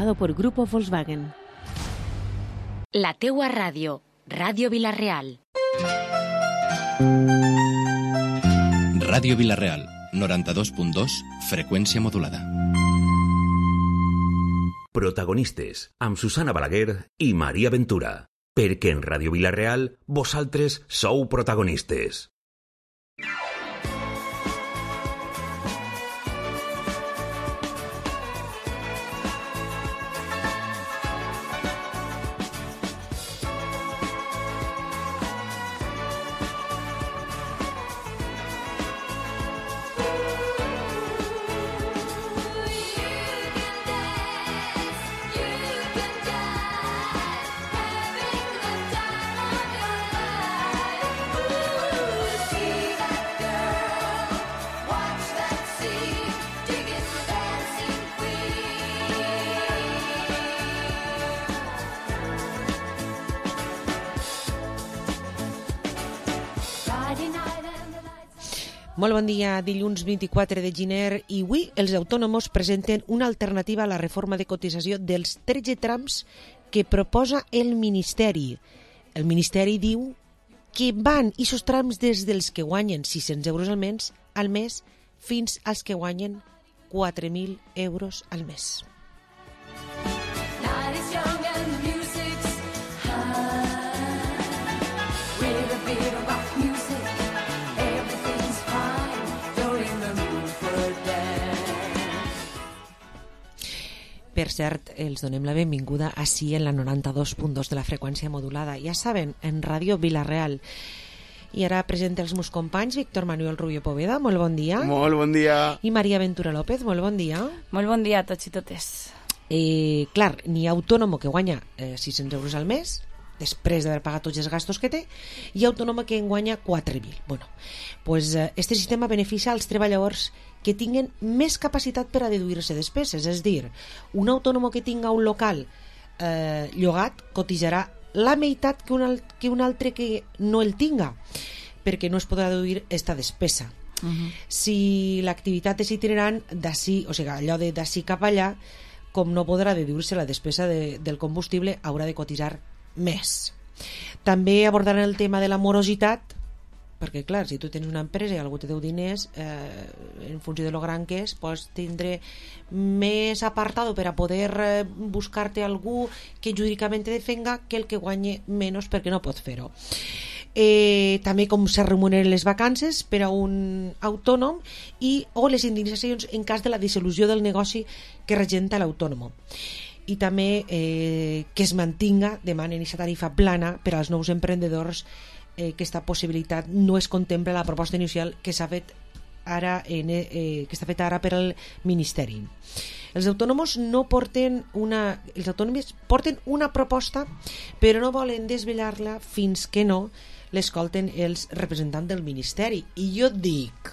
patrocinado por Grupo Volkswagen. La teua ràdio, Ràdio Vila-real. Ràdio Vila-real, 92.2, freqüència modulada. Protagonistes, amb Susana Balaguer i Maria Ventura. Perquè en Ràdio Vila-real, vosaltres sou protagonistes. Molt bon dia, dilluns 24 de gener, i avui els autònoms presenten una alternativa a la reforma de cotització dels 13 trams que proposa el Ministeri. El Ministeri diu que van aquests trams des dels que guanyen 600 euros al mes fins als que guanyen 4.000 euros al mes. Per cert, els donem la benvinguda així en la 92.2 de la freqüència modulada. Ja saben, en Ràdio Vila-real. I ara presenta els meus companys, Víctor Manuel Rubio Poveda, molt bon dia. Molt bon dia. I Maria Ventura López, molt bon dia. Molt bon dia a tots i totes. Clar, n'hi ha autònom que guanya 600 euros al mes, després d'haver pagat tots els gastos que té, i autònoma que en guanya 4.000. Bueno, pues este sistema beneficia als treballadors que tinguen més capacitat per a deduir-se despeses. És dir, un autònom que tinga un local llogat cotitzarà la meitat que un altre que no el tinga, perquè no es podrà deduir esta despesa. Si l'activitat és itinerant, d'ací, o sigui, allò de d'ací cap allà, com no podrà deduir-se la despesa del combustible, haurà de cotitzar més. També abordaran el tema de la morositat, perquè clar, si tu tens una empresa i algú te deu diners, en funció de lo gran que és, pots tindre més apartado per a poder buscar-te algú que jurídicament te defenga que el que guanye menys perquè no pot fer-ho. També com se remuneren les vacances per a un autònom o les indemnitzacions en cas de la dissolució del negoci que regenta l'autònom. I també que es mantinga, demanen aquesta tarifa plana per als nous emprenedors. Aquesta possibilitat no es contempla la proposta inicial que s'ha fet ara que està feta ara per al Ministeri. Els autònoms porten una proposta, però no volen desvelar-la fins que no l'escolten els representants del Ministeri. I jo dic,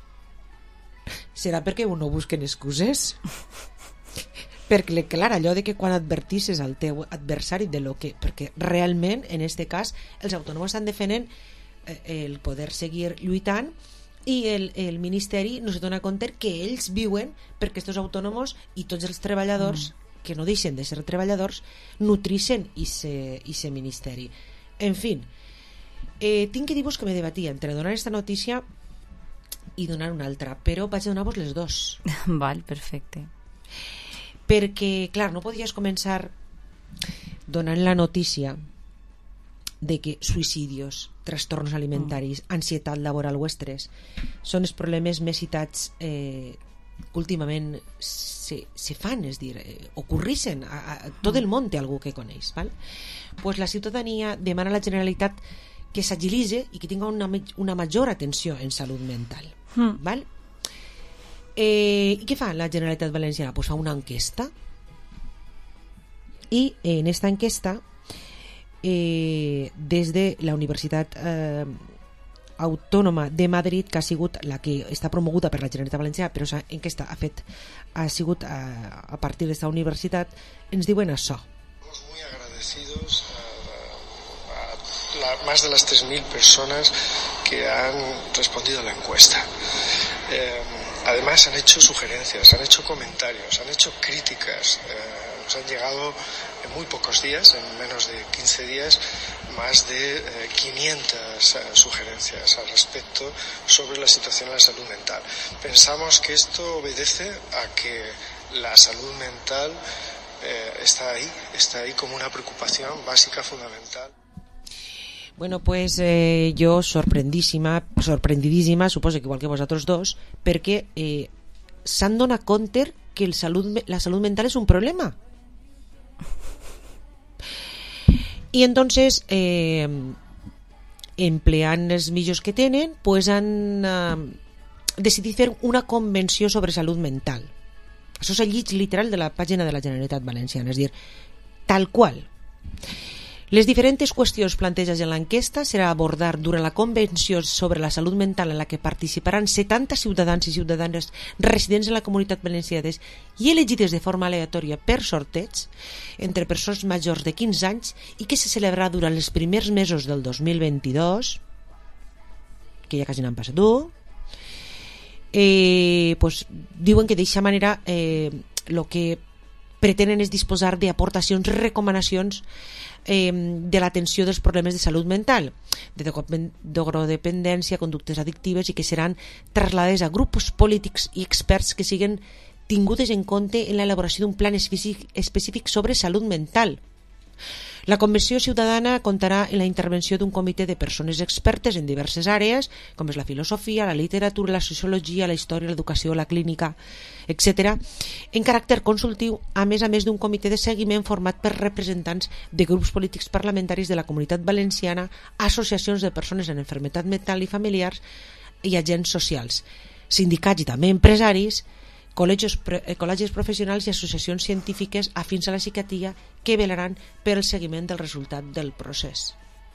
serà perquè no busquen excuses? Perquè, clar, allò de que quan advertisses al teu adversari de lo que... Perquè realment, en aquest cas, els autònoms estan defendent el poder seguir lluitant i el Ministeri no se dona compte que ells viuen perquè aquests autònoms i tots els treballadors que no deixen de ser treballadors nutrixen aquest Ministeri. En fi, tinc que dir-vos que me debatia entre donar aquesta notícia i donar una altra, però vaig a donar-vos les dos. Val, perfecte. Perquè, clar, no podies començar donant la notícia de que suïcidis, trastorns alimentaris, ansietat laboral o estrès són els problemes més citats que últimament se fan, és dir, ocorrixen a tot el món té algú que coneix, val? Pues la ciutadania demana a la Generalitat que s'agilitzi i que tinga una major atenció en salut mental, val? I què fa la Generalitat Valenciana? Pues fa una enquesta i en esta enquesta des de la Universitat Autònoma de Madrid, que ha sigut la que està promoguda per la Generalitat Valenciana, però aquesta enquesta ha sigut a partir d'esta universitat, ens diuen això. Estamos muy agradecidos a más de las 3.000 personas que han respondido a la encuesta. Además han hecho sugerencias, han hecho comentarios, han hecho críticas Nos han llegado en muy pocos días, en menos de 15 días, más de 500 sugerencias al respecto sobre la situación de la salud mental. Pensamos que esto obedece a que la salud mental está ahí como una preocupación básica, fundamental. Bueno, pues jo sorprendidíssima, suposo que igual que vosaltres dos, perquè s'han donat compte que la salut mental és un problema. I entonces, empleant els mitjans que tenen, pues han decidit fer una convenció sobre salut mental. Això és el llit literal de la pàgina de la Generalitat Valenciana, és a dir, tal qual. Les diferents qüestions plantejades en l'enquesta serà abordar durant la convenció sobre la salut mental en la que participaran 70 ciutadans i ciutadanes residents en la Comunitat Valenciana i elegides de forma aleatòria per sorteig entre persones majors de 15 anys i que se celebrarà durant els primers mesos del 2022, que ja quasi n'han passat pues, diuen que d'aquesta manera el que pretenen és disposar d'aportacions i recomanacions de l'atenció dels problemes de salut mental, de drogodependència, conductes addictives, i que seran trasladades a grups polítics i experts que siguen tingudes en compte en l'elaboració d'un plan específic sobre salut mental. La Convenció Ciutadana comptarà en la intervenció d'un comitè de persones expertes en diverses àrees, com és la filosofia, la literatura, la sociologia, la història, l'educació, la clínica, etc., en caràcter consultiu, a més d'un comitè de seguiment format per representants de grups polítics parlamentaris de la Comunitat Valenciana, associacions de persones en enfermetat mental i familiars i agents socials, sindicats i també empresaris, col·legis professionals i associacions científiques afins a la psiquiatria que velaran per el seguiment del resultat del procés.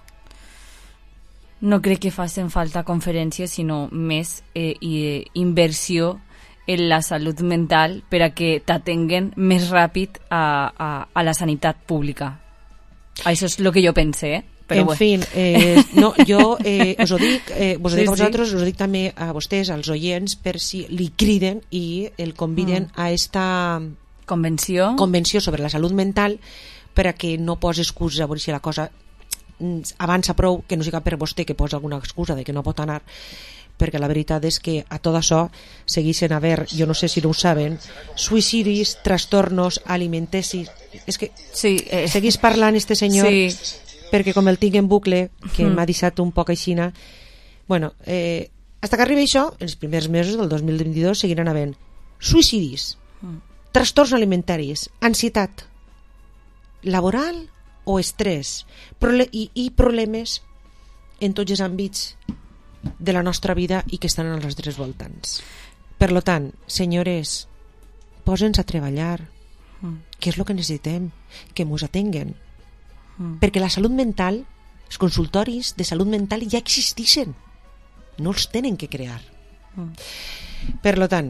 No crec que facin falta conferències, sinó més inversió en la salut mental per a que t'atenguen més ràpid a la sanitat pública. Això és el que jo pense, Però en fin, no, jo us ho dic, vos ho dic a vosaltres, us ho dic també a vostès, als oients, per si li criden i el conviden a esta convenció sobre la salut mental, per a que no posi excusa, a veure si la cosa avança prou, que no siga per vostè que posa alguna excusa de que no pot anar, perquè la veritat és que a tot això segueixen a haver, jo no sé si no ho saben, suïcidis, trastornos alimenticis. És que seguís parlant este senyor, perquè com el tinc en bucle, que m'ha deixat un poc aixina, bueno, hasta que arribi això, en els primers mesos del 2022 seguiran havent suïcidis, trastorns alimentaris, ansietat laboral o estrès i problemes en tots els àmbits de la nostra vida i que estan als nostres voltants. Per tant, senyores, posa'ns a treballar, que és el que necessitem, que mos atenguen, perquè la salut mental, els consultoris de salut mental ja existeixen, no els tenen que crear. Per tant,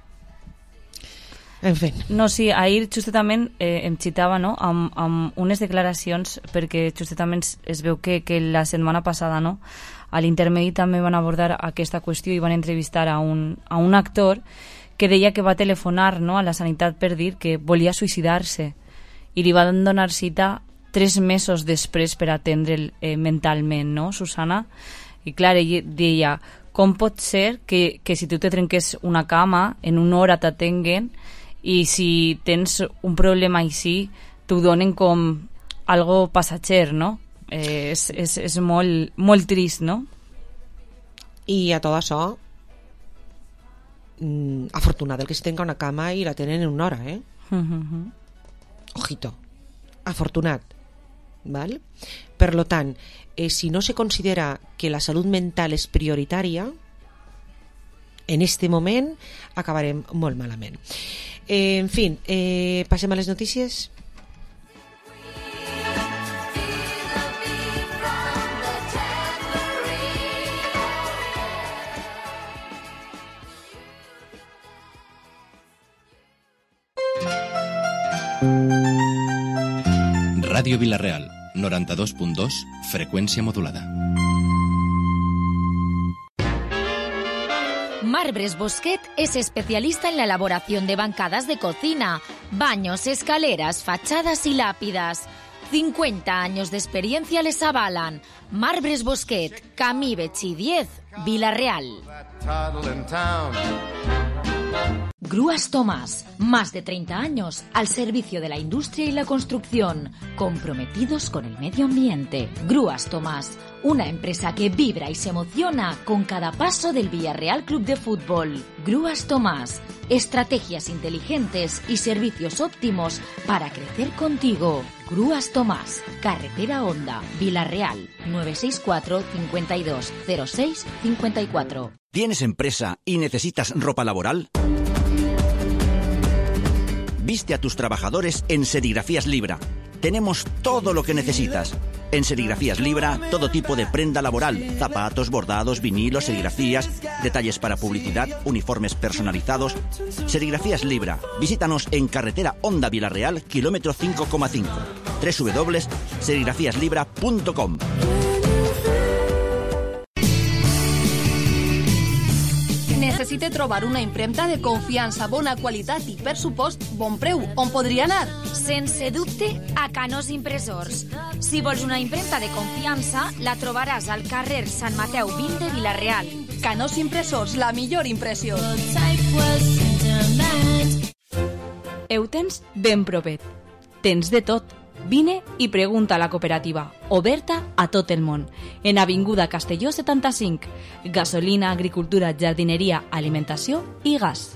en fi. No, sí, ahir justament em citava, no?, amb unes declaracions, perquè justament es veu que la setmana passada, no?, a l'intermedi també van abordar aquesta qüestió i van entrevistar a un actor que deia que va telefonar, no?, a la sanitat per dir que volia suïcidar-se i li van donar cita 3 mesos després per atendre'l mentalment, no, Susana? I clar, ell deia, com pot ser que si tu te trenques una cama, en una hora t'atenguen, i si tens un problema així, t'ho donen com algo passatger, no? És molt, molt trist, no? I a tot això, afortunat el que se tenga una cama i la tenen en una hora, Ojito, afortunat. ¿Vale? Per lo tant, si no se considera que la salut mental és prioritària, en este moment acabarem molt malament. En fi, passem a les notícies. Ràdio Vila-real, 92.2, freqüència modulada. Marbres Bosquet es especialista en la elaboración de bancadas de cocina. Baños, escaleras, fachadas y lápidas. 50 años de experiencia les avalan. Marbres Bosquet, Camí Betxí 10, Vila-real. Grúas Tomás, más de 30 años al servicio de la industria y la construcción, comprometidos con el medio ambiente. Grúas Tomás, una empresa que vibra y se emociona con cada paso del Villarreal Club de Fútbol. Grúas Tomás, estrategias inteligentes y servicios óptimos para crecer contigo. Grúas Tomás, Carretera Honda, Vila-real, 964 52 06 54. ¿Tienes empresa y necesitas ropa laboral? Viste a tus trabajadores en Serigrafías Libra. Tenemos todo lo que necesitas. En Serigrafías Libra, todo tipo de prenda laboral, zapatos, bordados, vinilos, serigrafías, detalles para publicidad, uniformes personalizados. Serigrafías Libra. Visítanos en Carretera Honda Vila-real, kilómetro 5,5. www.serigrafíaslibra.com. Necessite trobar una impremta de confiança, bona qualitat i, per supost, bon preu. On podria anar? Sense dubte, a Canós Impressors. Si vols una impremta de confiança, la trobaràs al carrer Sant Mateu 20 de Vila-real. Canós Impressors, la millor impressió. Ho tens ben propet. Tens de tot. Vine i pregunta a la cooperativa, oberta a tot el món, en Avinguda Castelló 75. Gasolina, agricultura, jardineria, alimentació i gas.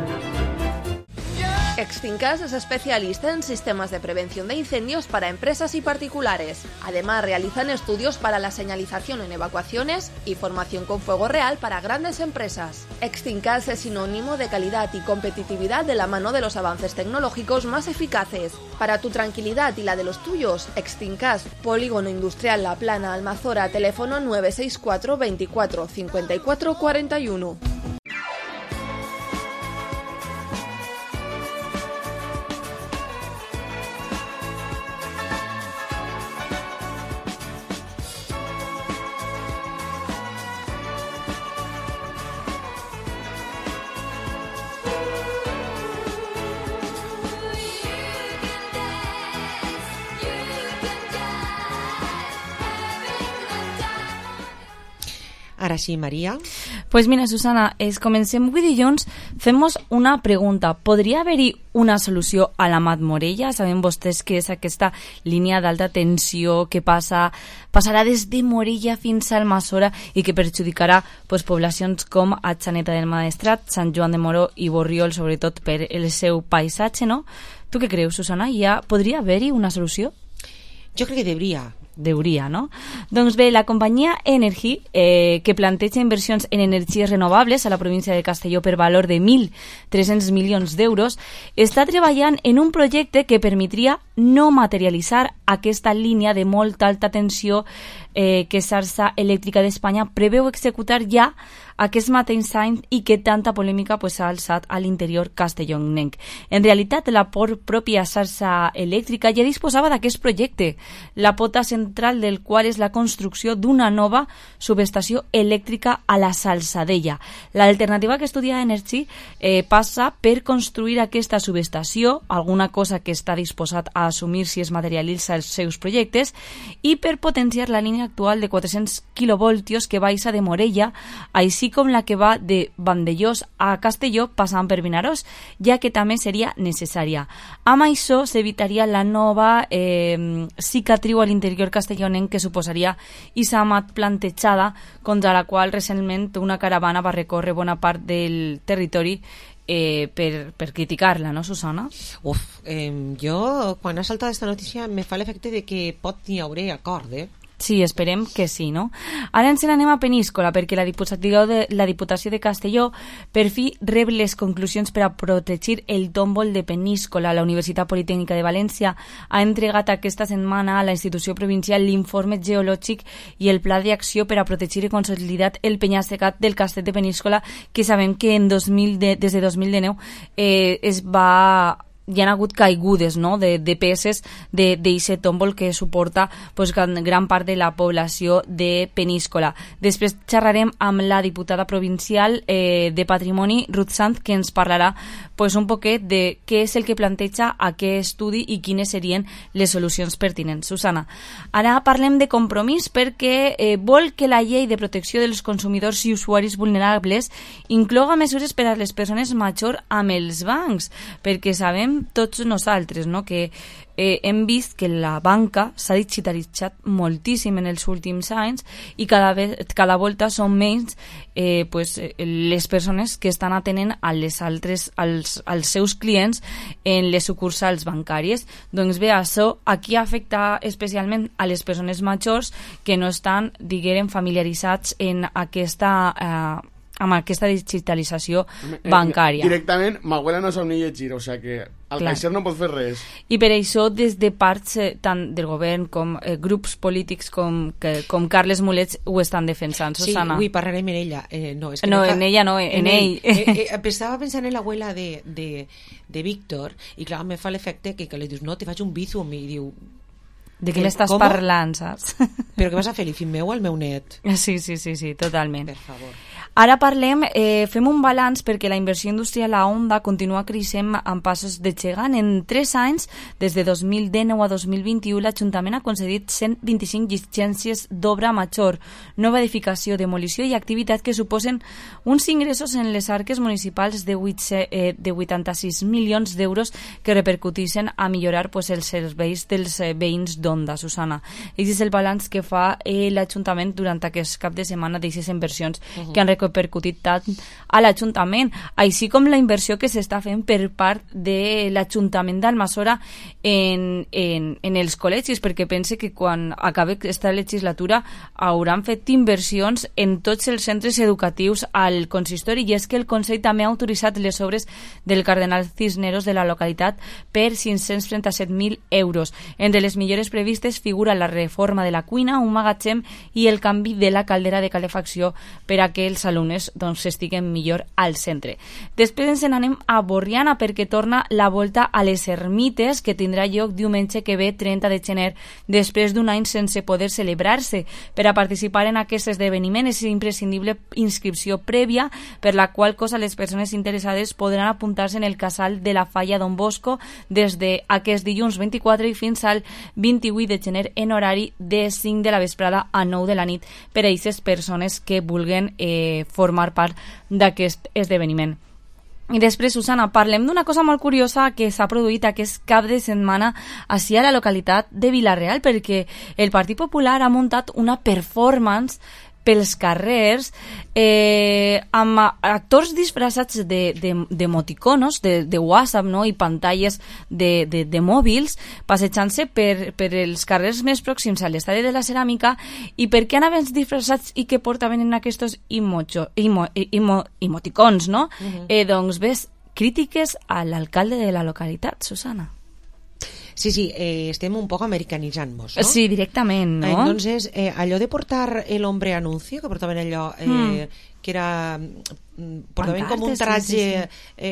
Extincas es especialista en sistemas de prevención de incendios para empresas y particulares. Además, realizan estudios para la señalización en evacuaciones y formación con fuego real para grandes empresas. Extincas es sinónimo de calidad y competitividad de la mano de los avances tecnológicos más eficaces. Para tu tranquilidad y la de los tuyos, Extincas, Polígono Industrial La Plana, Almazora, teléfono 964 24 54 41. Ara sí, Maria. Pues mira, Susana, comencem avui dilluns. Fem-nos una pregunta. Podria haver-hi una solució a la Mat Morella? Sabem vostès que és aquesta línia d'alta tensió que passarà des de Morella fins a Almassora i que perjudicarà poblacions com Atxaneta del Maestrat, Sant Joan de Moró i Borriol, sobretot per el seu paisatge, no? Tu què creus, Susana? Podria haver-hi una solució? Jo crec que deuria, no? Doncs bé, la companyia Energy, que planteja inversions en energies renovables a la província de Castelló per valor de 1.300 milions d'euros, està treballant en un projecte que permetria no materialitzar aquesta línia de molta alta tensió que Xarxa Elèctrica d'Espanya preveu executar ja aquest mateix any i que tanta polèmica ha alçat a l'interior castellonenc. En realitat, la pròpia xarxa elèctrica ja disposava d'aquest projecte, la pota central del qual és la construcció d'una nova subestació elèctrica a la Salzadella. L'alternativa que estudia Energy passa per construir aquesta subestació, alguna cosa que està disposat a assumir si es materialitza els seus projectes, i per potenciar la línia actual de 400 kilovoltios que baixa de Morella, així com la que va de Vandellós a Castelló passant per Vinaròs, ja que també seria necessària. Amb això s'evitaria la nova cicatriu a l'interior castellonenc que suposaria aquesta mat plantejada contra la qual recentment una caravana va recórrer bona part del territori per criticar-la, no, Susana? Jo, quan ha saltat aquesta notícia, me fa l'efecte de que pot n'hi hauré acord, Sí, esperem que sí, no? Ara ens n'anem a Peníscola, perquè la Diputació de Castelló per fi rep les conclusions per a protegir el tómbol de Peníscola. La Universitat Politècnica de València ha entregat aquesta setmana a la institució provincial l'informe geològic i el pla d'acció per a protegir i consolidar el penya-segat del Castell de Peníscola, que sabem que des de 2019 es va hi ha hagut caigudes, no?, de peces d'aquest tòmbol que suporta pues, gran part de la població de Peníscola. Després xerrarem amb la diputada provincial de Patrimoni, Ruth Sant, que ens parlarà pues, un poquet de què és el que planteja aquest estudi i quines serien les solucions pertinents. Susana, ara parlem de Compromís perquè vol que la llei de protecció dels consumidors i usuaris vulnerables incloga mesures per a les persones majors amb els bancs, perquè sabem tots nosaltres, no?, que hem vist que la banca s'ha digitalitzat moltíssim en els últims anys i cada volta són menys les persones que estan atenent als seus clients en les sucursals bancàries. Doncs bé, això aquí afecta especialment a les persones majors que no estan, diguem, familiaritzats amb aquesta digitalització bancària. Directament, m'abuela no sap ni llegir, o sigui que el caixer no pot fer res. I per això, des de parts tant del govern com grups polítics com Carles Mulets ho estan defensant, Susana. Sí, avui parlarem en ella. En ell. Estava pensant en l'abuela de Víctor i clar, me fa l'efecte que li dius, no, te faig un bizum i diu... De què m'estàs parlant, saps? Però què vas a fer, fill meu, al meu net? Sí, totalment. Per favor. Ara parlem, fem un balanç perquè la inversió industrial a Onda continua creixent amb passos de gegant. En 3 anys, des de 2019 a 2021, l'Ajuntament ha concedit 125 llicències d'obra major, nova edificació, demolició i activitat que suposen uns ingressos en les arques municipals de 86 milions d'euros que repercuteixen a millorar pues, els serveis dels veïns d'Onda, Susana. Aquest és el balanç que fa l'Ajuntament durant aquest cap de setmana d'aquestes inversions que han repercutit tant a l'Ajuntament, així com la inversió que s'està fent per part de l'Ajuntament d'Almassora en els col·legis, perquè pense que quan acabi aquesta legislatura hauran fet inversions en tots els centres educatius al consistori, i és que el Consell també ha autoritzat les obres del Cardenal Cisneros de la localitat per 537.000 euros. Entre les millores previstes figura la reforma de la cuina, un magatzem i el canvi de la caldera de calefacció per a que els alumnes doncs, estiguen millor al centre. Després ens n'anem a Borriana perquè torna la volta a les ermites que tindrà lloc diumenge que ve 30 de gener després d'un any sense poder celebrar-se. Per a participar en aquest esdeveniment és imprescindible inscripció prèvia, per la qual cosa les persones interessades podran apuntar-se en el casal de la Falla Don Bosco des d'aquest dilluns 24 i fins al 28 de gener en horari de 5 de la vesprada a 9 de la nit per a aquestes persones que vulguen formar part d'aquest esdeveniment. I després, Susana, parlem d'una cosa molt curiosa que s'ha produït aquest cap de setmana ací a la localitat de Vila-real, perquè el Partit Popular ha muntat una performance pels carrers amb actors disfressats d'emoticonos, de WhatsApp, no? I pantalles de mòbils, passejant-se per els carrers més pròxims a l'estadi de la Ceràmica. I per què anaven disfressats i què portaven en aquests emoticons, no? Doncs ves, crítiques a l'alcalde de la localitat, Susana. Sí, estem un poc americanitzant-nos, no? Sí, directament, no? Entonces, allò de portar el hombre anuncio, que portaven allò, que era... portaven com un traje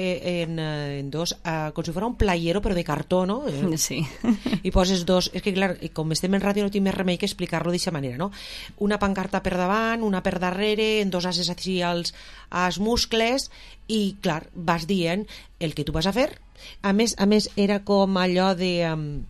en dos, com si fos un playero, però de cartó, no? Sí. I poses dos... És que, clar, com estem en ràdio no tinc més remei que explicar-lo d'aquesta manera, no? Una pancarta per davant, una per darrere, en dos ases així als muscles, i, clar, vas dient el que tu vas a fer. A més, era com allò de...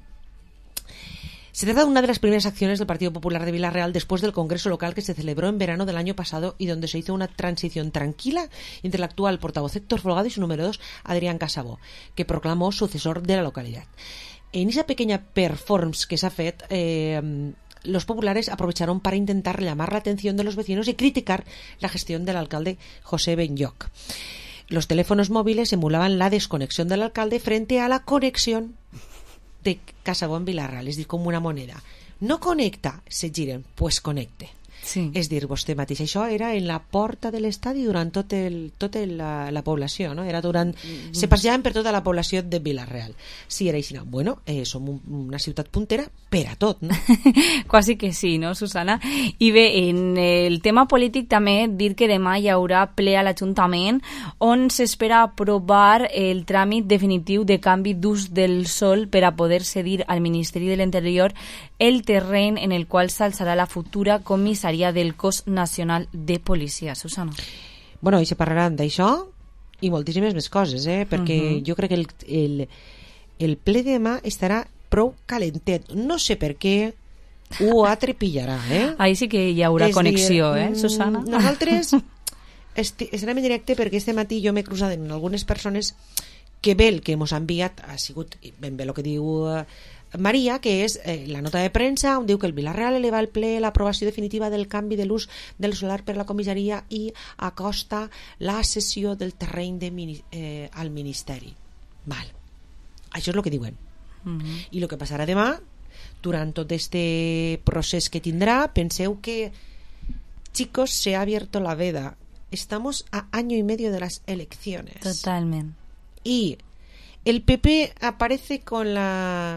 Se trata de una de las primeras acciones del Partido Popular de Vila-real después del Congreso local que se celebró en verano del año pasado y donde se hizo una transición tranquila entre el actual portavoz Héctor Folgado y su número 2, Adrián Casabó, que proclamó sucesor de la localidad. En esa pequeña performance que se ha fet, los populares aprovecharon para intentar llamar la atención de los vecinos y criticar la gestión del alcalde José Benlloch. Los teléfonos móviles emulaban la desconexión del alcalde frente a la conexión de Casabó en Vila-real, es decir, como una moneda. No conecta, se giren, pues conecte. Sí. És dir, vostè mateix, això era en la porta de l'estadi durant tota la població, no? Era durant... Se passejaven per tota la població de Vila-real. Sí, era així. Bueno, som una ciutat puntera per a tot, no? Quasi que sí, no, Susana? I bé, en el tema polític també dir que demà hi haurà ple a l'Ajuntament on s'espera aprovar el tràmit definitiu de canvi d'ús del sòl per a poder cedir al Ministeri de l'Interior el terreny en el qual s'alçarà la futura comissaria del Cos Nacional de Policia. Susana. Bueno, i se parlaran d'això i moltíssimes més coses, perquè jo crec que el ple de demà estarà prou calentet. No sé per què ho atrepillarà, Ahí sí que hi haurà connexió, Susana? Nosaltres estarem en directe perquè este matí jo m'he cruzat amb algunes persones que bé el que ens ha enviat ha sigut ben bé el que diu Maria, que és la nota de premsa on diu que el Vila-real eleva al ple l'aprovació definitiva del canvi de l'ús del solar per la comissaria i acosta la cessió del terreny al Ministeri. Val. Això és el que diuen. I el que passarà demà, durant tot este procés que tindrà, penseu que, chicos, se ha abierto la veda. Estamos a año y medio de las elecciones. Totalmente. Y el PP aparece con la...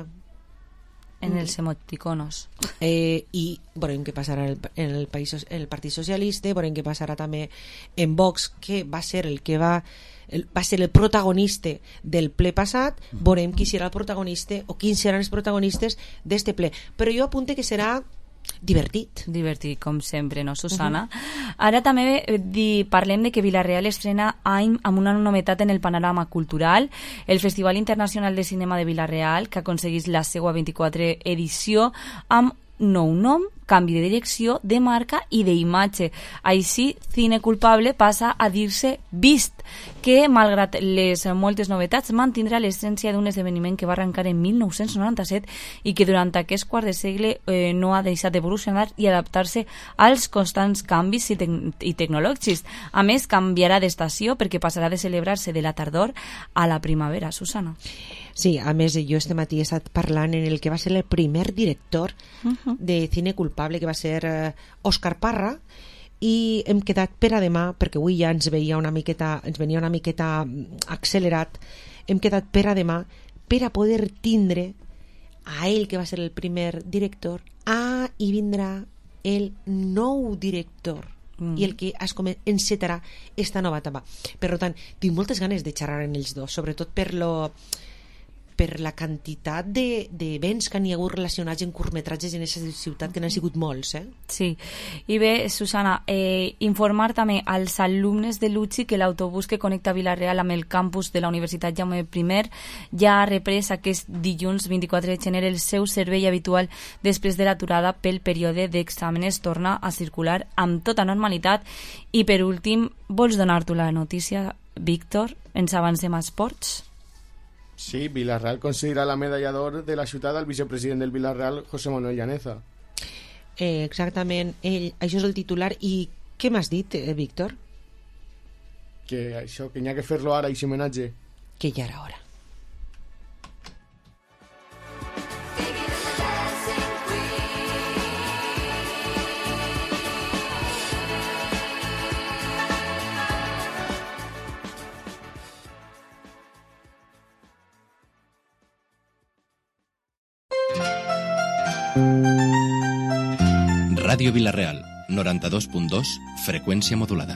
En els emoticonos. I veurem què passarà en el Partit Socialista, veurem què passarà també en Vox, que va ser el que va ser el protagonista del ple passat. Veurem qui serà el protagonista o quins seran els protagonistes d'este ple. Però jo apunte que serà divertit, com sempre, no, Susana? Ara també parlem de que Vila-real estrena any amb una novetat en el panorama cultural, el Festival Internacional de Cinema de Vila-real, que aconseguís la seva 24 edició amb nou nom, canvi de direcció, de marca i d'imatge. Així, Cine Culpable passa a dir-se Vist, que, malgrat les moltes novetats, mantindrà l'essència d'un esdeveniment que va arrencar en 1997 i que durant aquest quart de segle no ha deixat d'evolucionar i adaptar-se als constants canvis i tecnològics. A més, canviarà d'estació perquè passarà de celebrar-se de la tardor a la primavera. Susana. Sí, a més, jo este matí he estat parlant en el que va ser el primer director de Cine Culpable, que va ser Òscar Parra, i hem quedat per a demà, perquè avui ja ens venia una miqueta accelerat, hem quedat per a demà per a poder tindre a ell, que va ser el primer director, i vindrà el nou director i el que encetarà esta nova etapa. Per tant, tinc moltes ganes de xerrar en els dos, sobretot per la quantitat d'events que n'hi ha hagut relacionats en curtmetratges en aquesta ciutat, que n'han sigut molts. Sí, i bé, Susana, informar també als alumnes de l'UCI que l'autobús que connecta Vila-real amb el campus de la Universitat Jaume I ja ha reprès aquest dilluns 24 de gener el seu servei habitual després de l'aturada pel període d'exàmenes. Torna a circular amb tota normalitat. I per últim, vols donar-te la notícia, Víctor? Ens avancem a esports? Sí, Vila-real considera la medalla d'or de la ciutat al vicepresident del Vila-real, José Manuel Llaneza. Exactament, això és el titular. I què m'has dit, Víctor? Que això, que n'hi ha que fer-lo ara, i homenatge. Que ja era hora. Radio Vila-real, 92.2, frecuencia modulada.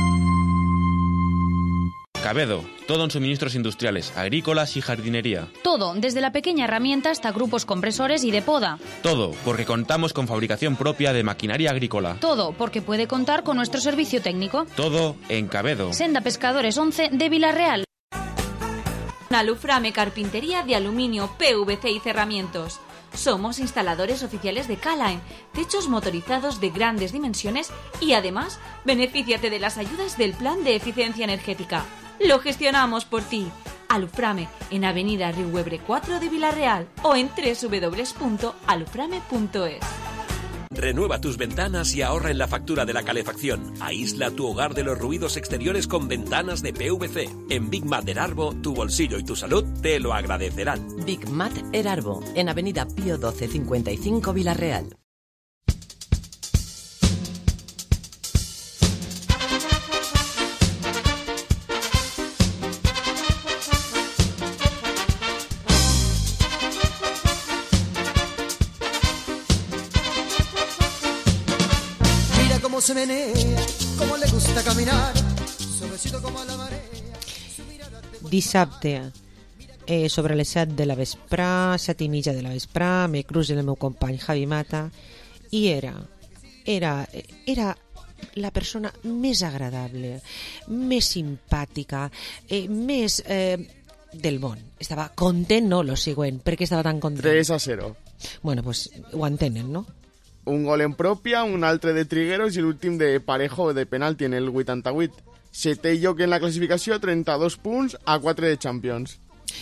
Cabedo, todo en suministros industriales, agrícolas y jardinería. Todo, desde la pequeña herramienta hasta grupos compresores y de poda. Todo, porque contamos con fabricación propia de maquinaria agrícola. Todo, porque puede contar con nuestro servicio técnico. Todo en Cabedo. Senda Pescadores 11 de Vila-real. Aluframe Carpintería de Aluminio, PVC y Cerramientos. Somos instaladores oficiales de K-Line, techos motorizados de grandes dimensiones y además, benefíciate de las ayudas del Plan de Eficiencia Energética. Lo gestionamos por ti. Aluframe, en Avenida Riuebre 4 de Vila-real o en www.aluframe.es. Renueva tus ventanas y ahorra en la factura de la calefacción. Aísla tu hogar de los ruidos exteriores con ventanas de PVC. En Big Mat Erarbo, tu bolsillo y tu salud te lo agradecerán. Big Mat Erarbo, en Avenida Pío 1255 Vila-real. cómo se menea, cómo le gusta caminar, suavecito como la marea. Dissabte, sobre les 7 de la vesprà, 7:30 de la vesprà, me cruzo el meu company Javi Mata i era la persona més agradable, més simpàtica, més del món. Estava content, no, lo següent, perquè estava tan content. 3-0. Bueno, pues ho entenen, no? Un gol en pròpia, un altre de Trigueros i l'últim de Parejo de penalti en el 88. Setè lloc en la classificació, 32 punts a 4 de Champions.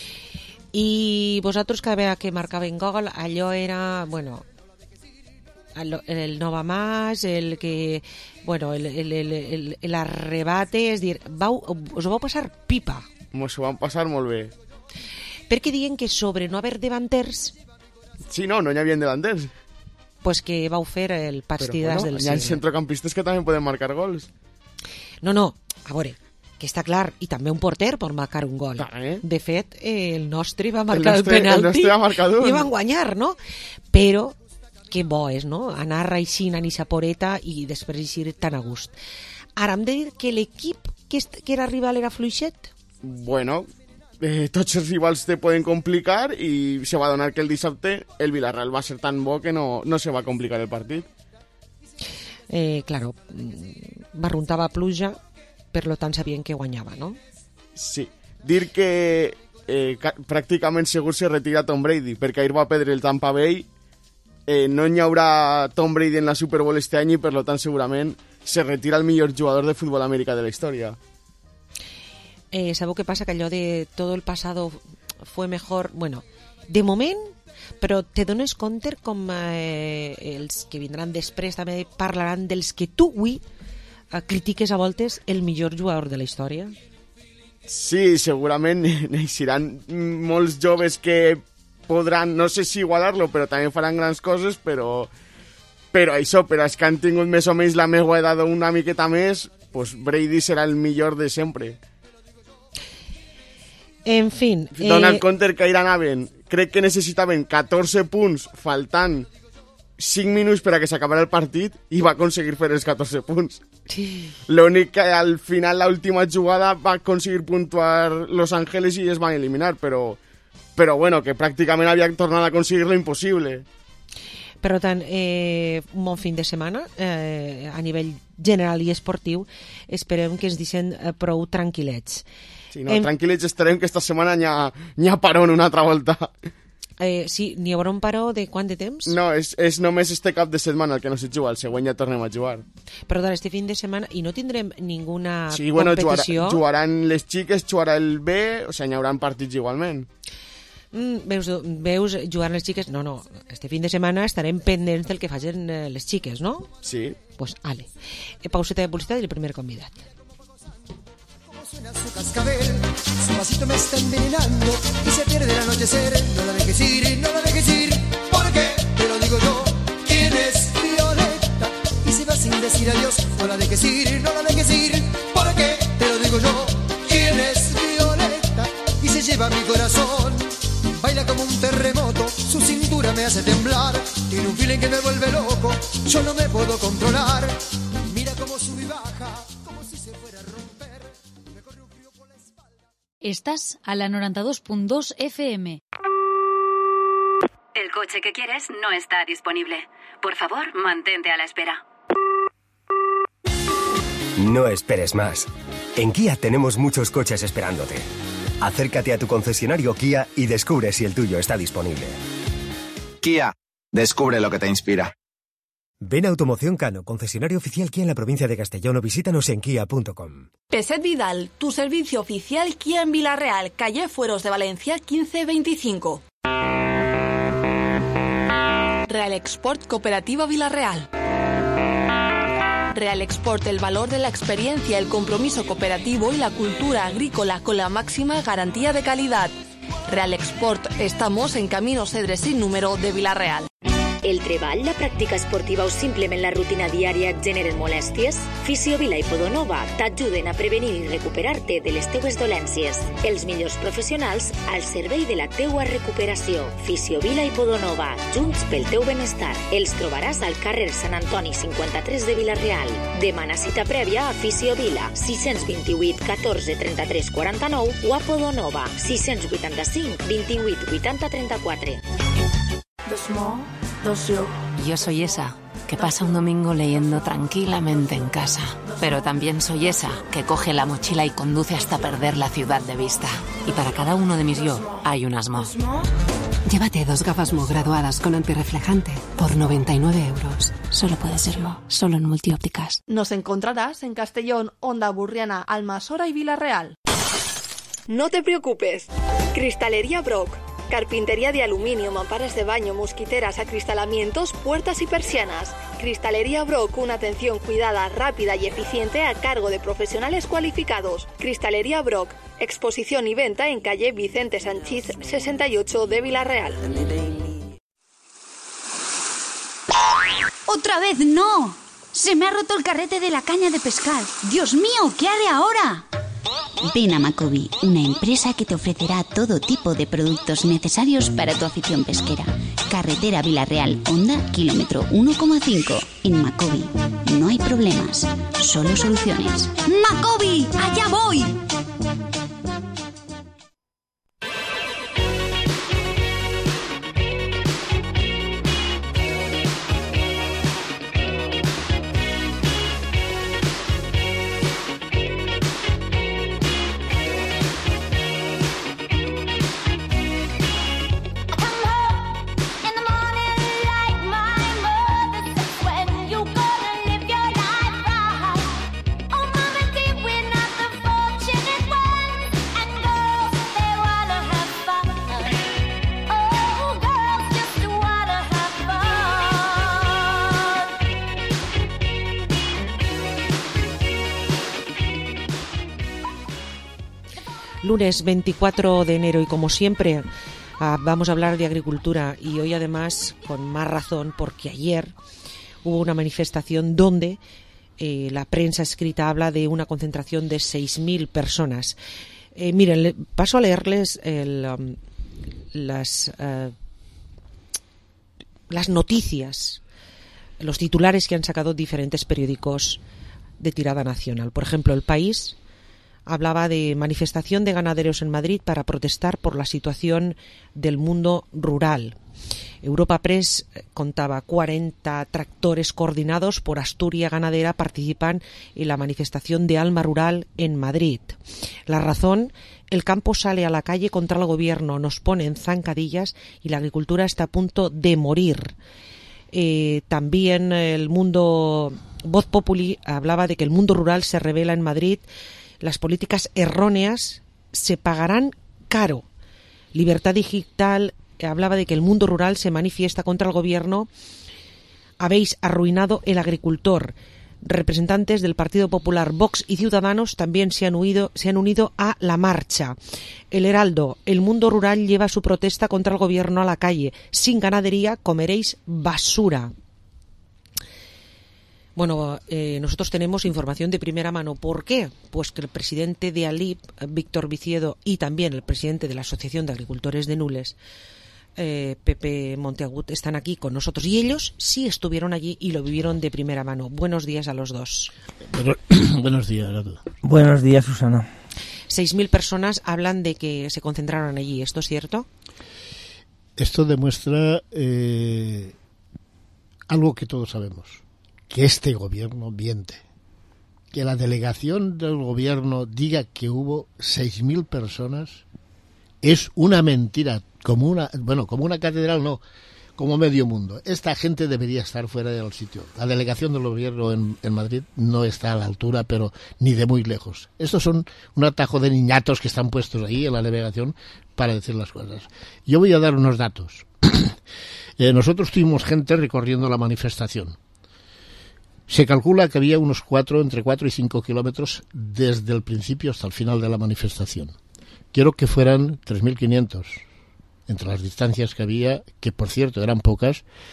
I vosaltres cada vegada que marcaven gol, allò era, bueno, el Novamàs, el que, bueno, l'arrebate, és dir, us ho vau passar pipa. Ens ho vam passar molt bé. Perquè diuen que sobre no haver davanters... Sí, no hi havia davanters. Pues que vau fer el partidàs del Hi ha centrocampistes que també poden marcar gols. No, a veure, que està clar, i també un porter pot marcar un gol. De fet, el nostre va marcar el penalti i van guanyar, no? Però que bo és, no? Anar reixint a Nisaporeta i després eixir tan a gust. Ara hem de dir que l'equip que era rival era fluixet? Bueno, tots els rivals te poden complicar i se va donar que el dissabte el Villarreal va ser tan bo que no se va complicar el partit. Claro, barruntava pluja, per lo tant sabien que guanyava, no? Sí. Dir que pràcticament segur se retira Tom Brady, perquè ahir va perdre el Tampa Bay, no hi haurà Tom Brady en la Super Bowl este any i per lo tant segurament se retira el millor jugador de futbol americà de la història. ¿Sabeu què passa? Que allò de todo el pasado fue mejor, bueno, de moment, però te dones compte com els que vindran després també parlaran dels que tu avui critiques a voltes el millor jugador de la història? Sí, segurament neixiran molts joves que podran, no sé si igualar-lo, però també faran grans coses, però això, per als que han tingut més o menys la meva edat una miqueta més, pues Brady serà el millor de sempre. En fin... Donant compte que ahir anaven, crec que necessitaven 14 punts faltant 5 minuts per a que s'acabara el partit i va aconseguir fer els 14 punts. Sí. L'únic que al final, l'última jugada, va aconseguir puntuar Los Ángeles i es van eliminar, però bueno, que pràcticament havia tornat a aconseguir lo impossible. Per tant, un bon fin de setmana a nivell general i esportiu. Esperem que ens deixen prou tranquil·lets. Sí, no, tranquil·lets estarem, que esta setmana n'hi ha parón una altra volta. Sí, n'hi haurà un paró de quant de temps? No, és només este cap de setmana el que no se juga, el següent ja tornem a jugar. Però este fin de setmana, i no tindrem ninguna sí, bueno, competició? Jugaran les xiques, jugarà el B, o sigui, n'hi haurà partits igualment. Veus jugant les xiques? No, este fin de setmana estarem pendents del que facin les xiques, no? Sí. Pues ale. Pauseta de publicitat i el primer convidat. Suena su cascabel, su vasito me está envenenando y se pierde el anochecer. No la dejes ir, porque te lo digo yo. ¿Quién es Violeta? Y se va sin decir adiós. No la dejes ir, porque te lo digo yo. ¿Quién es Violeta? Y se lleva mi corazón. Baila como un terremoto, su cintura me hace temblar. Tiene un feeling que me vuelve loco, yo no me puedo controlar. Mira cómo sube y baja, como si se fuera a romper. Estás a la 92.2 FM. El coche que quieres no está disponible. Por favor, mantente a la espera. No esperes más. En Kia tenemos muchos coches esperándote. Acércate a tu concesionario Kia y descubre si el tuyo está disponible. Kia, descubre lo que te inspira. Ven a Automoción Cano, concesionario oficial Kia en la provincia de Castellón, o visítanos en kia.com. Peset Vidal, tu servicio oficial Kia en Villarreal, calle Fueros de Valencia 1525. Real Export Cooperativa Villarreal. Real Export, el valor de la experiencia, el compromiso cooperativo y la cultura agrícola con la máxima garantía de calidad. Real Export, estamos en Camino Cedres sin número de Villarreal. El treball, la pràctica esportiva o simplement la rutina diària et generen molèsties? Fisiovila i Podonova t'ajuden a prevenir i recuperar-te de les teues dolències. Els millors professionals al servei de la teua recuperació. Fisiovila i Podonova, junts pel teu benestar. Els trobaràs al carrer Sant Antoni 53 de Vila-real. Demana cita prèvia a Fisiovila, 628 14 33 49 o a Podonova, 685 28 80 34. Yo soy esa que pasa un domingo leyendo tranquilamente en casa, pero también soy esa que coge la mochila y conduce hasta perder la ciudad de vista. Y para cada uno de mis yo hay un Mo. Llévate 2 gafas Mo graduadas con antirreflejante por 99 euros. Solo puede ser Mo, solo en Multiópticas. Nos encontrarás en Castellón, Onda Burriana, Almasora y Vila-real. No te preocupes. Cristalería Brock. Carpintería de aluminio, mamparas de baño, mosquiteras, acristalamientos, puertas y persianas. Cristalería Brock, una atención cuidada, rápida y eficiente a cargo de profesionales cualificados. Cristalería Brock, exposición y venta en calle Vicente Sanchís 68 de Vila-real. ¡Otra vez no! Se me ha roto el carrete de la caña de pescar. ¡Dios mío! ¿Qué haré ahora? Ven a Macobi, una empresa que te ofrecerá todo tipo de productos necesarios para tu afición pesquera. Carretera Vila-real, Honda, kilómetro 1,5. En Macobi no hay problemas, solo soluciones. ¡Macobi! ¡Allá voy! Lunes 24 de enero y como siempre vamos a hablar de agricultura y hoy además con más razón porque ayer hubo una manifestación donde la prensa escrita habla de una concentración de 6.000 personas. Miren, paso a leerles las noticias, los titulares que han sacado diferentes periódicos de tirada nacional. Por ejemplo, El País hablaba de manifestación de ganaderos en Madrid para protestar por la situación del mundo rural. Europa Press contaba 40 tractores coordinados por Asturias Ganadera participan en la manifestación de Alma Rural en Madrid. La Razón, el campo sale a la calle contra el gobierno, nos pone en zancadillas y la agricultura está a punto de morir. También el mundo, Voz Populi hablaba de que el mundo rural se revela en Madrid. Las políticas erróneas se pagarán caro. Libertad Digital hablaba de que el mundo rural se manifiesta contra el gobierno. Habéis arruinado el agricultor. Representantes del Partido Popular, Vox y Ciudadanos también se han unido a la marcha. El Heraldo, el mundo rural lleva su protesta contra el gobierno a la calle. Sin ganadería comeréis basura. Bueno, nosotros tenemos información de primera mano. ¿Por qué? Pues que el presidente de ALIP, Víctor Viciedo, y también el presidente de la Asociación de Agricultores de Nules, Pepe Monteagut, están aquí con nosotros. Y ellos sí estuvieron allí y lo vivieron de primera mano. Buenos días a los dos. Buenos días a todos. Buenos días, Susana. 6.000 personas hablan de que se concentraron allí. ¿Esto es cierto? Esto demuestra algo que todos sabemos. Que este gobierno miente. Que la delegación del gobierno diga que hubo 6.000 personas es una mentira, como una catedral no, como medio mundo. Esta gente debería estar fuera del sitio. La delegación del gobierno en Madrid no está a la altura, pero ni de muy lejos. Estos son un atajo de niñatos que están puestos ahí en la delegación para decir las cosas. Yo voy a dar unos datos. Nosotros tuvimos gente recorriendo la manifestación. Se calcula que había entre 4 y 5 kilómetros desde el principio hasta el final de la manifestación. Quiero que fueran 3.500 entre las distancias que había, que por cierto eran pocas,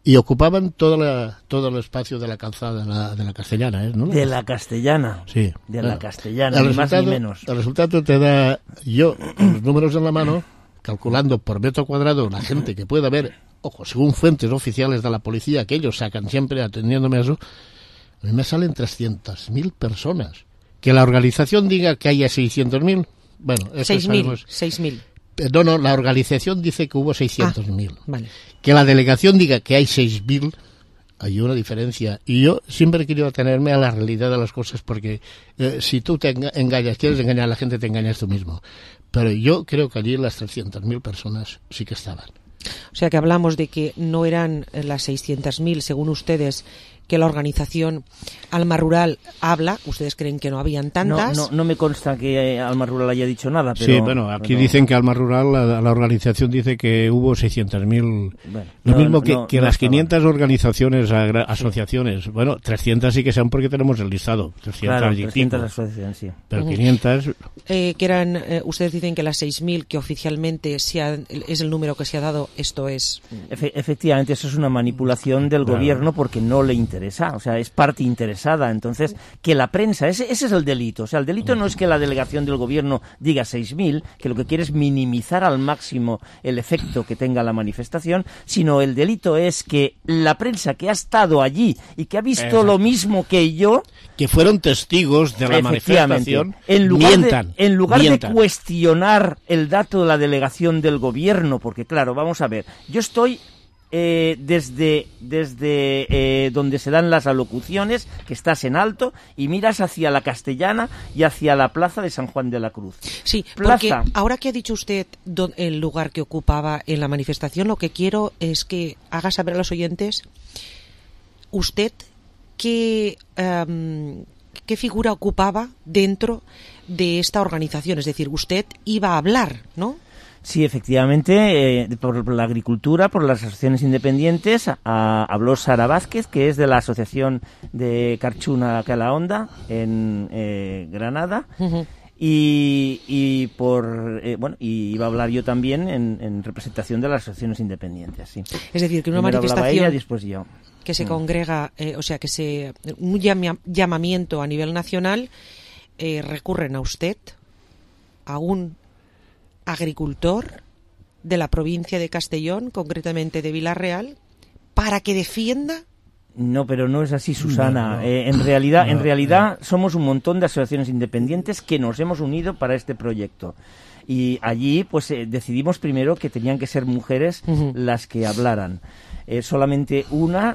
y ocupaban todo el espacio de la calzada de la Castellana, ¿no? De la Castellana. Sí. De la Castellana, ni más ni menos. El resultado te da, yo, con los números en la mano, calculando por metro cuadrado la gente que pueda haber, ojo, según fuentes oficiales de la policía, que ellos sacan siempre atendiéndome a eso, a mí me salen 300.000 personas. Que la organización diga que haya 600.000, bueno, eso 6.000. No, la organización dice que hubo 600.000. Vale. Que la delegación diga que hay 6.000, hay una diferencia. Y yo siempre he querido atenerme a la realidad de las cosas, porque si tú te engañas, quieres engañar a la gente, te engañas tú mismo. Pero yo creo que allí las 300.000 personas sí que estaban. O sea que hablamos de que no eran las 600.000, según ustedes, que la organización Alma Rural habla. Ustedes creen que no habían tantas. No me consta que Alma Rural haya dicho nada. Pero, sí, bueno, aquí dicen que Alma Rural, la organización dice que hubo 600.000. Bueno, lo mismo que las 500 organizaciones, asociaciones. Bueno, 300 sí que sean porque tenemos el listado. 300 asociaciones, sí. Pero 500... que eran, ustedes dicen que las 6.000 que oficialmente es el número que se ha dado, esto es... Efectivamente, eso es una manipulación del gobierno porque no le interesa. O sea, es parte interesada. Entonces, que la prensa, ese es el delito. O sea, el delito no es que la delegación del gobierno diga 6.000, que lo que quiere es minimizar al máximo el efecto que tenga la manifestación, sino el delito es que la prensa que ha estado allí y que ha visto lo mismo que yo, que fueron testigos de la manifestación, en lugar mientan. De cuestionar el dato de la delegación del gobierno, porque claro, vamos a ver, yo estoy desde donde se dan las alocuciones, que estás en alto y miras hacia la Castellana y hacia la plaza de San Juan de la Cruz. Sí, porque ahora que ha dicho usted el lugar que ocupaba en la manifestación, lo que quiero es que haga saber a los oyentes usted qué figura ocupaba dentro de esta organización. Es decir, usted iba a hablar, ¿no? Sí, efectivamente, por la agricultura, por las asociaciones independientes, habló Sara Vázquez, que es de la Asociación de Carchuna Calahonda, en Granada, y iba a hablar yo también en representación de las asociaciones independientes, sí. Es decir, que una primero manifestación ella, después yo. Que se congrega, o sea, que un llamamiento a nivel nacional, recurren a usted, a un agricultor de la provincia de Castellón, concretamente de Vila-real, para que defienda. No, pero no es así, Susana. En realidad somos un montón de asociaciones independientes que nos hemos unido para este proyecto. Y allí pues decidimos primero que tenían que ser mujeres las que hablaran. Solamente una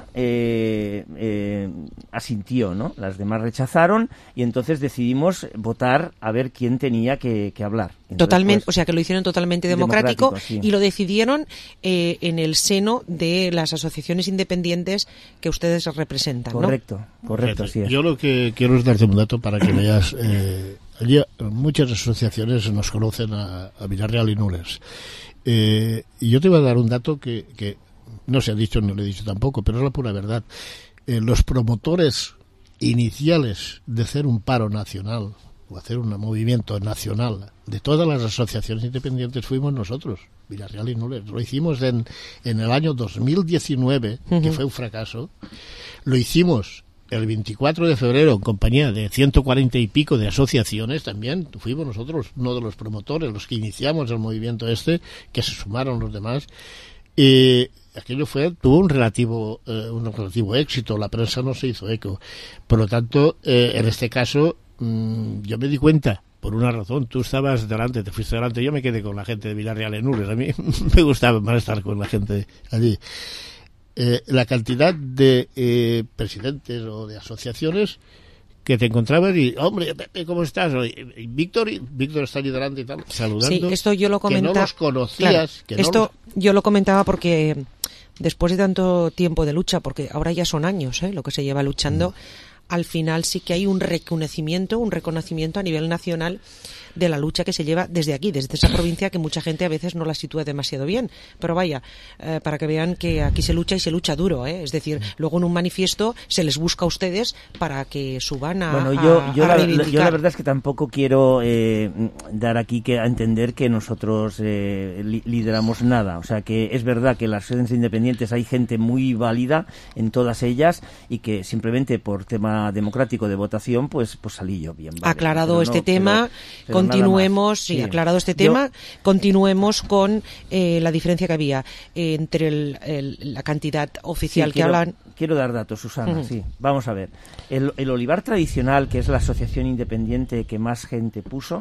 asintió, ¿no? Las demás rechazaron y entonces decidimos votar a ver quién tenía que hablar. Entonces, totalmente, o sea que lo hicieron totalmente democrático sí. Y lo decidieron en el seno de las asociaciones independientes que ustedes representan, ¿no? Correcto, así es. Yo lo que quiero es darte un dato para que veas. Allí muchas asociaciones nos conocen a Vila-real y Nules. Y yo te voy a dar un dato que no se ha dicho, no lo he dicho tampoco, pero es la pura verdad. Los promotores iniciales de hacer un paro nacional o hacer un movimiento nacional de todas las asociaciones independientes fuimos nosotros, Vila-real y Nules. Lo hicimos en el año 2019, que fue un fracaso. Lo hicimos el 24 de febrero en compañía de 140 y pico de asociaciones también. Fuimos nosotros uno de los promotores, los que iniciamos el movimiento que se sumaron los demás. Aquello tuvo un relativo éxito, la prensa no se hizo eco. Por lo tanto, en este caso, yo me di cuenta, por una razón, tú estabas delante, te fuiste delante, yo me quedé con la gente de Vila-real en Nules, a mí me gustaba más estar con la gente allí. La cantidad de presidentes o de asociaciones que te encontrabas y, hombre, Pepe, ¿cómo estás? Y Víctor está allí delante y tal, saludando. Sí, esto yo lo comentaba. Que no los conocías. Claro, yo lo comentaba porque después de tanto tiempo de lucha, porque ahora ya son años, lo que se lleva luchando, al final sí que hay un reconocimiento a nivel nacional de la lucha que se lleva desde aquí, desde esa provincia que mucha gente a veces no la sitúa demasiado bien. Pero vaya, para que vean que aquí se lucha y se lucha duro, ¿eh? Es decir, luego en un manifiesto se les busca a ustedes para que suban a reivindicar. Yo la verdad es que tampoco quiero dar aquí a entender que nosotros lideramos nada. O sea, que es verdad que las redes independientes hay gente muy válida en todas ellas y que simplemente por tema democrático de votación pues salí yo bien. Vale. Aclarado este tema, continuemos, aclarado este tema, continuemos con la diferencia que había entre la cantidad oficial que hablan. Quiero dar datos, Susana, sí. Vamos a ver. El Olivar Tradicional, que es la asociación independiente que más gente puso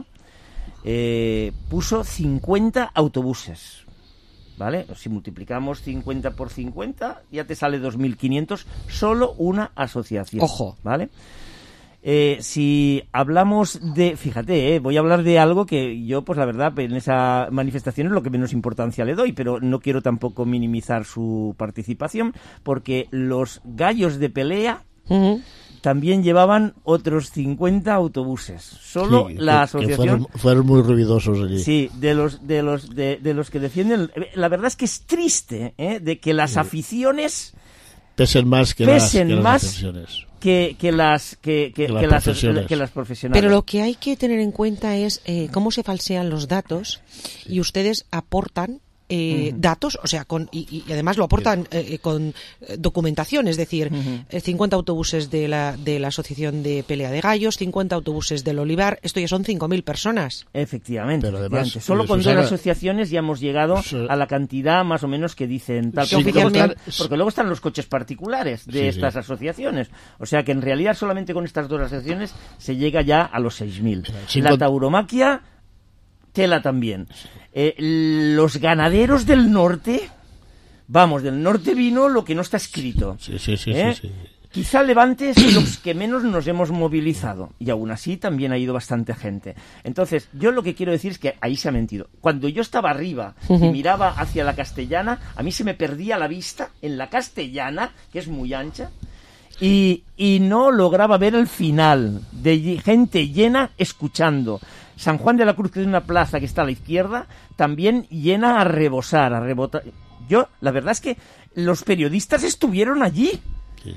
50 autobuses. ¿Vale? Si multiplicamos 50 por 50, ya te sale 2.500, solo una asociación. Ojo. ¿Vale? Si hablamos de... Fíjate, voy a hablar de algo que yo, pues la verdad, en esa manifestación es lo que menos importancia le doy, pero no quiero tampoco minimizar su participación, porque los gallos de pelea... también llevaban otros 50 autobuses. Solo la asociación... Que fueron muy ruidosos allí. Sí, de los que defienden... La verdad es que es triste, de que las aficiones... Pesen más que las aficiones. Que las profesionales. Pero lo que hay que tener en cuenta es cómo se falsean los datos y ustedes aportan datos, o sea, y además lo aportan con documentación, es decir, 50 autobuses de la Asociación de Pelea de Gallos, 50 autobuses del Olivar, esto ya son 5.000 personas. Efectivamente. Pero además, solo con dos asociaciones ya hemos llegado a la cantidad más o menos que dicen tal porque luego están los coches particulares de estas asociaciones. O sea que en realidad solamente con estas dos asociaciones se llega ya a los 6.000. La tauromaquia, tela también. Los ganaderos del norte, del norte vino lo que no está escrito. Sí. Quizá Levante es los que menos nos hemos movilizado, y aún así también ha ido bastante gente. Entonces, yo lo que quiero decir es que ahí se ha mentido. Cuando yo estaba arriba y miraba hacia la Castellana, a mí se me perdía la vista en la Castellana, que es muy ancha, y no lograba ver el final, de gente llena escuchando. San Juan de la Cruz, que es una plaza que está a la izquierda, también llena a rebosar, a rebotar. La verdad es que los periodistas estuvieron allí. Sí.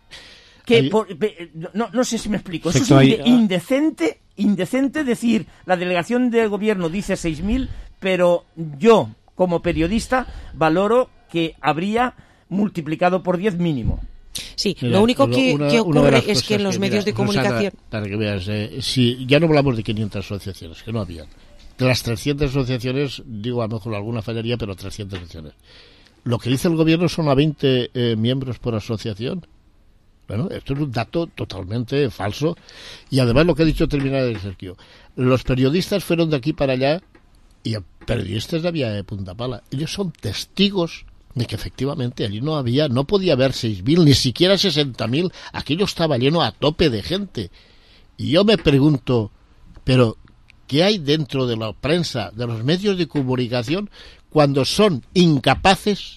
No sé si me explico. Eso es indecente decir, la delegación del gobierno dice 6.000, pero yo, como periodista, valoro que habría multiplicado por 10 mínimo. Sí, mira, lo único que ocurre es que en los medios de comunicación... Susana, para que veas, si ya no hablamos de 500 asociaciones, que no habían. De las 300 asociaciones, digo, a lo mejor alguna fallaría, pero 300 asociaciones. Lo que dice el gobierno son a 20 miembros por asociación. Bueno, esto es un dato totalmente falso. Y además lo que ha dicho terminado de Sergio, los periodistas fueron de aquí para allá y el periodistas había de punta pala. Ellos son testigos de que efectivamente allí no podía haber 6.000, ni siquiera 60.000, aquello estaba lleno a tope de gente. Y yo me pregunto, pero ¿qué hay dentro de la prensa, de los medios de comunicación, cuando son incapaces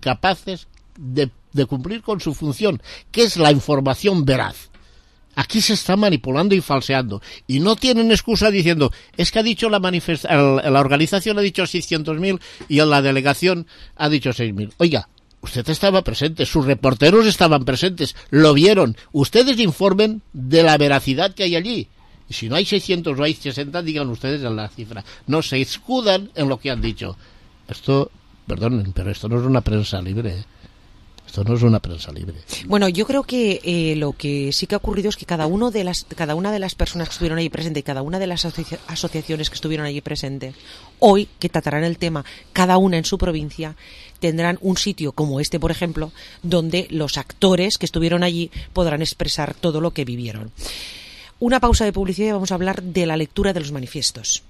de cumplir con su función, que es la información veraz? Aquí se está manipulando y falseando. Y no tienen excusa diciendo, es que ha dicho la organización ha dicho 600.000 y la delegación ha dicho 6.000. Oiga, usted estaba presente, sus reporteros estaban presentes, lo vieron. Ustedes informen de la veracidad que hay allí. Y si no hay 600 o hay 60, digan ustedes en la cifra. No se escudan en lo que han dicho. Esto, perdonen, pero esto no es una prensa libre, Esto no es una prensa libre. Bueno, yo creo que lo que sí que ha ocurrido es que cada una de las personas que estuvieron allí presente y cada una de las asociaciones que estuvieron allí presente, hoy, que tratarán el tema cada una en su provincia, tendrán un sitio como este, por ejemplo, donde los actores que estuvieron allí podrán expresar todo lo que vivieron. Una pausa de publicidad y vamos a hablar de la lectura de los manifiestos.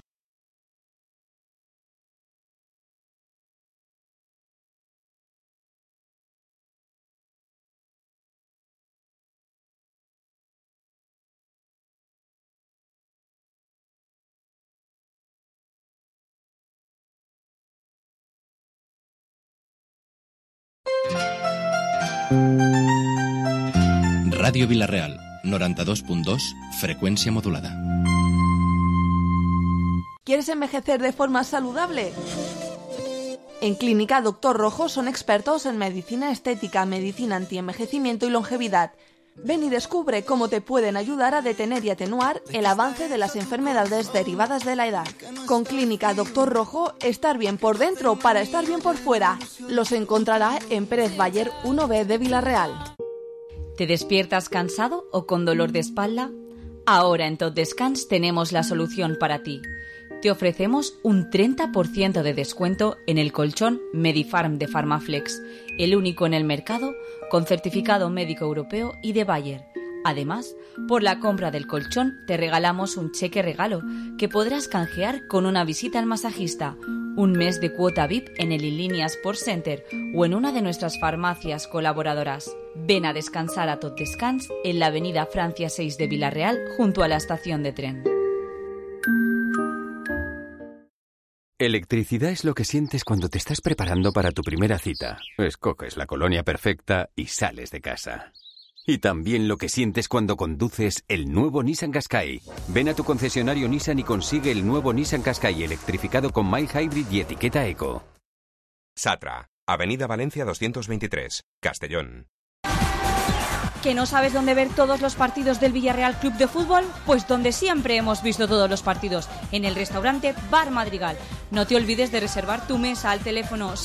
Radio Villarreal, 92.2, frecuencia modulada. ¿Quieres envejecer de forma saludable? En Clínica Doctor Rojo son expertos en medicina estética, medicina antienvejecimiento y longevidad. Ven y descubre cómo te pueden ayudar a detener y atenuar el avance de las enfermedades derivadas de la edad. Con Clínica Doctor Rojo, estar bien por dentro para estar bien por fuera. Los encontrará en Pérez Bayer 1B de Villarreal. ¿Te despiertas cansado o con dolor de espalda? Ahora en Tot Descans tenemos la solución para ti. Te ofrecemos un 30% de descuento en el colchón Medifarm de Pharmaflex, el único en el mercado con certificado médico europeo y de Bayer. Además, por la compra del colchón te regalamos un cheque regalo que podrás canjear con una visita al masajista, un mes de cuota VIP en el Inlínea Sports Center o en una de nuestras farmacias colaboradoras. Ven a descansar a Tot Descans en la avenida Francia 6 de Villarreal junto a la estación de tren. Electricidad es lo que sientes cuando te estás preparando para tu primera cita. Escoges la colonia perfecta y sales de casa. Y también lo que sientes cuando conduces el nuevo Nissan Qashqai. Ven a tu concesionario Nissan y consigue el nuevo Nissan Qashqai electrificado con mild hybrid y etiqueta eco. Satra, Avenida Valencia 223, Castellón. ¿Que no sabes dónde ver todos los partidos del Villarreal Club de Fútbol? Pues donde siempre hemos visto todos los partidos, en el restaurante Bar Madrigal. No te olvides de reservar tu mesa al teléfono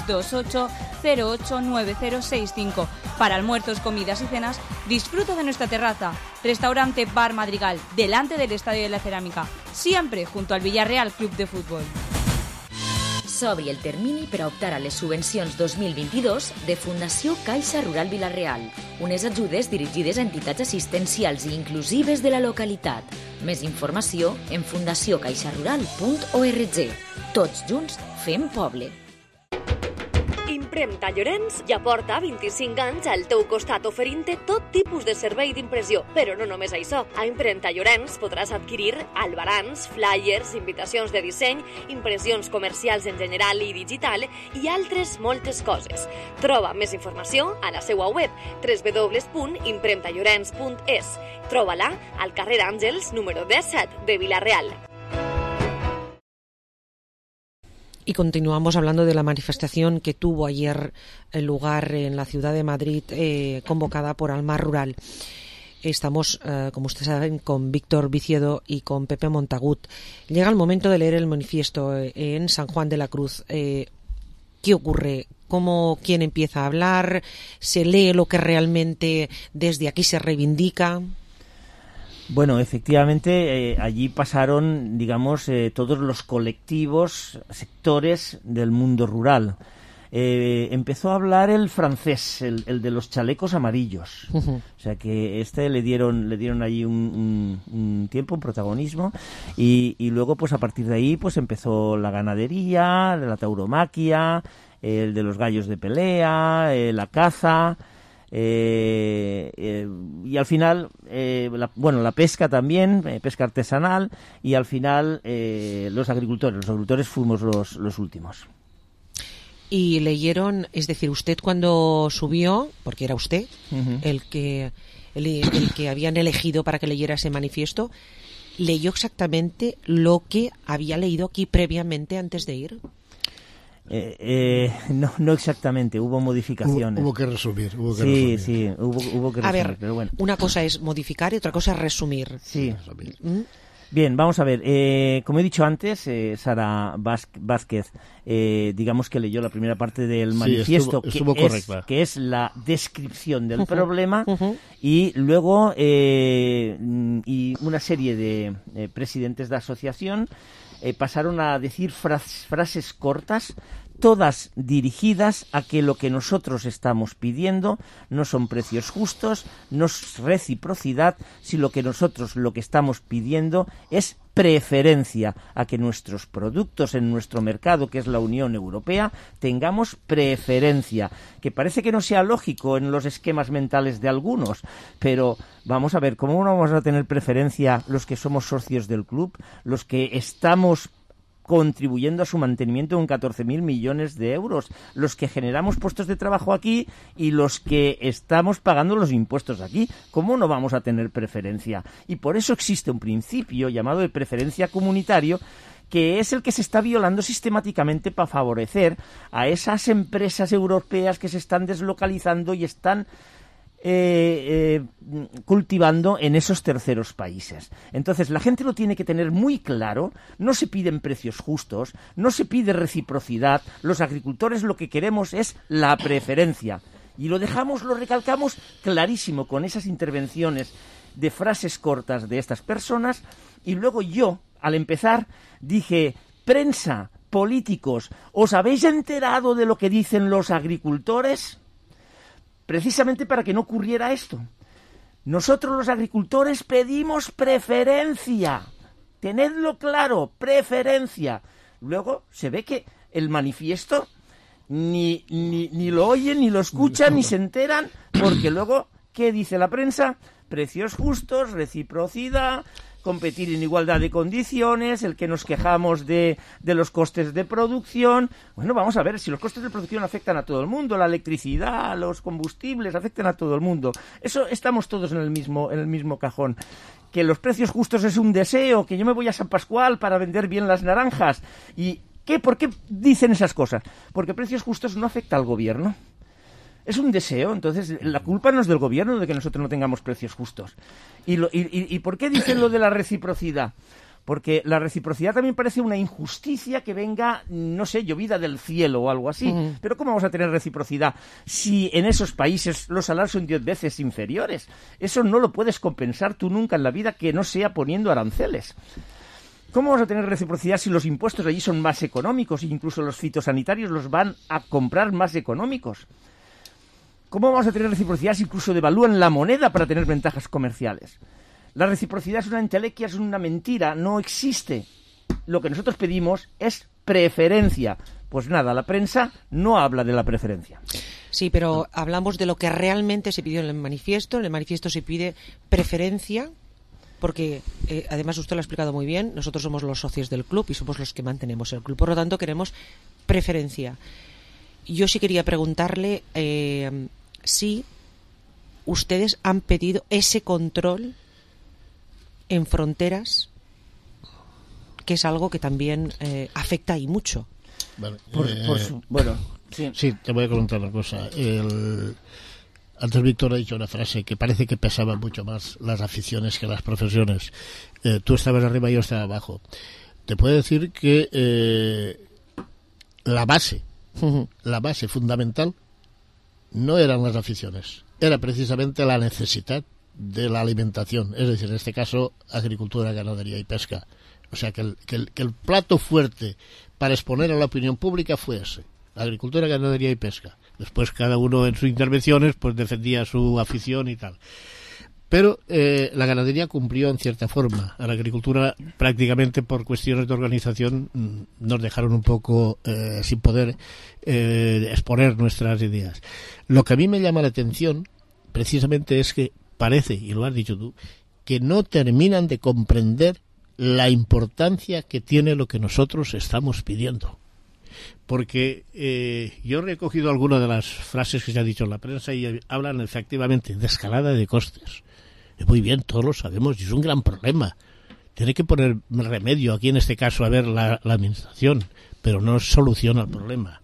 628-089065. Para almuerzos, comidas y cenas, disfruta de nuestra terraza. Restaurante Bar Madrigal, delante del Estadio de la Cerámica, siempre junto al Villarreal Club de Fútbol. S'obri el termini per a optar a les subvencions 2022 de Fundació Caixa Rural Vila-real, unes ajudes dirigides a entitats assistencials i inclusives de la localitat. Més informació en fundaciocaixarural.org. Tots junts fem poble. Impremta Llorenç ja porta 25 anys al teu costat oferint-te tot tipus de servei d'impressió. Però no només això. A Impremta Llorenç podràs adquirir albarans, flyers, invitacions de disseny, impressions comercials en general i digital i altres moltes coses. Troba més informació a la seva web www.impremtallorens.es. Troba-la al carrer Àngels número 17 de Vila-real. Y continuamos hablando de la manifestación que tuvo ayer lugar en la ciudad de Madrid, convocada por Almar Rural. Estamos, como ustedes saben, con Víctor Viciedo y con Pepe Montagut. Llega el momento de leer el manifiesto en San Juan de la Cruz. ¿Qué ocurre? ¿Quién empieza a hablar? ¿Se lee lo que realmente desde aquí se reivindica? Bueno, efectivamente, allí pasaron, digamos, todos los colectivos, sectores del mundo rural. Empezó a hablar el francés, el de los chalecos amarillos. O sea que le dieron allí un tiempo, un protagonismo, y luego, pues a partir de ahí, pues empezó la ganadería, la tauromaquia, el de los gallos de pelea, la caza. Y al final la pesca también, pesca artesanal, y al final los agricultores fuimos los últimos. Y leyeron, es decir, usted cuando subió, porque era usted el que habían elegido para que leyera ese manifiesto, ¿leyó exactamente lo que había leído aquí previamente antes de ir? No exactamente, hubo modificaciones. Hubo que resumir. Hubo que resumir. A ver, pero bueno. Una cosa es modificar y otra cosa es resumir. Sí. Bien, vamos a ver. Como he dicho antes, Sara Vázquez, digamos que leyó la primera parte del manifiesto, estuvo que es la descripción del problema, y luego y una serie de presidentes de asociación pasaron a decir frases cortas, todas dirigidas a que lo que nosotros estamos pidiendo no son precios justos, no es reciprocidad, sino que nosotros lo que estamos pidiendo es preferencia, a que nuestros productos en nuestro mercado, que es la Unión Europea, tengamos preferencia, que parece que no sea lógico en los esquemas mentales de algunos, pero vamos a ver, ¿cómo no vamos a tener preferencia los que somos socios del club, los que estamos contribuyendo a su mantenimiento con 14.000 millones de euros, los que generamos puestos de trabajo aquí y los que estamos pagando los impuestos aquí. ¿Cómo no vamos a tener preferencia? Y por eso existe un principio llamado de preferencia comunitario, que es el que se está violando sistemáticamente para favorecer a esas empresas europeas que se están deslocalizando y están cultivando en esos terceros países. Entonces, la gente lo tiene que tener muy claro. No se piden precios justos, no se pide reciprocidad. Los agricultores lo que queremos es la preferencia. Y lo recalcamos clarísimo con esas intervenciones de frases cortas de estas personas. Y luego yo, al empezar, dije: prensa, políticos, ¿os habéis enterado de lo que dicen los agricultores? Precisamente para que no ocurriera esto. Nosotros los agricultores pedimos preferencia. Tenedlo claro, preferencia. Luego se ve que el manifiesto ni lo oyen, ni lo escuchan, ni se enteran, porque luego, ¿qué dice la prensa? Precios justos, reciprocidad, competir en igualdad de condiciones, el que nos quejamos de los costes de producción. Bueno, vamos a ver, si los costes de producción afectan a todo el mundo, la electricidad, los combustibles afectan a todo el mundo. Eso estamos todos en el mismo cajón. Que los precios justos es un deseo, que yo me voy a San Pascual para vender bien las naranjas. ¿Y qué? ¿Por qué dicen esas cosas? Porque precios justos no afecta al gobierno. Es un deseo, entonces la culpa no es del gobierno de que nosotros no tengamos precios justos. ¿Y por qué dicen lo de la reciprocidad? Porque la reciprocidad también parece una injusticia que venga, no sé, llovida del cielo o algo así. Pero ¿cómo vamos a tener reciprocidad si en esos países los salarios son 10 veces inferiores? Eso no lo puedes compensar tú nunca en la vida, que no sea poniendo aranceles. ¿Cómo vamos a tener reciprocidad si los impuestos allí son más económicos e incluso los fitosanitarios los van a comprar más económicos? ¿Cómo vamos a tener reciprocidad si incluso devalúan la moneda para tener ventajas comerciales? La reciprocidad es una entelequia, es una mentira, no existe. Lo que nosotros pedimos es preferencia. Pues nada, la prensa no habla de la preferencia. Sí, pero hablamos de lo que realmente se pidió en el manifiesto. En el manifiesto se pide preferencia, porque además usted lo ha explicado muy bien, nosotros somos los socios del club y somos los que mantenemos el club. Por lo tanto, queremos preferencia. Yo sí quería preguntarle si ustedes han pedido ese control en fronteras, que es algo que también afecta y mucho. Vale. Bueno, sí. Sí, te voy a comentar una cosa. Antes Víctor ha dicho una frase que parece que pesaban mucho más las aficiones que las profesiones. Tú estabas arriba y yo estaba abajo. Te puedo decir que la base fundamental no eran las aficiones, era precisamente la necesidad de la alimentación, es decir, en este caso agricultura, ganadería y pesca. O sea que el plato fuerte para exponer a la opinión pública fue ese: agricultura, ganadería y pesca. Después cada uno en sus intervenciones pues defendía su afición y tal. Pero la ganadería cumplió en cierta forma. A la agricultura, prácticamente por cuestiones de organización, nos dejaron un poco sin poder exponer nuestras ideas. Lo que a mí me llama la atención, precisamente, es que parece, y lo has dicho tú, que no terminan de comprender la importancia que tiene lo que nosotros estamos pidiendo. Porque yo he recogido algunas de las frases que se ha dicho en la prensa y hablan efectivamente de escalada de costes. Muy bien, todos lo sabemos y es un gran problema. Tiene que poner remedio aquí, en este caso, a ver la administración, pero no soluciona el problema.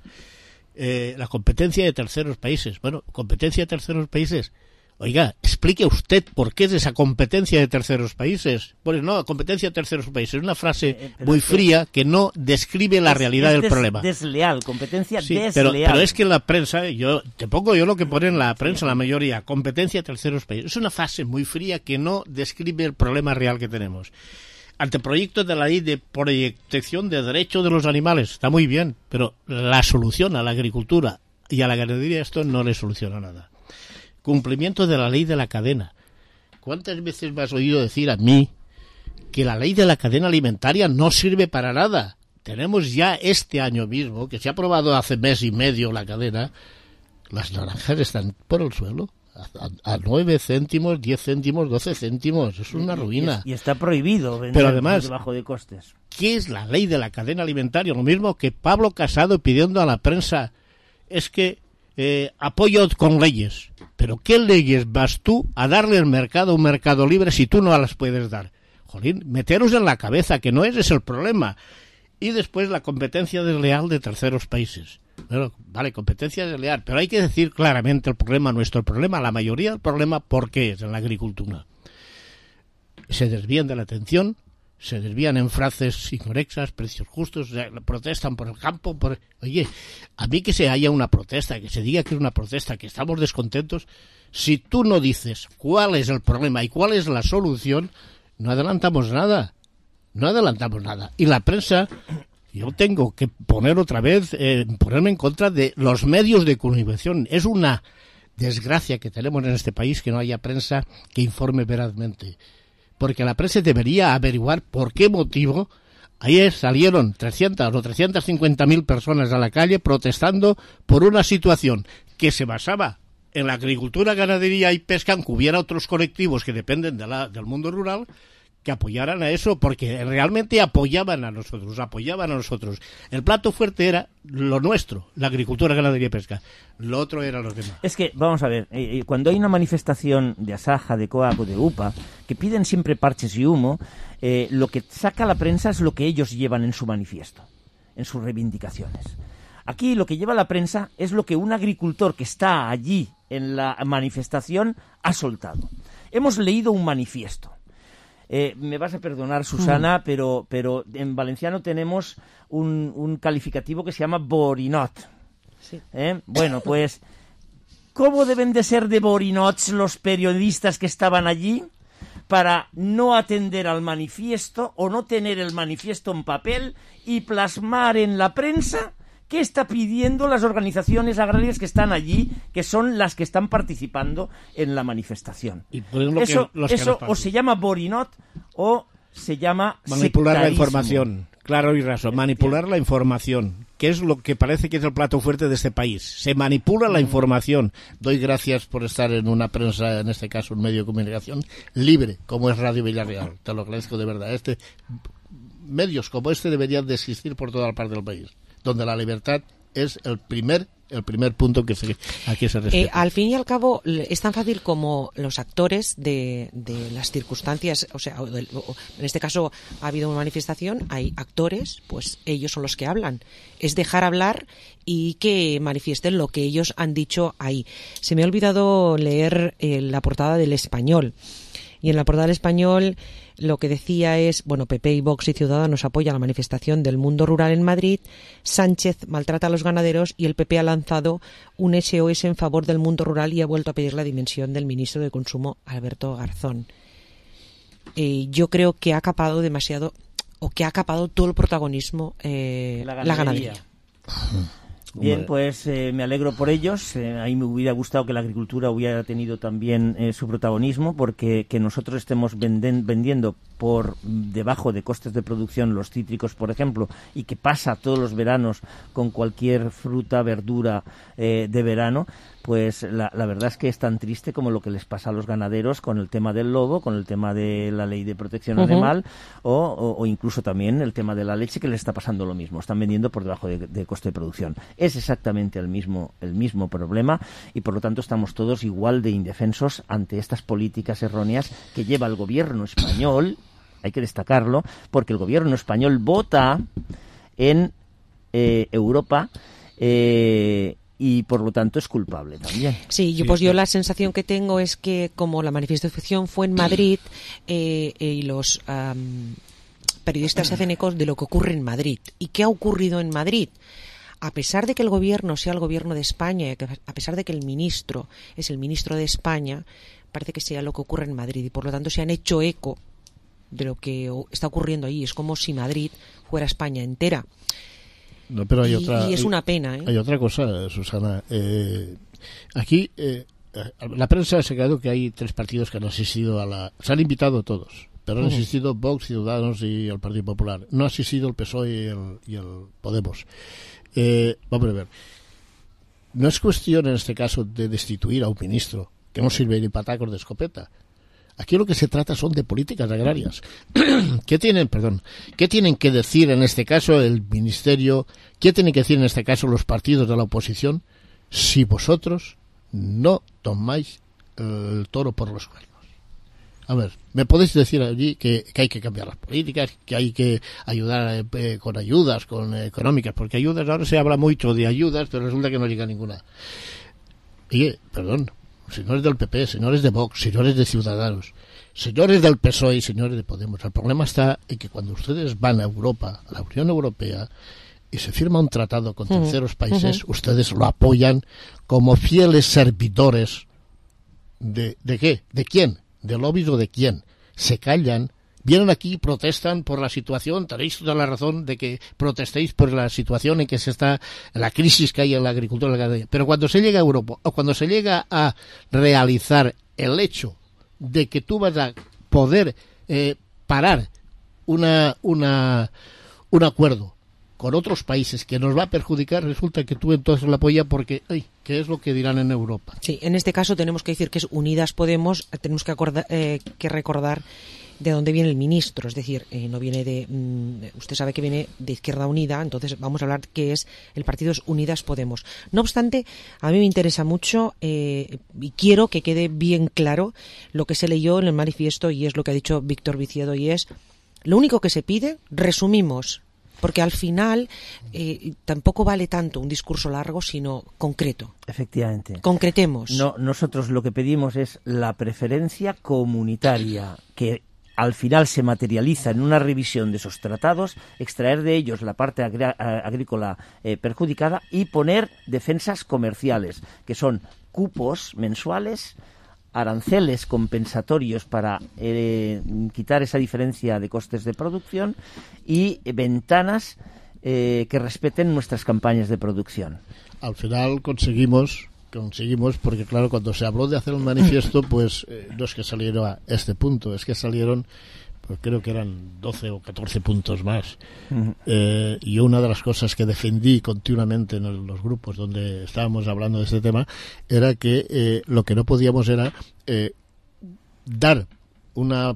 La competencia de terceros países. Bueno, competencia de terceros países. Oiga, explique usted por qué es esa competencia de terceros países. Pues no, competencia de terceros países. Es una frase muy fría que no describe la realidad del problema. Desleal, competencia desleal. Pero es que en la prensa, te pongo yo lo que pone en la prensa, la mayoría, competencia de terceros países. Es una frase muy fría que no describe el problema real que tenemos. Anteproyecto de la ley de protección de derechos de los animales. Está muy bien, pero la solución a la agricultura y a la ganadería, esto no le soluciona nada. Cumplimiento de la ley de la cadena. ¿Cuántas veces me has oído decir a mí que la ley de la cadena alimentaria no sirve para nada? Tenemos ya este año mismo, que se ha aprobado hace mes y medio la cadena, las naranjas están por el suelo. a 9 céntimos, 10 céntimos, 12 céntimos. Es una ruina. Y está prohibido vender. Pero además, debajo de costes. ¿Qué es la ley de la cadena alimentaria? Lo mismo que Pablo Casado pidiendo a la prensa, es que apoyo con leyes. ¿Pero qué leyes vas tú a darle al mercado, un mercado libre, si tú no las puedes dar? Jolín, meteros en la cabeza que no ese es el problema. Y después la competencia desleal de terceros países. Bueno, vale, competencia desleal, pero hay que decir claramente el problema, nuestro problema, la mayoría del problema, ¿por qué es en la agricultura? Se desvían de la atención, se desvían en frases incorrectas, precios justos, protestan por el campo. Oye, a mí que se haya una protesta, que se diga que es una protesta, que estamos descontentos, si tú no dices cuál es el problema y cuál es la solución, no adelantamos nada. No adelantamos nada. Y la prensa, yo tengo que poner otra vez, ponerme en contra de los medios de comunicación. Es una desgracia que tenemos en este país que no haya prensa que informe verazmente. Porque la prensa debería averiguar por qué motivo ayer salieron 300 o 350.000 personas a la calle protestando por una situación que se basaba en la agricultura, ganadería y pesca, aunque hubiera otros colectivos que dependen del mundo rural, que apoyaran a eso, porque realmente apoyaban a nosotros. El plato fuerte era lo nuestro, la agricultura, ganadería y pesca. Lo otro era los demás. Es que, vamos a ver, cuando hay una manifestación de Asaja, de COAG o de UPA, que piden siempre parches y humo, lo que saca la prensa es lo que ellos llevan en su manifiesto, en sus reivindicaciones. Aquí lo que lleva la prensa es lo que un agricultor que está allí en la manifestación ha soltado. Hemos leído un manifiesto. Me vas a perdonar, Susana, pero en valenciano tenemos un calificativo que se llama borinot. Sí. Bueno, pues, ¿cómo deben de ser de borinots los periodistas que estaban allí para no atender al manifiesto o no tener el manifiesto en papel y plasmar en la prensa qué está pidiendo las organizaciones agrarias que están allí, que son las que están participando en la manifestación? Y eso o se llama borinot o se llama manipular la sectarismo. Información. Claro y raso, manipular la información, que es lo que parece que es el plato fuerte de este país. Se manipula la información. Doy gracias por estar en una prensa, en este caso un medio de comunicación, libre, como es Radio Villarreal. Te lo agradezco de verdad. Medios como este deberían de existir por toda la parte del país, donde la libertad es el primer punto que aquí se respeta. Al fin y al cabo, es tan fácil como los actores de las circunstancias, o sea, en este caso ha habido una manifestación, hay actores, pues ellos son los que hablan. Es dejar hablar y que manifiesten lo que ellos han dicho ahí. Se me ha olvidado leer la portada del Español. Y en la portada del Español lo que decía es, bueno, PP y Vox y Ciudadanos apoyan la manifestación del mundo rural en Madrid, Sánchez maltrata a los ganaderos y el PP ha lanzado un SOS en favor del mundo rural y ha vuelto a pedir la dimisión del ministro de Consumo, Alberto Garzón. Yo creo que ha acapado demasiado, o que ha acapado todo el protagonismo la ganadería. Bien, pues me alegro por ellos. A mí me hubiera gustado que la agricultura hubiera tenido también su protagonismo, porque que nosotros estemos vendiendo por debajo de costes de producción los cítricos, por ejemplo, y que pasa todos los veranos con cualquier fruta, verdura de verano, pues la verdad es que es tan triste como lo que les pasa a los ganaderos con el tema del lobo, con el tema de la ley de protección animal o incluso también el tema de la leche, que les está pasando lo mismo. Están vendiendo por debajo de coste de producción. Es exactamente el mismo problema y por lo tanto estamos todos igual de indefensos ante estas políticas erróneas que lleva el gobierno español. Hay que destacarlo, porque el gobierno español vota en Europa y por lo tanto es culpable también. Sí, yo la sensación que tengo es que como la manifestación fue en Madrid y los periodistas se hacen ecos de lo que ocurre en Madrid. ¿Y qué ha ocurrido en Madrid? A pesar de que el gobierno sea el gobierno de España, a pesar de que el ministro es el ministro de España, parece que sea lo que ocurre en Madrid y por lo tanto se han hecho eco de lo que está ocurriendo ahí. Es como si Madrid fuera España entera. No, pero y es una pena. Hay otra cosa, Susana. Aquí la prensa ha sacado que hay 3 partidos que han asistido se han invitado todos, pero han asistido Vox, Ciudadanos y el Partido Popular. No ha asistido el PSOE y el Podemos. Vamos a ver. No es cuestión en este caso de destituir a un ministro que no sirve ni para tacos de escopeta. Aquí lo que se trata son de políticas agrarias. ¿Qué tienen que decir en este caso el ministerio? ¿Qué tienen que decir en este caso los partidos de la oposición si vosotros no tomáis el toro por los cuernos? A ver, ¿me podéis decir allí que hay que cambiar las políticas, que hay que ayudar con ayudas, con económicas? Porque ayudas, ahora se habla mucho de ayudas, pero resulta que no llega ninguna. Oye, perdón, señores del PP, señores de Vox, señores de Ciudadanos, señores del PSOE y señores de Podemos, el problema está en que cuando ustedes van a Europa, a la Unión Europea, y se firma un tratado con terceros países, ustedes lo apoyan como fieles servidores ¿de qué? ¿De quién? ¿De lobbies o de quién? Se callan, vienen aquí y protestan por la situación. Tenéis toda la razón de que protestéis por la situación en que se está, la crisis que hay en la agricultura y la ganadería. Pero cuando se llega a Europa, o cuando se llega a realizar el hecho de que tú vas a poder parar un acuerdo con otros países que nos va a perjudicar, resulta que tú entonces lo apoyas porque, ¿qué es lo que dirán en Europa? Sí, en este caso tenemos que decir que es Unidas Podemos, tenemos que recordar de dónde viene el ministro, es decir, no viene usted sabe que viene de Izquierda Unida, entonces vamos a hablar que es el partido es Unidas Podemos. No obstante, a mí me interesa mucho y quiero que quede bien claro lo que se leyó en el manifiesto y es lo que ha dicho Víctor Viciedo y es lo único que se pide, resumimos, porque al final tampoco vale tanto un discurso largo, sino concreto. Efectivamente. Concretemos. No, nosotros lo que pedimos es la preferencia comunitaria, que al final se materializa en una revisión de esos tratados, extraer de ellos la parte agrícola perjudicada y poner defensas comerciales, que son cupos mensuales, aranceles compensatorios para quitar esa diferencia de costes de producción y ventanas que respeten nuestras campañas de producción. Al final conseguimos porque claro, cuando se habló de hacer un manifiesto, pues no es que salieron a este punto, es que salieron, pues creo que eran 12 o 14 puntos más. Y una de las cosas que defendí continuamente en los grupos donde estábamos hablando de este tema era que lo que no podíamos era dar una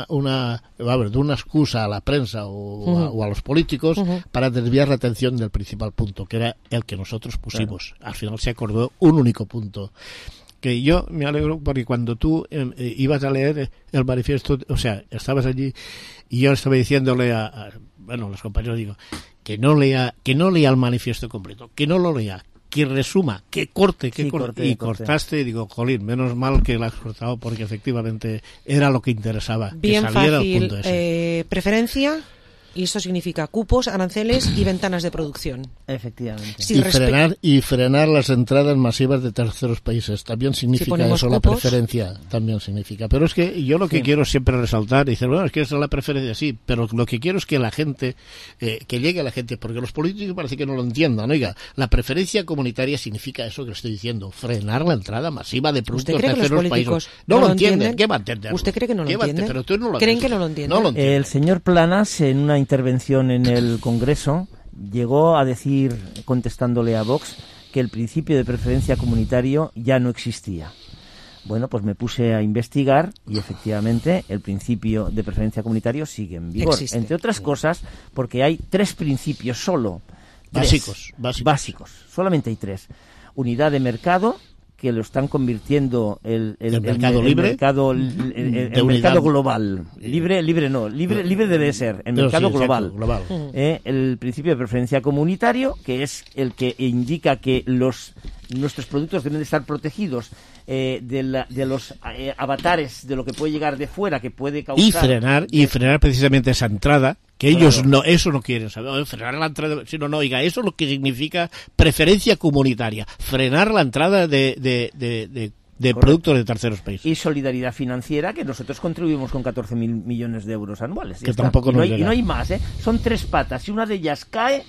excusa a la prensa o a los políticos para desviar la atención del principal punto, que era el que nosotros pusimos. Al final se acordó un único punto. Que yo me alegro porque cuando tú ibas a leer el manifiesto, o sea, estabas allí y yo estaba diciéndole a los compañeros, digo, que no lea el manifiesto completo, que no lo lea, que resuma, que corte, y cortaste, y digo, jolín, menos mal que lo has cortado porque efectivamente era lo que interesaba. Bien que saliera fácil, el punto ese. Preferencia. Y esto significa cupos, aranceles y ventanas de producción. Efectivamente. Y frenar las entradas masivas de terceros países. También significa eso, cupos, la preferencia. También significa. Pero es que yo lo que quiero siempre resaltar, y decir, bueno, es que esa es la preferencia, sí, pero lo que quiero es que la gente, que llegue a la gente, porque los políticos parece que no lo entiendan. Oiga, la preferencia comunitaria significa eso que estoy diciendo, frenar la entrada masiva de productos de terceros países. No lo entienden. ¿Qué va a entender? ¿Usted cree que no lo entiende? Pero tú no lo ¿Creen que no lo entienden? El señor Planas, en una intervención en el Congreso, llegó a decir, contestándole a Vox, que el principio de preferencia comunitario ya no existía. Bueno, pues me puse a investigar y efectivamente el principio de preferencia comunitario sigue en vigor. Existe. Entre otras cosas, porque hay 3 principios solo. Básicos. Solamente hay 3. Unidad de mercado, que lo están convirtiendo el mercado libre, el mercado global. Libre debe ser, el mercado global. El principio de preferencia comunitario, que es el que indica que nuestros productos deben de estar protegidos de los avatares de lo que puede llegar de fuera, que puede causar... Y frenar precisamente esa entrada, que ellos eso no quieren saber, frenar la entrada, sino no, oiga, eso es lo que significa preferencia comunitaria, frenar la entrada de productos de terceros países. Y solidaridad financiera, que nosotros contribuimos con 14.000 millones de euros anuales. Que tampoco y no hay más, Son 3 patas, si una de ellas cae,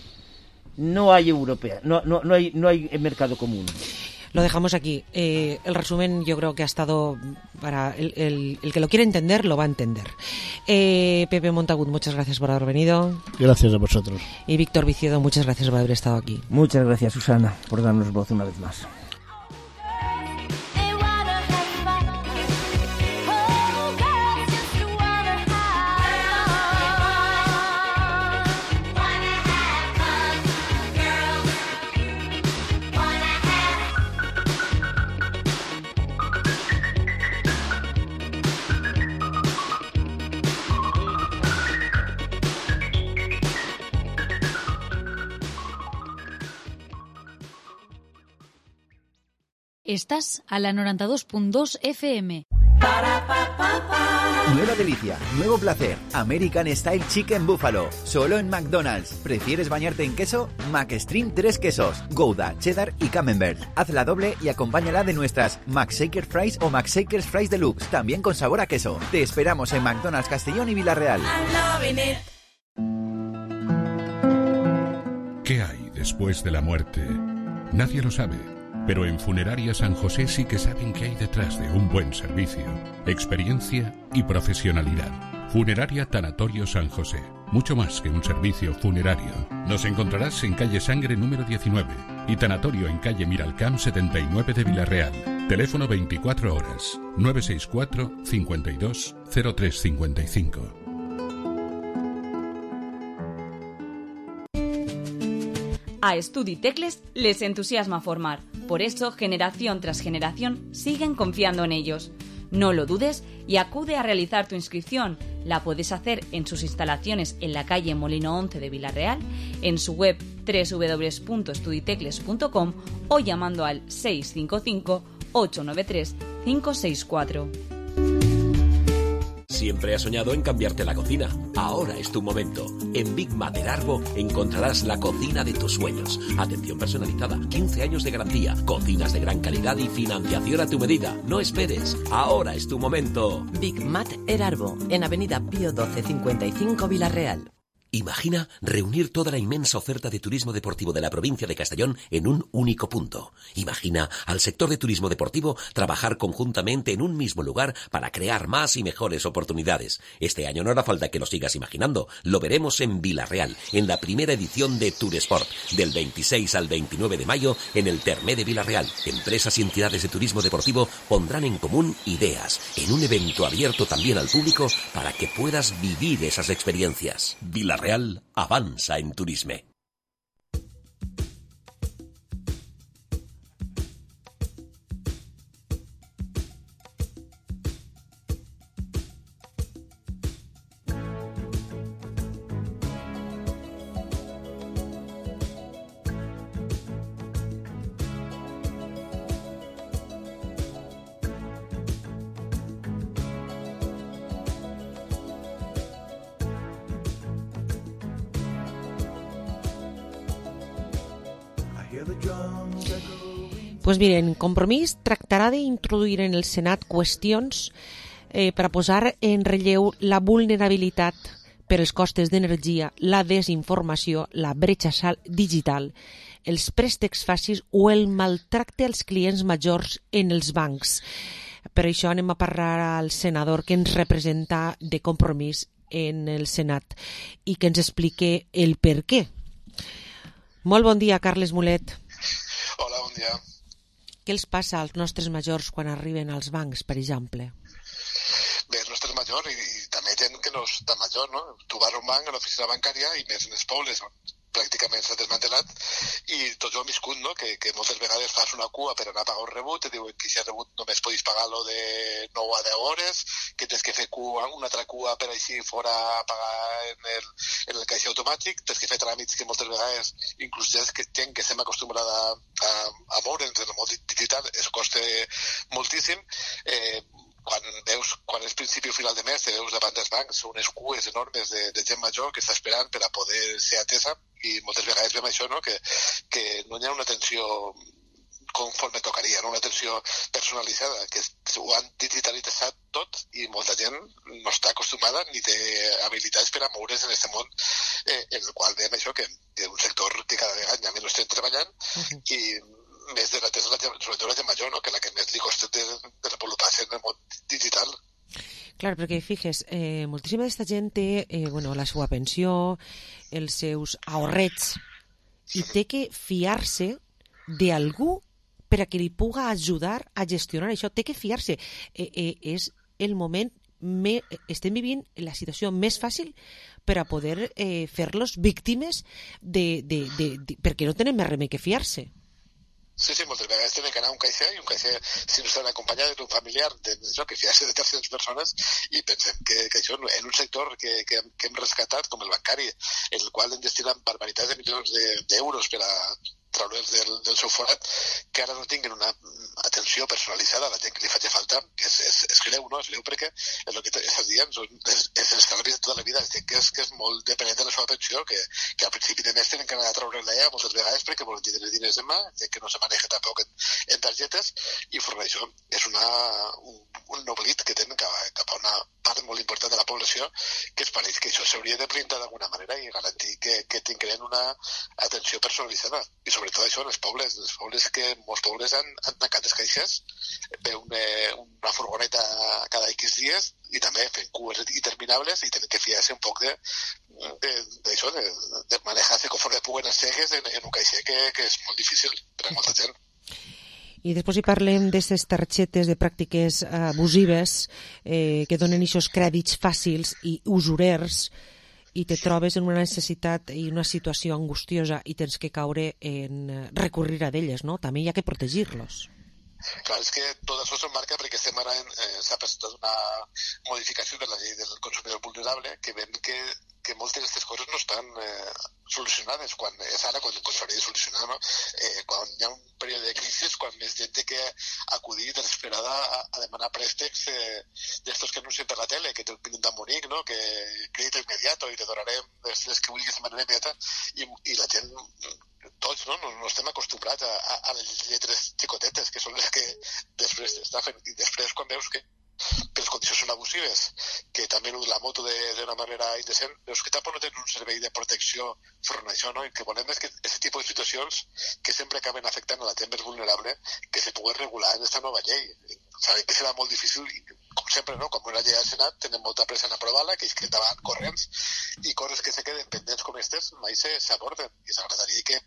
no hay europea, no hay mercado común. Lo dejamos aquí. El resumen yo creo que ha estado para el que lo quiere entender, lo va a entender. Pepe Montagut, muchas gracias por haber venido. Gracias a vosotros. Y Víctor Viciedo, muchas gracias por haber estado aquí. Muchas gracias, Susana, por darnos voz una vez más. Estás a la 92.2 FM. Nueva delicia, nuevo placer. American Style Chicken Buffalo. Solo en McDonald's. ¿Prefieres bañarte en queso? McStream 3 quesos. Gouda, cheddar y camembert. Hazla doble y acompáñala de nuestras McShaker Fries o McShakers Fries Deluxe. También con sabor a queso. Te esperamos en McDonald's Castellón y Villarreal. ¿Qué hay después de la muerte? Nadie lo sabe. Pero en Funeraria San José sí que saben qué hay detrás de un buen servicio, experiencia y profesionalidad. Funeraria Tanatorio San José. Mucho más que un servicio funerario. Nos encontrarás en calle Sangre número 19 y Tanatorio en calle Miralcamp 79 de Villarreal. Teléfono 24 horas 964 52 0355. A Studitecles les entusiasma formar. Por eso, generación tras generación, siguen confiando en ellos. No lo dudes y acude a realizar tu inscripción. La puedes hacer en sus instalaciones en la calle Molino 11 de Villarreal, en su web www.studitecles.com o llamando al 655 893 564. Siempre has soñado en cambiarte la cocina. Ahora es tu momento. En Big Mac Arbo encontrarás la cocina de tus sueños. Atención personalizada, 15 años de garantía, cocinas de gran calidad y financiación a tu medida. No esperes. Ahora es tu momento. Big Mac Arbo, en Avenida Pío 12 55 Villarreal. Imagina reunir toda la inmensa oferta de turismo deportivo de la provincia de Castellón en un único punto. Imagina al sector de turismo deportivo trabajar conjuntamente en un mismo lugar para crear más y mejores oportunidades. Este año no hará falta que lo sigas imaginando. Lo veremos en Villarreal, en la primera edición de Tour Sport, del 26 al 29 de mayo en el Termé de Villarreal. Empresas y entidades de turismo deportivo pondrán en común ideas en un evento abierto también al público para que puedas vivir esas experiencias. Villarreal avanza en turisme. Pues miren, Compromís tractarà d'introduir en el Senat qüestions per a posar en relleu la vulnerabilitat per als costes d'energia, la desinformació, la bretxa digital, els préstecs fàcils o el maltracte als clients majors en els bancs. Per això anem a parlar al senador que ens representa de Compromís en el Senat i que ens explique el per què. Molt bon dia, Carles Mulet. Hola, bon dia. Què els passa als nostres majors quan arriben als bancs, per exemple? Bé, els nostres majors i també gent que no és tan major, no? Tu vas a un banc, a l'oficina bancària, i més en els pobles, pràcticament s'ha desmantelat, i tots ho hem viscut, no? Que moltes vegades fas una cua per anar a pagar un rebut, et diuen que si has rebut només podis pagar-lo de 9 a 10 hores, que tens que fer una altra cua per així fora a pagar en el caixer automàtic, tens que fer tràmits que moltes vegades, inclús gent que estem acostumbrada a moure'ns en el món digital, es costa moltíssim. Quan és principi o final de mes te veus davant dels bancs unes cues enormes de gent major que està esperant per a poder ser atesa, i moltes vegades veiem això, no? Que no hi ha una atenció conforme tocaria, no? Una atenció personalitzada, que ho han digitalitzat tot i molta gent no està acostumada ni té habilitats per a moure's en aquest món en el qual veiem això, que és un sector que cada vegada hi ha menys estem treballant i més de sobretot la gent major, no? Que la que més li costa desenvolupar-se en el món digital. Clar, perquè fixes, moltíssima d'aquesta gent té la seva pensió, els seus ahorrets, i té que fiar-se d'algú per a que li puga ajudar a gestionar això. Té que fiar-se. És el moment, estem vivint la situació més fàcil per a poder fer-los víctimes perquè no tenen més remei que fiar-se. Sí, moltes vegades tenen que anar a un caixer, i un caixer, si no estan acompanyats d'un familiar, d'això, que fiar-se de terceres persones, i pensem que això, en un sector que hem rescatat, com el bancari, en el qual hem destinat barbaritats de milions d'euros per treure'ls del seu forat, que ara no tinguin una atenció personalitzada a la gent que li faci falta, que és greu, no? És greu perquè és el que estàs dient, és els salaris de tota la vida, que és molt dependent de la seva pensió, que al principi de mes tenen que anar a treure-la ja moltes vegades perquè volen tenir diners en mà, que no se maneja tampoc en targetes, i per això és un oblit que tenen cap a una part molt important de la població, que es pareix que això s'hauria de blindar d'alguna manera i garantir que tinguin una atenció personalitzada. I sobretot això en els pobles que molts pobles han tancat les caixes, ve una furgoneta cada X dies i també fent cues interminables i tenen que fiar-se un poc d'això, de manejar-se conforme puguen els cegues en un caixer que és molt difícil per a molta gent. I després hi parlem d'aquestes targetes de pràctiques abusives que donen aquests crèdits fàcils i usurers, i te trobes en una necessitat i una situació angustiosa i tens que caure en recurrir a d'elles, no? També hi ha que protegir-los. Clar, és que tot això s'emmarca perquè estem ara s'ha presentat una modificació de la llei del consumidor vulnerable que ven que moltes d'aquestes coses no estan solucionades, quan és ara quan s'hauria de solucionar, no? Quan hi ha un període de crisi, quan més gent té que acudir desesperada a demanar préstecs d'estos que anuncien per la tele, que te vienen de Munic, no? Que crèdit immediato i te donarem les que vulguis de manera immediata, i la gent, tots, no estem acostumbrats a les lletres xicotetes, que són les que després t'estafen, i després quan veus que les condicions són abusives, que també la moto d'una manera indecent, veus que tampoc no tenen un servei de protecció front a això, no? I que volem és que aquest tipus de situacions que sempre acaben afectant a la gent més vulnerable, que se pugui regular en aquesta nova llei. Sabem que serà molt difícil, i com sempre, no? Com una llei al Senat, tenen molta pressa en aprovar-la, que és que endavant corrents, i coses que se queden pendents com aquestes mai s'aborden. I s'agradaria que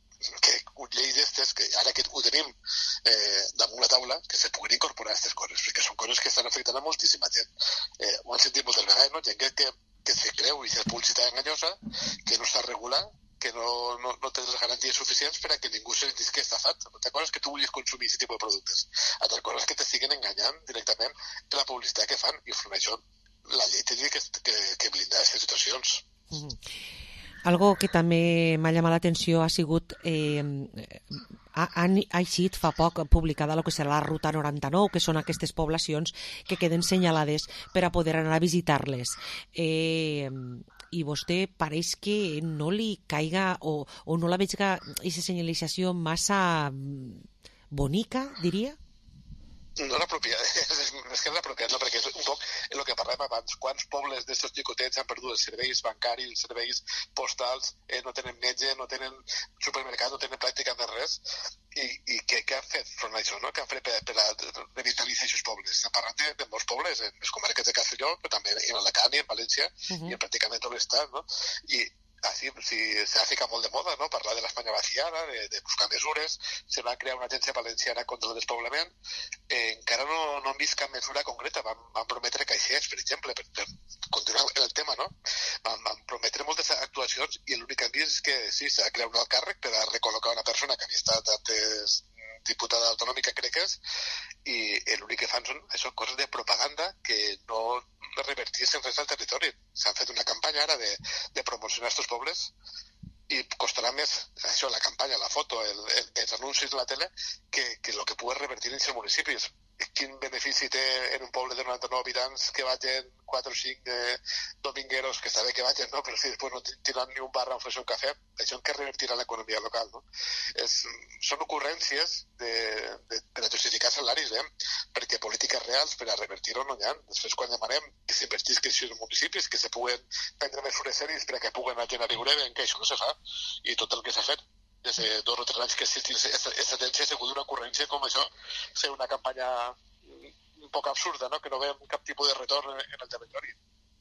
lleis d'estes, que ara que ho tenim damunt la taula, que se puguin incorporar aquestes coses, perquè són coses que estan afectant a moltíssima gent. Ho han sentit moltes vegades, no? Gent que se creu i és publicitat enganyosa, que no està regulada, que no té les garanties suficients per a que ningú se senti que està estafat. Altra cosa és que tu vulguis consumir aquest tipus de productes. Altra cosa és que t'estiguen enganyant directament per la publicitat que fan, i per això la llei tindria que blindar aquestes situacions. Algo que també m'ha llamat l'atenció ha sigut ha eixit fa poc publicada el que serà la Ruta 99, que són aquestes poblacions que queden senyalades per a poder anar a visitar-les. I vostè pareix que no li caiga o no la veig aquesta senyalització massa bonica, diria? No l'apropiat, és que és l'apropiat, no, perquè és un poc el que parlem abans. Quants pobles d'estos xicotets han perdut els serveis bancaris, els serveis postals, no tenen metge, no tenen supermercat, no tenen pràcticament res, i què han fet front a això, no? Què han fet per a revitalitzar aquests pobles? Estem parlant de molts pobles, en les comarques de Castelló, però també en Alacant i en València, i en pràcticament tot l'estat, no? I així s'ha ficat molt de moda, no? Parlar de l'Espanya vaciada, de buscar mesures, se va crear una agència valenciana contra el despoblament, encara no han vist cap mesura concreta, van prometre caixers, per exemple, per continuar el tema, no? Van prometre moltes actuacions i l'únic que han vist és que sí, s'ha creat un alt càrrec per a recol·locar una persona que havia estat antes diputada autonòmica, crec que és, i l'únic que fan són això, coses de propaganda que no reverteixen res al territori. S'han fet una campanya ara de promocionar aquests pobles i costarà més això, la campanya, la foto, els anuncis de la tele, que el que pugui revertir en els municipis. Quin benefici té en un poble de 99 habitants que vagin 4 o 5 domingueros, que està bé que vagin, no? Però si després no tenen ni un bar a oferir un cafè, això en què revertirà l'economia local, no? Són ocurrències per a justificar salaris, perquè polítiques reals per a revertir-ho no hi ha. Després, quan demanem que s'investisca en els municipis, que se puguen prendre mesures serioses per a que puguen anar a riure, que això no se fa, i tot el que s'ha fet des de 2 o 3 anys que aquesta tendència ha sigut una ocurrència com això, ser una campanya un poc absurda, no? Que no veiem cap tipus de retorn en el territori.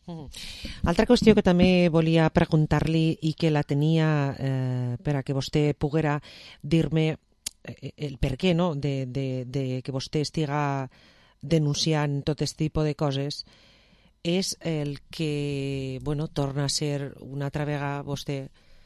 Altra qüestió que també volia preguntar-li i que la tenia per a que vostè poguera dir-me el per què, no? de que vostè estiga denunciant tot aquest tipus de coses, és el que, torna a ser una altra vegada vostè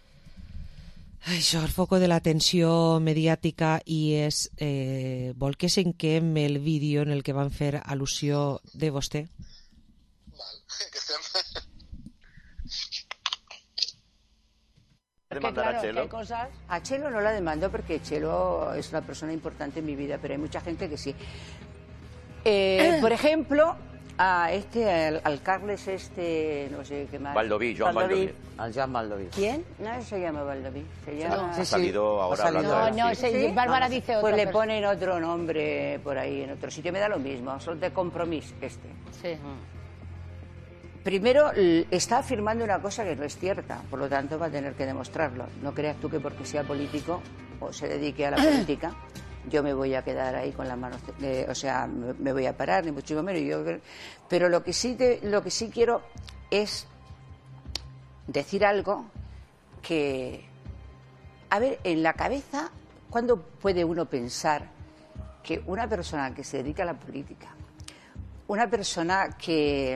això, el foco de l'atenció mediàtica, i és vol que senquem el vídeo en el que van fer al·lusió de vostè? Val, que estem... demandar a Chelo? A Chelo no la demando porque Chelo es una persona importante en mi vida, pero hay mucha gente que sí. Por ejemplo, al Carles no sé qué más. Baldoví, Joan Baldoví. Al Joan Baldoví. ¿Quién? No se llama Baldoví. Se llama... Ha salido ahora hablando. No, Bárbara dice otra. Pues le ponen otro nombre por ahí en otro sitio. Me da lo mismo. Son de Compromís Sí. Primero, está afirmando una cosa que no es cierta, por lo tanto va a tener que demostrarlo. No creas tú que porque sea político o se dedique a la política, yo me voy a quedar ahí con las manos, me voy a parar, ni mucho menos. Pero lo que sí quiero es decir algo que, a ver, en la cabeza, ¿cuándo puede uno pensar que una persona que se dedica a la política, una persona que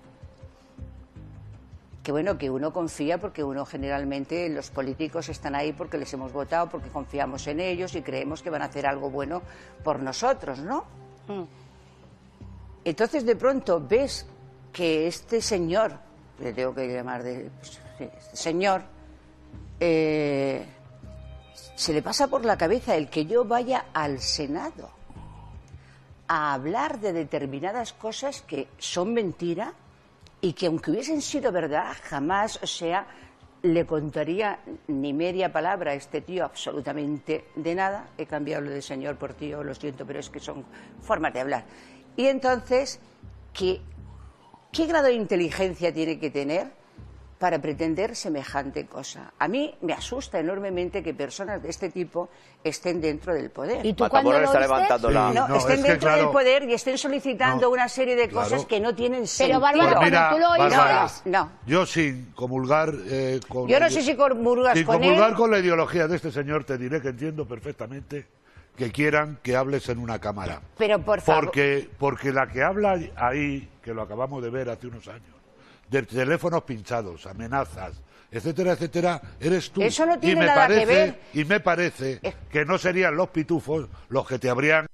uno confía, porque uno generalmente, los políticos están ahí porque les hemos votado, porque confiamos en ellos y creemos que van a hacer algo bueno por nosotros, ¿no? Entonces de pronto ves que este señor, le tengo que llamar este señor, se le pasa por la cabeza el que yo vaya al Senado a hablar de determinadas cosas que son mentira y que aunque hubiesen sido verdad, jamás, le contaría ni media palabra a este tío absolutamente de nada. He cambiado lo de señor por tío, lo siento, pero es que son formas de hablar. Y entonces, ¿qué grado de inteligencia tiene que tener para pretender semejante cosa? A mí me asusta enormemente que personas de este tipo estén dentro del poder. ¿Y tú cuando lo está levantando estén dentro del poder y estén solicitando una serie de cosas que no tienen sentido. Pero Bárbara, mira, ¿tú lo oíste? No. Yo sin comulgar con... Yo no sé si comulgas sin con comulgar él. con la ideología de este señor, te diré que entiendo perfectamente que quieran que hables en una cámara. Pero por favor... Porque la que habla ahí, que lo acabamos de ver hace unos años, de teléfonos pinchados, amenazas, etcétera, etcétera, eres tú. Eso no tiene nada que ver. Y me parece que no serían los pitufos los que te habrían...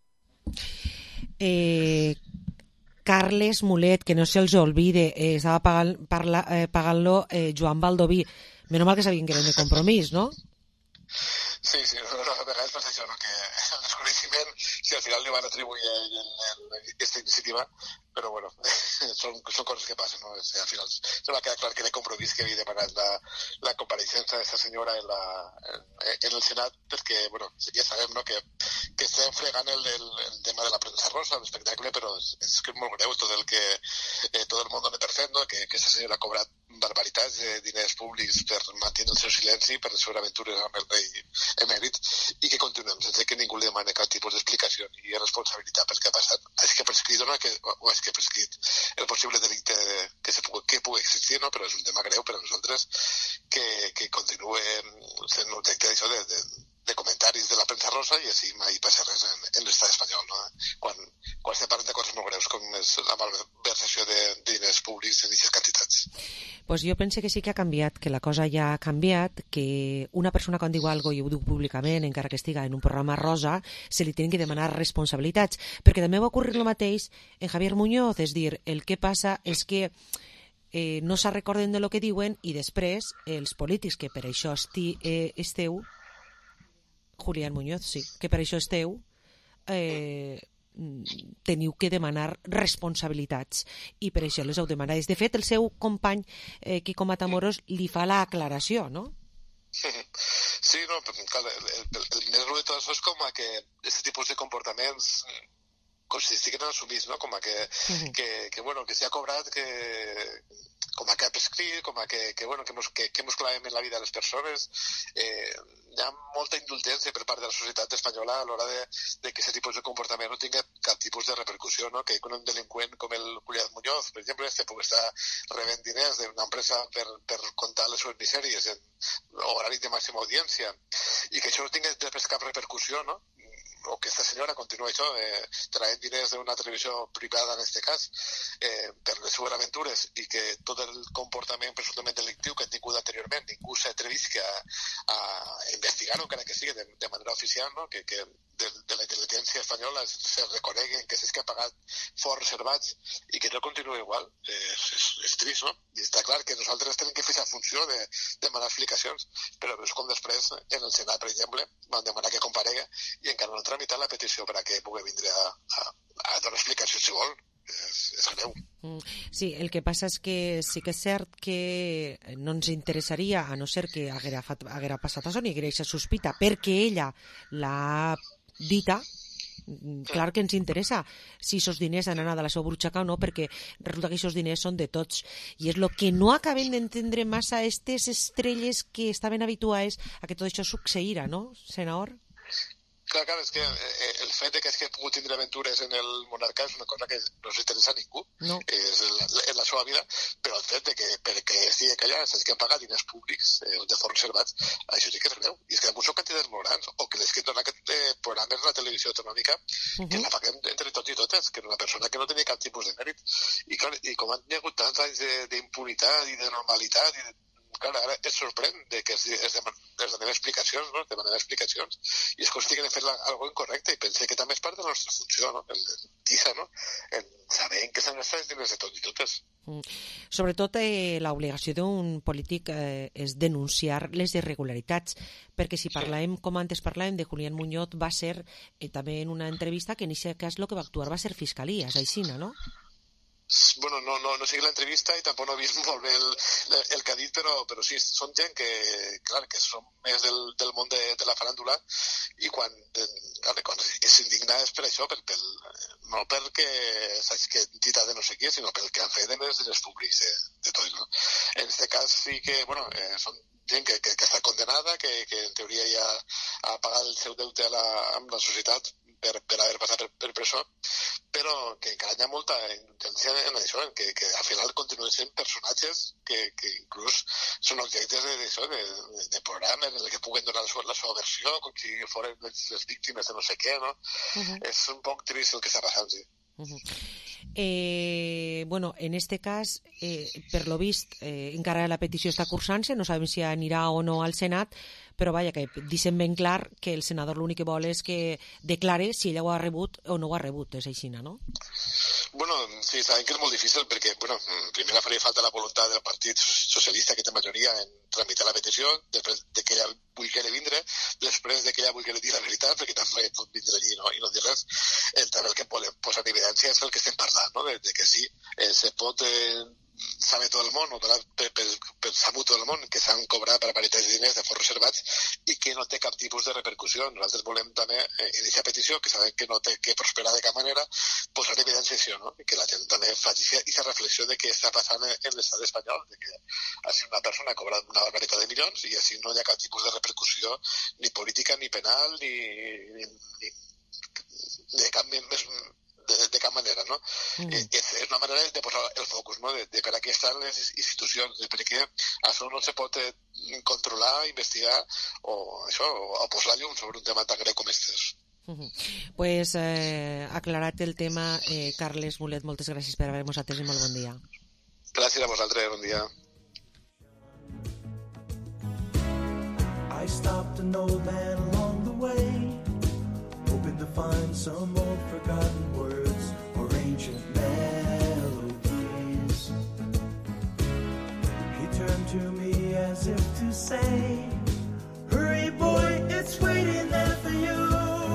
Carles Mulet, que no se'ls olvide, estava pagant-lo Joan Baldoví. Menys mal que sabien que eren de Compromís, no? Sí, a vegades passa això, no? Que el desconeixement, si al final li van atribuir aquesta iniciativa, però bueno, són coses que passen, ¿no? Al final se va quedar clar que era Compromís que havia demanat la compareixença d'aquesta senyora en el Senat, perquè, bueno, ja sabem, no?, que estem fregant el tema de la premsa rosa, l'espectacle, però és que és molt greu tot el que tot el món dona per fet, no?, que aquesta senyora ha cobrat barbaritats de diners públics per mantenir el seu silenci, per les seves aventures amb el rei emèrit, i que continuem sense que ningú li demani cap tipus d'explicació ni responsabilitat pel que ha passat. És que prescrit o no, o és que prescrit el possible delicte que pugui existir, no? Però és un tema greu per a nosaltres que continua sent objecte d'això de comentaris de la premsa rosa i així mai passa res en l'estat espanyol, no? Quan estem parlant de coses molt greus com és la malversació de diners públics en aquestes quantitats. Pues jo penso que sí que ha canviat, que la cosa ja ha canviat, que una persona quan diu alguna cosa i ho diu públicament, encara que estiga en un programa rosa, se li tenen que demanar responsabilitats, perquè també va ocorrir el mateix en Javier Muñoz, és dir, el que passa és que no se recorden de lo que diuen i després els polítics que per això esteu, Julián Muñoz, sí, que per això esteu, teniu que demanar responsabilitats i per això les heu demanades. De fet, el seu company Quico Matamoros li fa l'aclaració, no? Sí, no, clar, el més greu de tot això és com que aquest tipus de comportaments estiguen assumits, no? Com que s'ha cobrat, com que ha prescrit, com que mos clavem en la vida de les persones. Hi ha molta indulgència per part de la societat espanyola a l'hora de que aquest tipus de comportament no tingui cap tipus de repercussió, no? Que un delinqüent com el Julián Muñoz, per exemple, pugui estar rebent diners d'una empresa per contar les seves misèries en horaris de màxima audiència i que això no tingui després cap repercussió, no? o que esta senyora continua això, traient diners d'una televisió privada en aquest cas, per les seves aventures, i que tot el comportament presumptament delictiu que han tingut anteriorment ningú s'atrevisca a investigar-ho, encara que sigui de manera oficial, no? que de la intel·ligència espanyola se reconeguen que s'és que ha pagat fons reservats i que no continua igual. És trist, no? I està clar que nosaltres tenim que fer aquesta funció de demanar explicacions, però és com després en el Senat, per exemple, van demanar que comparegui i encara no han tramitat la petició per a que pugui vindre a donar explicacions si vol. És greu. Sí, el que passa és que sí que és cert que no ens interessaria, a no ser que haguera passat això, ni haguera aquesta sospita, perquè ella l'ha dita. Clar que ens interessa si aquests diners han anat a la seva butxaca o no, perquè resulta que aquests diners són de tots, i és el que no acabem d'entendre massa aquestes estrelles que estaven habituades a que tot això succeïra, no, senador? Clar, és que el fet de que hagi pogut tindre aventures en el monarca és una cosa que no s'interessa a ningú, no. És la seva vida, però el fet de que perquè estigui allà s'hagi que pagar diners públics de fons reservats, això sí que és greu. I és que hi ha moltes quantitats molt grans, o que les que donen aquest programes a la televisió autonòmica, que la paguem entre tots i totes, que era una persona que no tenia cap tipus de mèrit. I clar, i com han hagut tants anys d'impunitat i de normalitat, clar, ara es sorprèn de que es donen explicacions, no? Demanen explicacions, i és com si tinguin fet alguna incorrecte, i pensé que també és part de la nostra funció, no? El TISA, no? En saber en què s'han estat els diners de tots i totes. Sobretot l'obligació d'un polític és denunciar les irregularitats, perquè si parlàvem, com antes parlàvem de Julián Muñoz, va ser també en una entrevista que en aquest cas el que va actuar va ser Fiscalia, és així, no? Bueno, no sigui l'entrevista i tampoc no he vist molt bé el que ha dit, però sí, són gent que, clar, que són més del món de la faràndula, i quan s'indigna és per això, no perquè saps que entitat de no sé què, sinó pel que han fet en els diners públics de tot, no? En aquest cas sí que, bueno, són gent que està condenada, que en teoria ja ha pagat el seu deute amb la societat per haver passat per presó, però que encara hi ha molta indulgència en això, que al final continuen sent personatges que inclús són objectes de programes en què puguen donar la seva versió, com si foren les víctimes de no sé què, no? És un poc trist el que està passant, sí. Bueno, en este cas, per lo vist, encara la petició està cursant-se, no sabem si anirà o no al Senat, però vaja, que deixem ben clar que el senador l'únic que vol és que declare si ella ho ha rebut o no ho ha rebut, és així, no? Bueno, sí, sabem que és molt difícil perquè, bueno, primer faria falta la voluntat del Partit Socialista, que té majoria en tramitar la petició, després de que ella vulgui vindre, després de que ella vulgui dir la veritat, perquè també pot vindre allí i no dir res. També el que volem posar en evidència és el que estem parlant, no? De que sí, se pot saber tot el món, o per saber tot el món, que s'han cobrat per paritats de diners de fons reservats i que no té cap tipus de repercussió. Nosaltres volem també, en aquesta petició, que sabem que no té que prosperar de cap manera, posar en evidència això, no? Que la gent també faci aquesta reflexió de què està passant en l'estat espanyol, de que així una persona ha cobrat una barbaritat de milions i així no hi ha cap tipus de repercussió ni política, ni penal, ni de cap manera, no? És una manera de posar el focus, no? De per a què estan les institucions, de per què això no se pot controlar, investigar o posar llum sobre un tema tan greu com este. Pues aclarat el tema, Carles Mulet, moltes gràcies per haver-nos atès i molt bon dia. Gràcies a vosaltres, bon dia. I stopped an old man along the way, hoping to find some old forgotten words or ancient melodies. He turned to me as if to say, hurry boy, it's waiting there for you.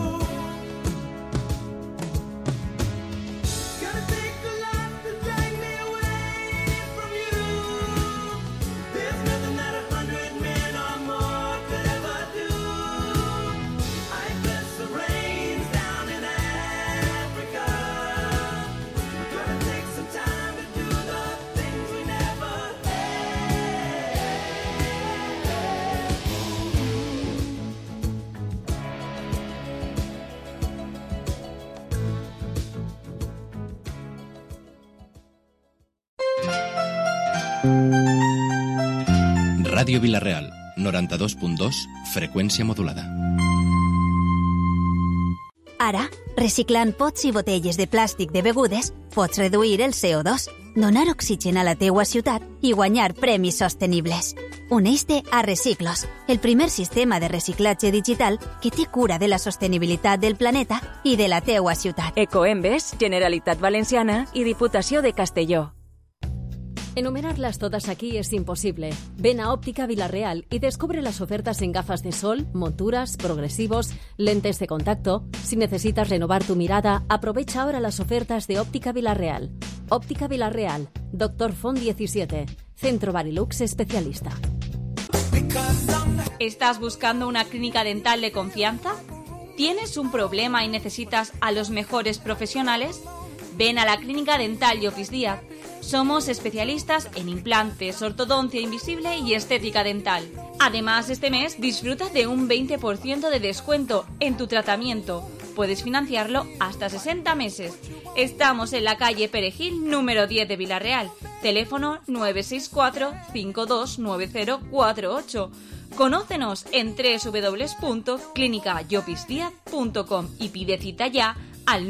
Ràdio Vila-real, 92.2, freqüència modulada. Ara, reciclant pots i botelles de plàstic de begudes, pots reduir el CO2, donar oxigen a la teua ciutat i guanyar premis sostenibles. Uneix-te a Reciclos, el primer sistema de reciclatge digital que té cura de la sostenibilitat del planeta i de la teua ciutat. Ecoembes, Generalitat Valenciana i Diputació de Castelló. Enumerarlas todas aquí es imposible. Ven a Óptica Vilarreal y descubre las ofertas en gafas de sol, monturas, progresivos, lentes de contacto. Si necesitas renovar tu mirada, aprovecha ahora las ofertas de Óptica Vilarreal. Óptica Vilarreal, Dr. Font 17, Centro Barilux Especialista. ¿Estás buscando una clínica dental de confianza? ¿Tienes un problema y necesitas a los mejores profesionales? Ven a la Clínica Dental Llopis Díaz. Somos especialistas en implantes, ortodoncia invisible y estética dental. Además, este mes disfruta de un 20% de descuento en tu tratamiento. Puedes financiarlo hasta 60 meses. Estamos en la calle Perejil, número 10 de Vilarreal. Teléfono 964-529048. Conócenos en www.clinicallopisdiaz.com y pide cita ya al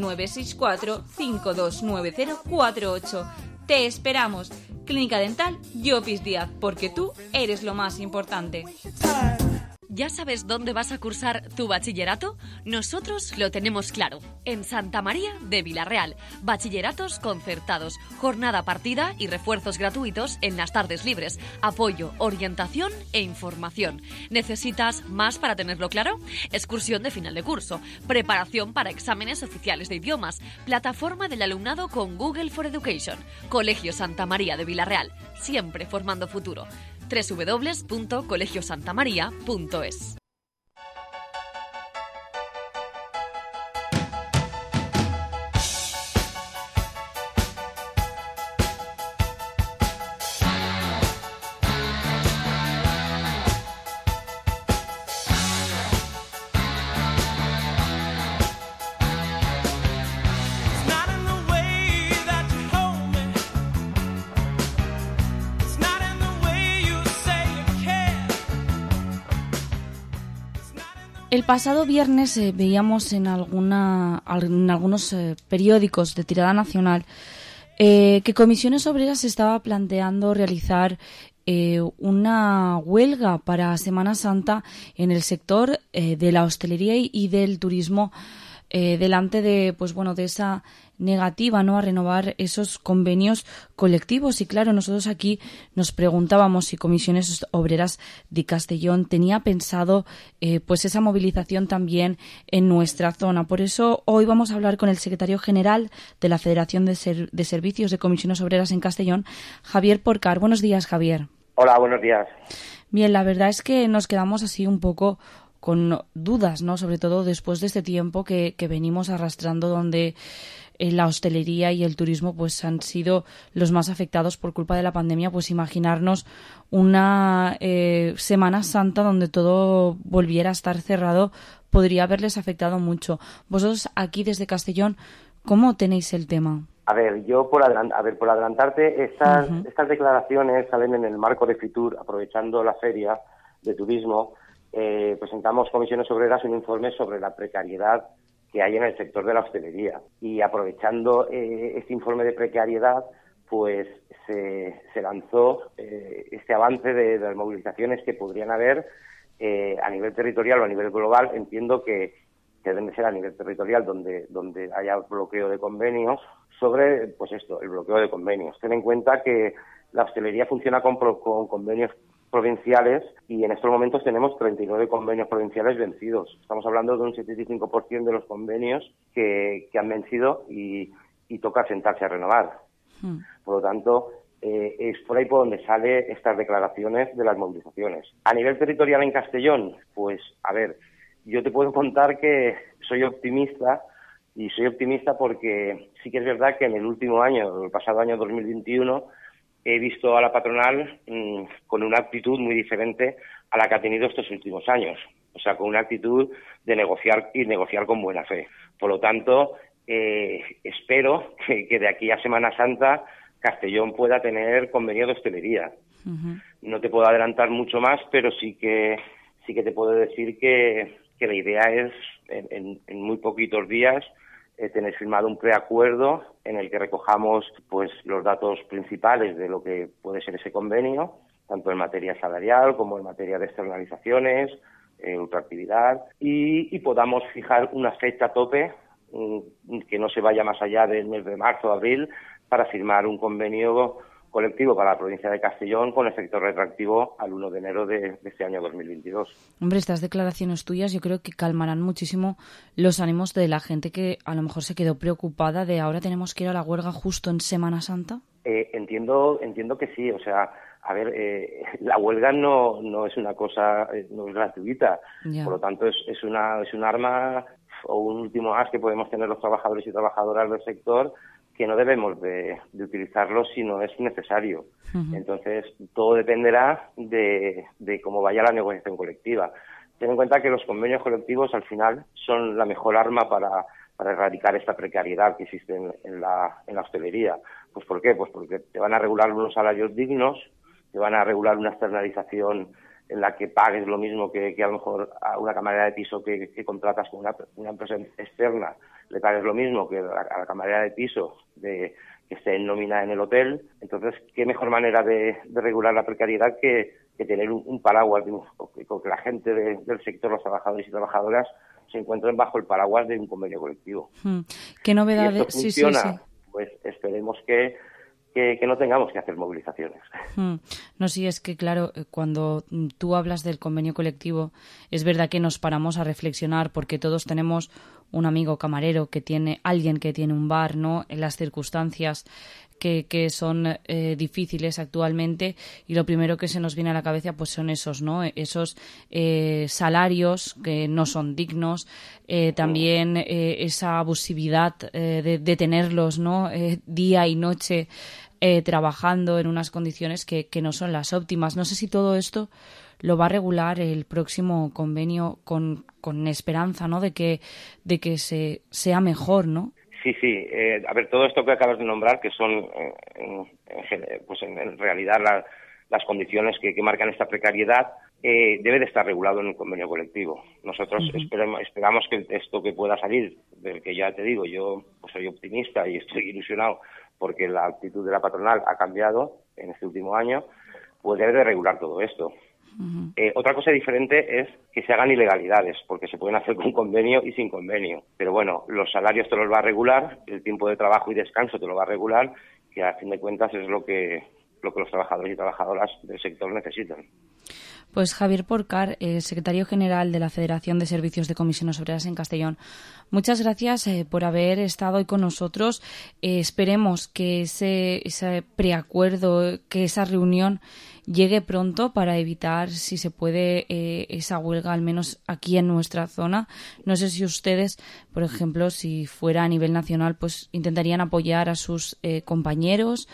964-529048. Te esperamos. Clínica Dental Llopis Díaz, porque tú eres lo más importante. ¿Ya sabes dónde vas a cursar tu bachillerato? Nosotros lo tenemos claro. En Santa María de Vilarreal. Bachilleratos concertados, jornada partida y refuerzos gratuitos en las tardes libres. Apoyo, orientación e información. ¿Necesitas más para tenerlo claro? Excursión de final de curso. Preparación para exámenes oficiales de idiomas. Plataforma del alumnado con Google for Education. Colegio Santa María de Vilarreal. Siempre formando futuro. www.colegiosantamaria.es. El pasado viernes veíamos en algunos periódicos de tirada nacional que Comisiones Obreras estaba planteando realizar una huelga para Semana Santa en el sector de la hostelería y del turismo delante de de esa negativa, ¿no?, a renovar esos convenios colectivos. Y claro, nosotros aquí nos preguntábamos si Comisiones Obreras de Castellón tenía pensado esa movilización también en nuestra zona. Por eso hoy vamos a hablar con el secretario general de la Federación de Servicios de Comisiones Obreras en Castellón, Javier Porcar. Buenos días, Javier. Hola, buenos días. Bien, la verdad es que nos quedamos así un poco con dudas, ¿no?, sobre todo después de este tiempo que venimos arrastrando, donde la hostelería y el turismo han sido los más afectados por culpa de la pandemia. Pues imaginarnos una Semana Santa donde todo volviera a estar cerrado podría haberles afectado mucho. Vosotros aquí desde Castellón, ¿cómo tenéis el tema? A ver, yo por adelantarte, estas declaraciones salen en el marco de Fitur, aprovechando la feria de turismo. Presentamos Comisiones Obreras un informe sobre la precariedad que hay en el sector de la hostelería, y aprovechando este informe de precariedad, pues se lanzó este avance de las movilizaciones que podrían haber a nivel territorial o a nivel global. Entiendo que deben de ser a nivel territorial donde haya bloqueo de convenios, sobre el bloqueo de convenios. Ten en cuenta que la hostelería funciona con convenios provinciales, y en estos momentos tenemos 39 convenios provinciales vencidos. Estamos hablando de un 75% de los convenios que han vencido y toca sentarse a renovar. Por lo tanto, es por ahí por donde salen estas declaraciones de las movilizaciones. A nivel territorial en Castellón, pues, a ver, yo te puedo contar que soy optimista, y soy optimista porque sí que es verdad que en el último año, el pasado año 2021, he visto a la patronal con una actitud muy diferente a la que ha tenido estos últimos años. O sea, con una actitud de negociar y negociar con buena fe. Por lo tanto, espero que de aquí a Semana Santa Castellón pueda tener convenio de hostelería. No te puedo adelantar mucho más, pero sí que te puedo decir que que la idea es en muy poquitos días tener firmado un preacuerdo en el que recojamos pues los datos principales de lo que puede ser ese convenio, tanto en materia salarial como en materia de externalizaciones, ultraactividad, y podamos fijar una fecha tope que no se vaya más allá del mes de marzo o abril para firmar un convenio colectivo para la provincia de Castellón con efecto retroactivo al 1 de enero de este año 2022. Hombre, estas declaraciones tuyas yo creo que calmarán muchísimo los ánimos de la gente que a lo mejor se quedó preocupada de ahora tenemos que ir a la huelga justo en Semana Santa. Entiendo que sí, o sea, a ver, la huelga no es una cosa, no es gratuita, Ya. Por lo tanto es un arma o un último as que podemos tener los trabajadores y trabajadoras del sector, que no debemos de utilizarlo si no es necesario. Uh-huh. Entonces, todo dependerá de cómo vaya la negociación colectiva. Ten en cuenta que los convenios colectivos al final son la mejor arma para erradicar esta precariedad que existe en la hostelería. Pues ¿por qué? Pues porque te van a regular unos salarios dignos, te van a regular una externalización en la que pagues lo mismo que a lo mejor a una camarera de piso que contratas con una empresa externa, le pagues lo mismo que a la camarera de piso que esté en nómina en el hotel. Entonces, ¿qué mejor manera de regular la precariedad que tener un paraguas, que la gente del sector, los trabajadores y trabajadoras, se encuentren bajo el paraguas de un convenio colectivo? ¿Qué novedades? Si esto funciona, pues esperemos que no tengamos que hacer movilizaciones. No, sí, es que claro, cuando tú hablas del convenio colectivo, es verdad que nos paramos a reflexionar porque todos tenemos un amigo camarero alguien que tiene un bar, ¿no? En las circunstancias que son difíciles actualmente, y lo primero que se nos viene a la cabeza pues son esos, ¿no? Esos salarios que no son dignos, también esa abusividad de tenerlos, ¿no? Día y noche trabajando en unas condiciones que no son las óptimas. No sé si todo esto lo va a regular el próximo convenio con esperanza, ¿no? de que sea mejor, ¿no? Sí. A ver, todo esto que acabas de nombrar, que son pues en realidad las condiciones que marcan esta precariedad, debe de estar regulado en un convenio colectivo. Nosotros esperamos que el texto que pueda salir, del que ya te digo, yo pues soy optimista y estoy ilusionado porque la actitud de la patronal ha cambiado en este último año, pues debe de regular todo esto. Otra cosa diferente es que se hagan ilegalidades, porque se pueden hacer con convenio y sin convenio. Pero bueno, los salarios te los va a regular, el tiempo de trabajo y descanso te lo va a regular, que a fin de cuentas es lo que los trabajadores y trabajadoras del sector necesitan. Pues Javier Porcar, secretario general de la Federación de Servicios de Comisiones Obreras en Castellón, muchas gracias por haber estado hoy con nosotros. Esperemos que ese preacuerdo, que esa reunión llegue pronto para evitar, si se puede, esa huelga, al menos aquí en nuestra zona. No sé si ustedes, por ejemplo, si fuera a nivel nacional, pues intentarían apoyar a sus compañeros.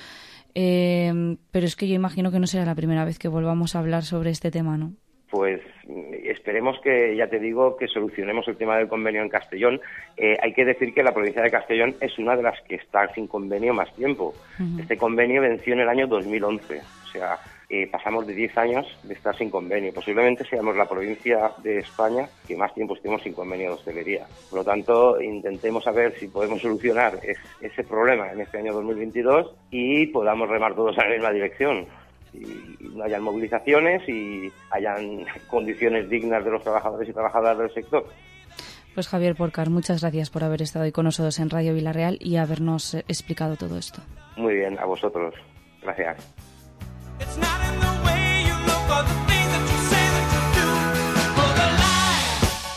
Pero es que yo imagino que no será la primera vez que volvamos a hablar sobre este tema, ¿no? Pues esperemos que, ya te digo, que solucionemos el tema del convenio en Castellón. Hay que decir que la provincia de Castellón es una de las que está sin convenio más tiempo. Este convenio venció en el año 2011, o sea, pasamos de 10 años de estar sin convenio. Posiblemente seamos la provincia de España que más tiempo estemos sin convenio de hostelería. Por lo tanto, intentemos saber si podemos solucionar ese problema en este año 2022 y podamos remar todos en la misma dirección. Y no hayan movilizaciones y hayan condiciones dignas de los trabajadores y trabajadoras del sector. Pues Javier Porcar, muchas gracias por haber estado hoy con nosotros en Radio Vilarreal y habernos explicado todo esto. Muy bien, a vosotros. Gracias. It's not in the way you look or the things that you say that you do. For the lie,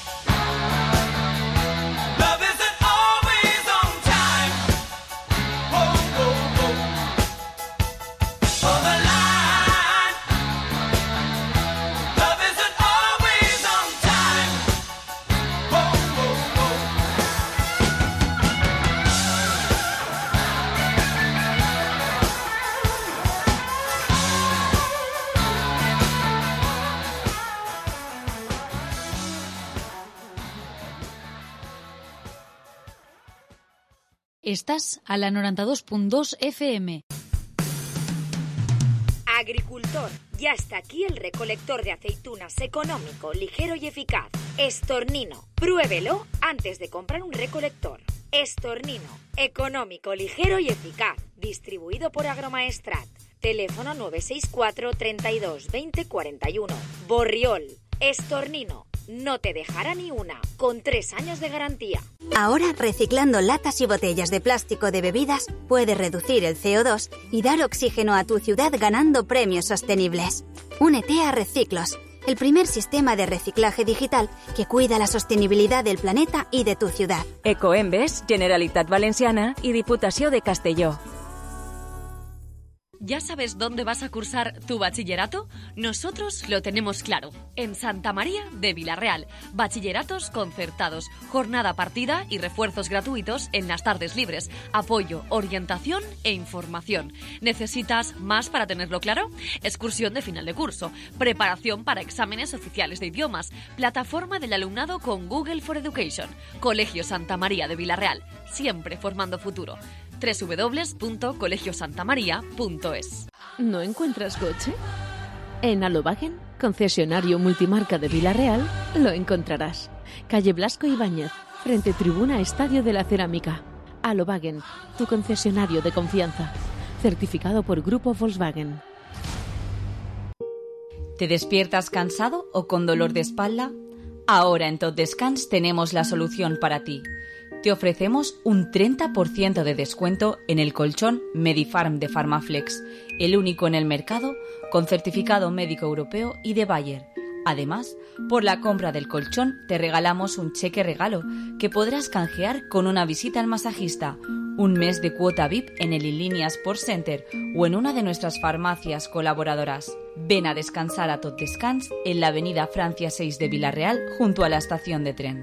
love isn't always on time. Oh, oh, oh. For the lie, love isn't always on time. Oh, oh, oh. Estás a la 92.2 FM. Agricultor, Ya está aquí el recolector de aceitunas económico, ligero y eficaz. Estornino. Pruébelo antes de comprar un recolector. Estornino. Económico, ligero y eficaz. Distribuido por Agromaestrat. Teléfono 964 32 20 41. Borriol. Estornino. No te dejará ni una, con 3 años de garantía. Ahora, reciclando latas y botellas de plástico de bebidas, puedes reducir el CO2 y dar oxígeno a tu ciudad ganando premios sostenibles. Únete a Reciclos, el primer sistema de reciclaje digital que cuida la sostenibilidad del planeta y de tu ciudad. Ecoembes, Generalitat Valenciana y Diputació de Castelló. ¿Ya sabes dónde vas a cursar tu bachillerato? Nosotros lo tenemos claro. En Santa María de Vilarreal. Bachilleratos concertados, jornada partida y refuerzos gratuitos en las tardes libres. Apoyo, orientación e información. ¿Necesitas más para tenerlo claro? Excursión de final de curso. Preparación para exámenes oficiales de idiomas. Plataforma del alumnado con Google for Education. Colegio Santa María de Vilarreal. Siempre formando futuro. www.colegiosantamaria.es. ¿No encuentras coche? En Alobagen, concesionario multimarca de Vilarreal, lo encontrarás. Calle Blasco Ibáñez, frente Tribuna Estadio de la Cerámica. Alobagen, tu concesionario de confianza. Certificado por Grupo Volkswagen. ¿Te despiertas cansado o con dolor de espalda? Ahora en Tot Descans tenemos la solución para ti. Te ofrecemos un 30% de descuento en el colchón Medifarm de Pharmaflex, el único en el mercado con certificado médico europeo y de Bayer. Además, por la compra del colchón te regalamos un cheque regalo que podrás canjear con una visita al masajista, un mes de cuota VIP en el Inlínea Sports Center o en una de nuestras farmacias colaboradoras. Ven a descansar a Tot Descans en la avenida Francia 6 de Vilarreal junto a la estación de tren.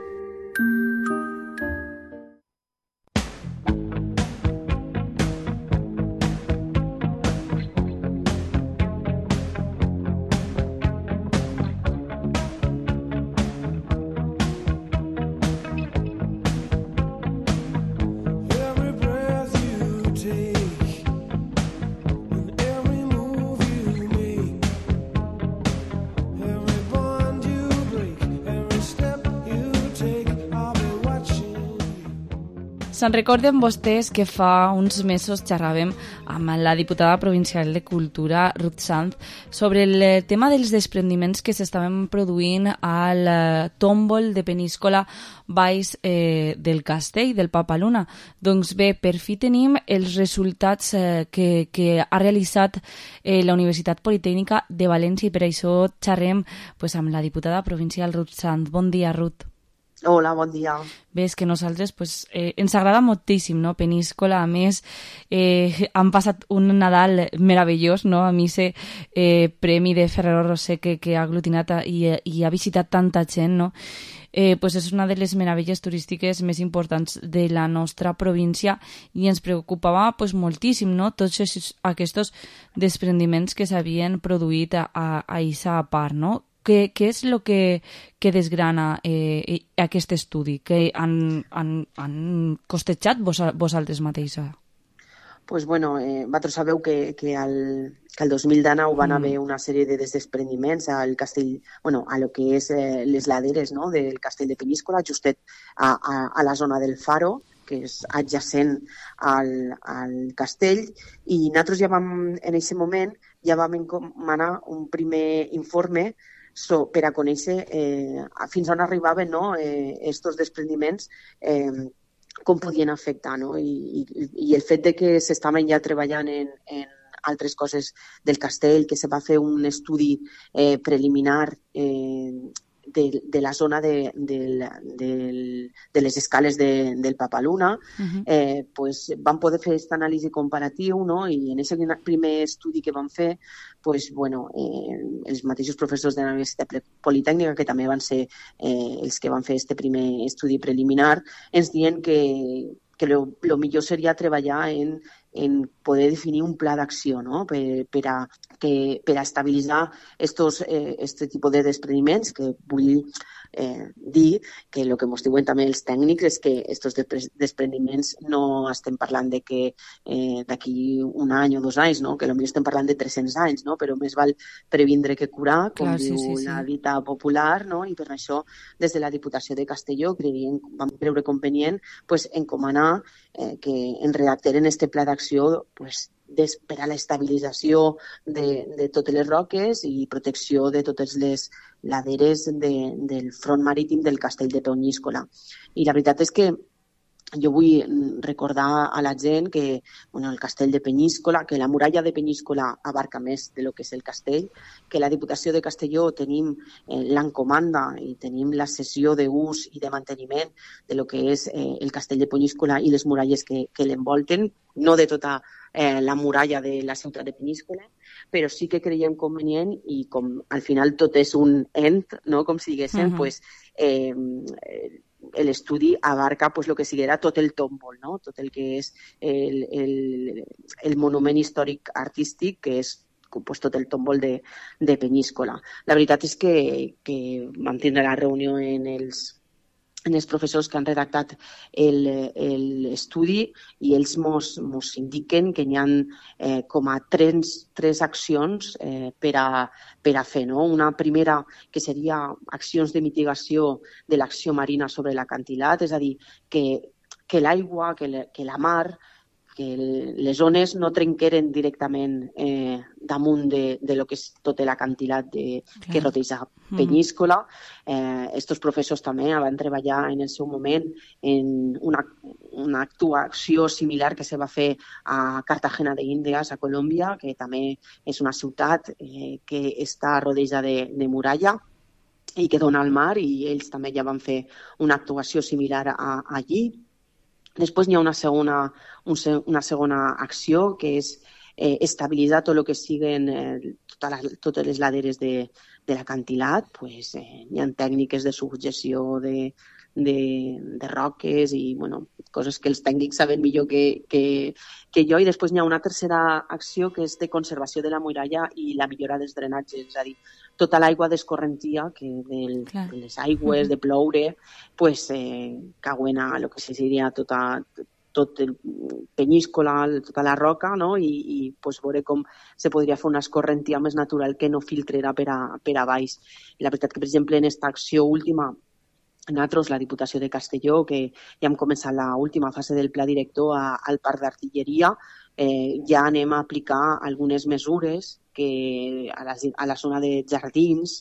Se'n recorden vostès que fa uns mesos xerràvem amb la diputada provincial de Cultura, Ruth Sanz, sobre el tema dels desprendiments que s'estaven produint al tòmbol de Peníscola baix del castell, del Papaluna. Doncs bé, per fi tenim els resultats que ha realitzat la Universitat Politècnica de València i per això xerrem amb la diputada provincial Ruth Sanz. Bon dia, Ruth. Hola, bon dia. Bé, és que nosaltres ens agrada moltíssim, no? Peníscola, a més, han passat un Nadal meravellós, no? A mi ese premi de Ferrero Rocher que ha aglutinat i ha visitat tanta gent, no? És una de les meravelles turístiques més importants de la nostra província i ens preocupava moltíssim, no? Tots aquests desprendiments que s'havien produït a aquesta part, no? Què és el que desgrana aquest estudi que han costejat vosaltres mateixa? Pues bueno, vosaltres sabeu que al 2019 van haver una sèrie de desprendiments al castell, a lo que és les laderes, no?, del castell de Peníscola, justet a la zona del Faro, que és adjacent al castell, i nosaltres ja vam, en aquest moment, ja vam encomanar un primer informe per a conèixer fins on arribaven estos desprendiments, com podien afectar, no? I el fet de que s'estaven ja treballant en altres coses del castell, que se va fer un estudi preliminar de la zona de les escales del Papaluna, pues van poder fer aquesta anàlisi comparatiu, no? I en aquest primer estudi que van fer, pues, bueno, els mateixos professors de la Universitat Politècnica, que també van ser els que van fer este primer estudi preliminar, ens diuen que lo millor seria treballar en en poder definir un pla d'acció, no? per a estabilitzar este tipus de despreniments, que vull dir que el que ens diuen també els tècnics és que aquests despreniments no estem parlant de que d'aquí un any o 2 anys, no? Que potser estem parlant de 300 anys, no? Però més val previndre que curar, com diu la dita popular, no? I per això des de la Diputació de Castelló vam creure convenient encomanar que en redacteren este pla d'acció per a l'estabilització de totes les roques i protecció de totes les laderes del front marítim del Castell de Penyíscola. I la veritat és que jo vull recordar a la gent que el Castell de Penyíscola, que la muralla de Penyíscola abarca més de lo que és el castell, que la Diputació de Castelló tenim l'encomanda i tenim la cessió d'ús i de manteniment de lo que és el Castell de Penyíscola i les muralles que l'envolten, no de tota la muralla de la ciutat de Penyíscola, però sí que creiem convenient, i com al final tot és un end, no? Com si diguéssim, l'estudi abarca el que siguera tot el tòmbol, no? Tot el que és el monument històric artístic, que és tot el tòmbol de Penyíscola. La veritat és que vam tindre la reunió en els professors que han redactat l'estudi i ells mos indiquen que hi ha com a tres accions per a fer, no? Una primera, que seria accions de mitigació de l'acció marina sobre l'acantilat, és a dir, que l'aigua, que la mar, que les ones no trenqueren directament damunt de lo que és tot l'acantilat que rodeja Penyíscola. Estos professors també van treballar en el seu moment en una actuació similar que se va fer a Cartagena de Índies, a Colòmbia, que també és una ciutat que està rodejada de muralla i que dona al mar, i ells també ja van fer una actuació similar allí. Després hi ha una segona acció, que és estabilitzar tot el que siguen totes les laderes de l'acantilat. Hi ha tècniques de subjecció de roques i coses que els tècnics saben millor que jo. I després hi ha una tercera acció, que és de conservació de la muralla i la millora dels drenatges, és a dir, tota l'aigua d'escorrentia de les aigües de ploure cauen a lo que seria tot el Penyíscola, tota la roca, no? I veure com se podria fer una escorrentia més natural que no filtrera per a baix. La veritat que, per exemple, en aquesta acció última, nosaltres, la Diputació de Castelló, que ja hem començat l'última fase del pla director al Parc d'Artilleria, ja anem a aplicar algunes mesures que a la zona de jardins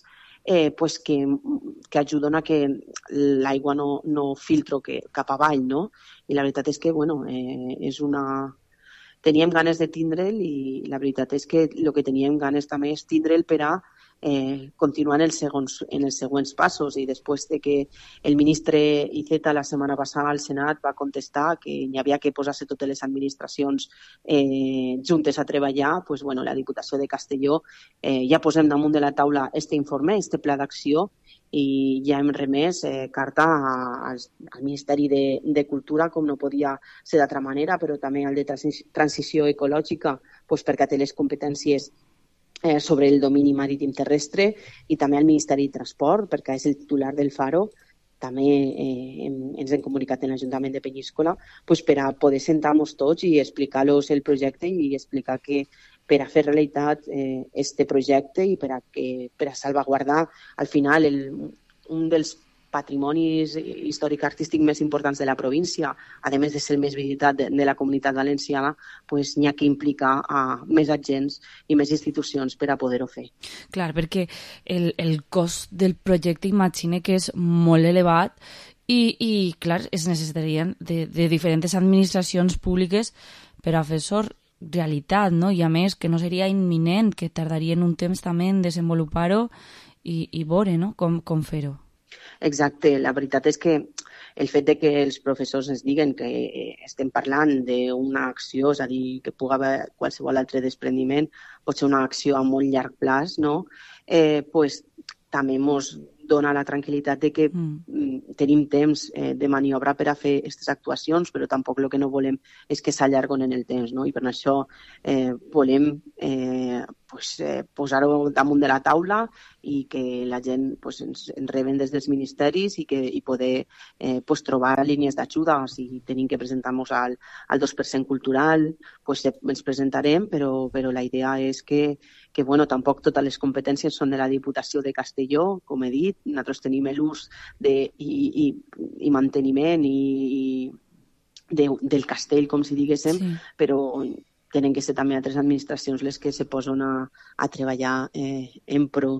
que ajuden a que l'aigua no filtro cap avall, no? I la veritat és que, teníem ganes de tindre'l, i la veritat és que el que teníem ganes també és tindre'l per a continuar en els següents passos. I després de que el ministre Iceta la setmana passada al Senat va contestar que hi havia que posar-se totes les administracions juntes a treballar, la Diputació de Castelló ja posem damunt de la taula este informe, este pla d'acció, i ja hem remès carta al Ministeri de Cultura, com no podia ser d'altra manera, però també al de Transició Ecològica, perquè té les competències sobre el domini marítim terrestre, i també al Ministeri de Transport, perquè és el titular del Faro. També ens hem comunicat en l'Ajuntament de Penyíscola per a poder sentar-nos tots i explicar-los el projecte i explicar que per a fer realitat este projecte i per a salvaguardar al final un dels patrimonis històric-artístic més importants de la província, a més de ser el més visitat de la Comunitat Valenciana, n'hi ha que implicar a més agents i més institucions per a poder-ho fer. Clar, perquè el cost del projecte imagine que és molt elevat i clar, es necessitarien de diferents administracions públiques per a fer-ho realitat, no? I a més que no seria imminent, que tardarien un temps també en desenvolupar-ho i veure, no? Com fer-ho. Exacte, la veritat és que el fet de que els professors ens diguen que estem parlant d'una acció, és a dir, que pugui haver qualsevol altre desprendiment, pot ser una acció a molt llarg plaç, no? També ens dona la tranquil·litat de que tenim temps de maniobra per a fer aquestes actuacions, però tampoc el que no volem és que s'allarguen en el temps, no? I per això volem posar-ho damunt de la taula i que la gent ens reben des dels ministeris i poder trobar línies d'ajuda. Si tenim que presentar-nos al 2% cultural, ens presentarem, però la idea és que tampoc totes les competències són de la Diputació de Castelló, com he dit. Nosaltres tenim l'ús i manteniment del castell, com si diguéssim, però tenen que ser també altres administracions les que se posen a treballar en pro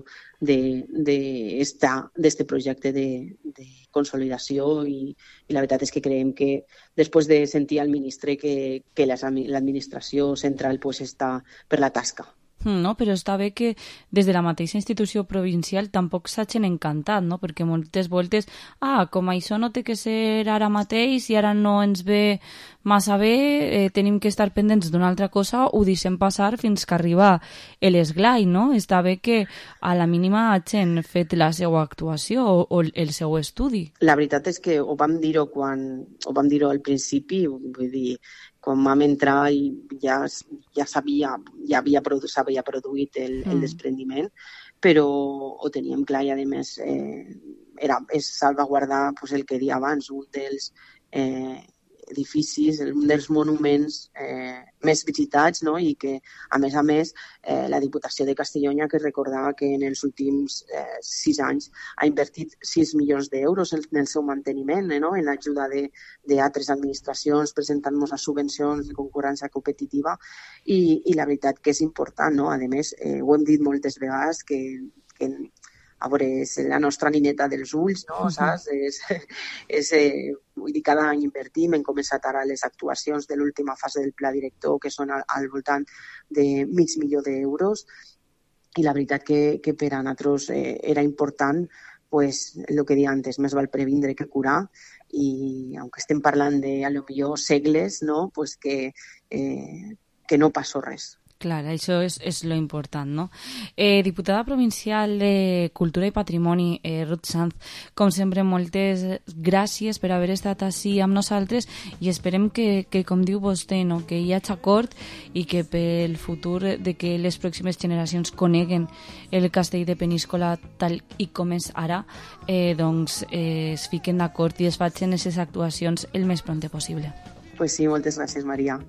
d'este projecte de consolidació i la veritat és que creiem que després de sentir al ministre que l'administració central està per la tasca. No, però està bé que des de la mateixa institució provincial tampoc s'hagin encantat, no? Perquè moltes voltes, com això no té que ser ara mateix i ara no ens ve massa bé, tenim que estar pendents d'una altra cosa, ho deixem passar fins que arriba l'esglai, no? Està bé que a la mínima hagin fet la seva actuació o el seu estudi. La veritat és que ho vam dir-ho al principi, vull dir, quan vam entrar i s'havia produït el desprendiment, però ho teníem clar i, a més, és salvaguardar el que deia abans, un dels edificis, un dels monuments més visitats, no? I que, a més, la Diputació de Castelló ha que recordar que en els últims 6 anys ha invertit 6 milions d'euros en el seu manteniment, no? En l'ajuda d'altres administracions, presentant-nos a subvencions de concurrència competitiva, i la veritat que és important, no? A més, ho hem dit moltes vegades, que a veure, és la nostra nineta dels ulls, no? Saps? Vull dir, cada any invertim, hem començat ara les actuacions de l'última fase del pla director, que són al voltant de $500,000, i la veritat que per a nosaltres era important, el que deia antes, més val previndre que curar, i aunque estem parlant de, a lo millor, segles, no? Que no passó res. Clar, això és lo important, no? Diputada provincial de Cultura i Patrimoni, Ruth Sanz, com sempre, moltes gràcies per haver estat ací amb nosaltres i esperem que com diu vostè, no? Que hi hagi acord i que pel futur de que les pròximes generacions coneguen el castell de Peníscola tal i com és ara, doncs es fiquen d'acord i es facin aquestes actuacions el més prompte possible. Pues sí, moltes gràcies, Maria.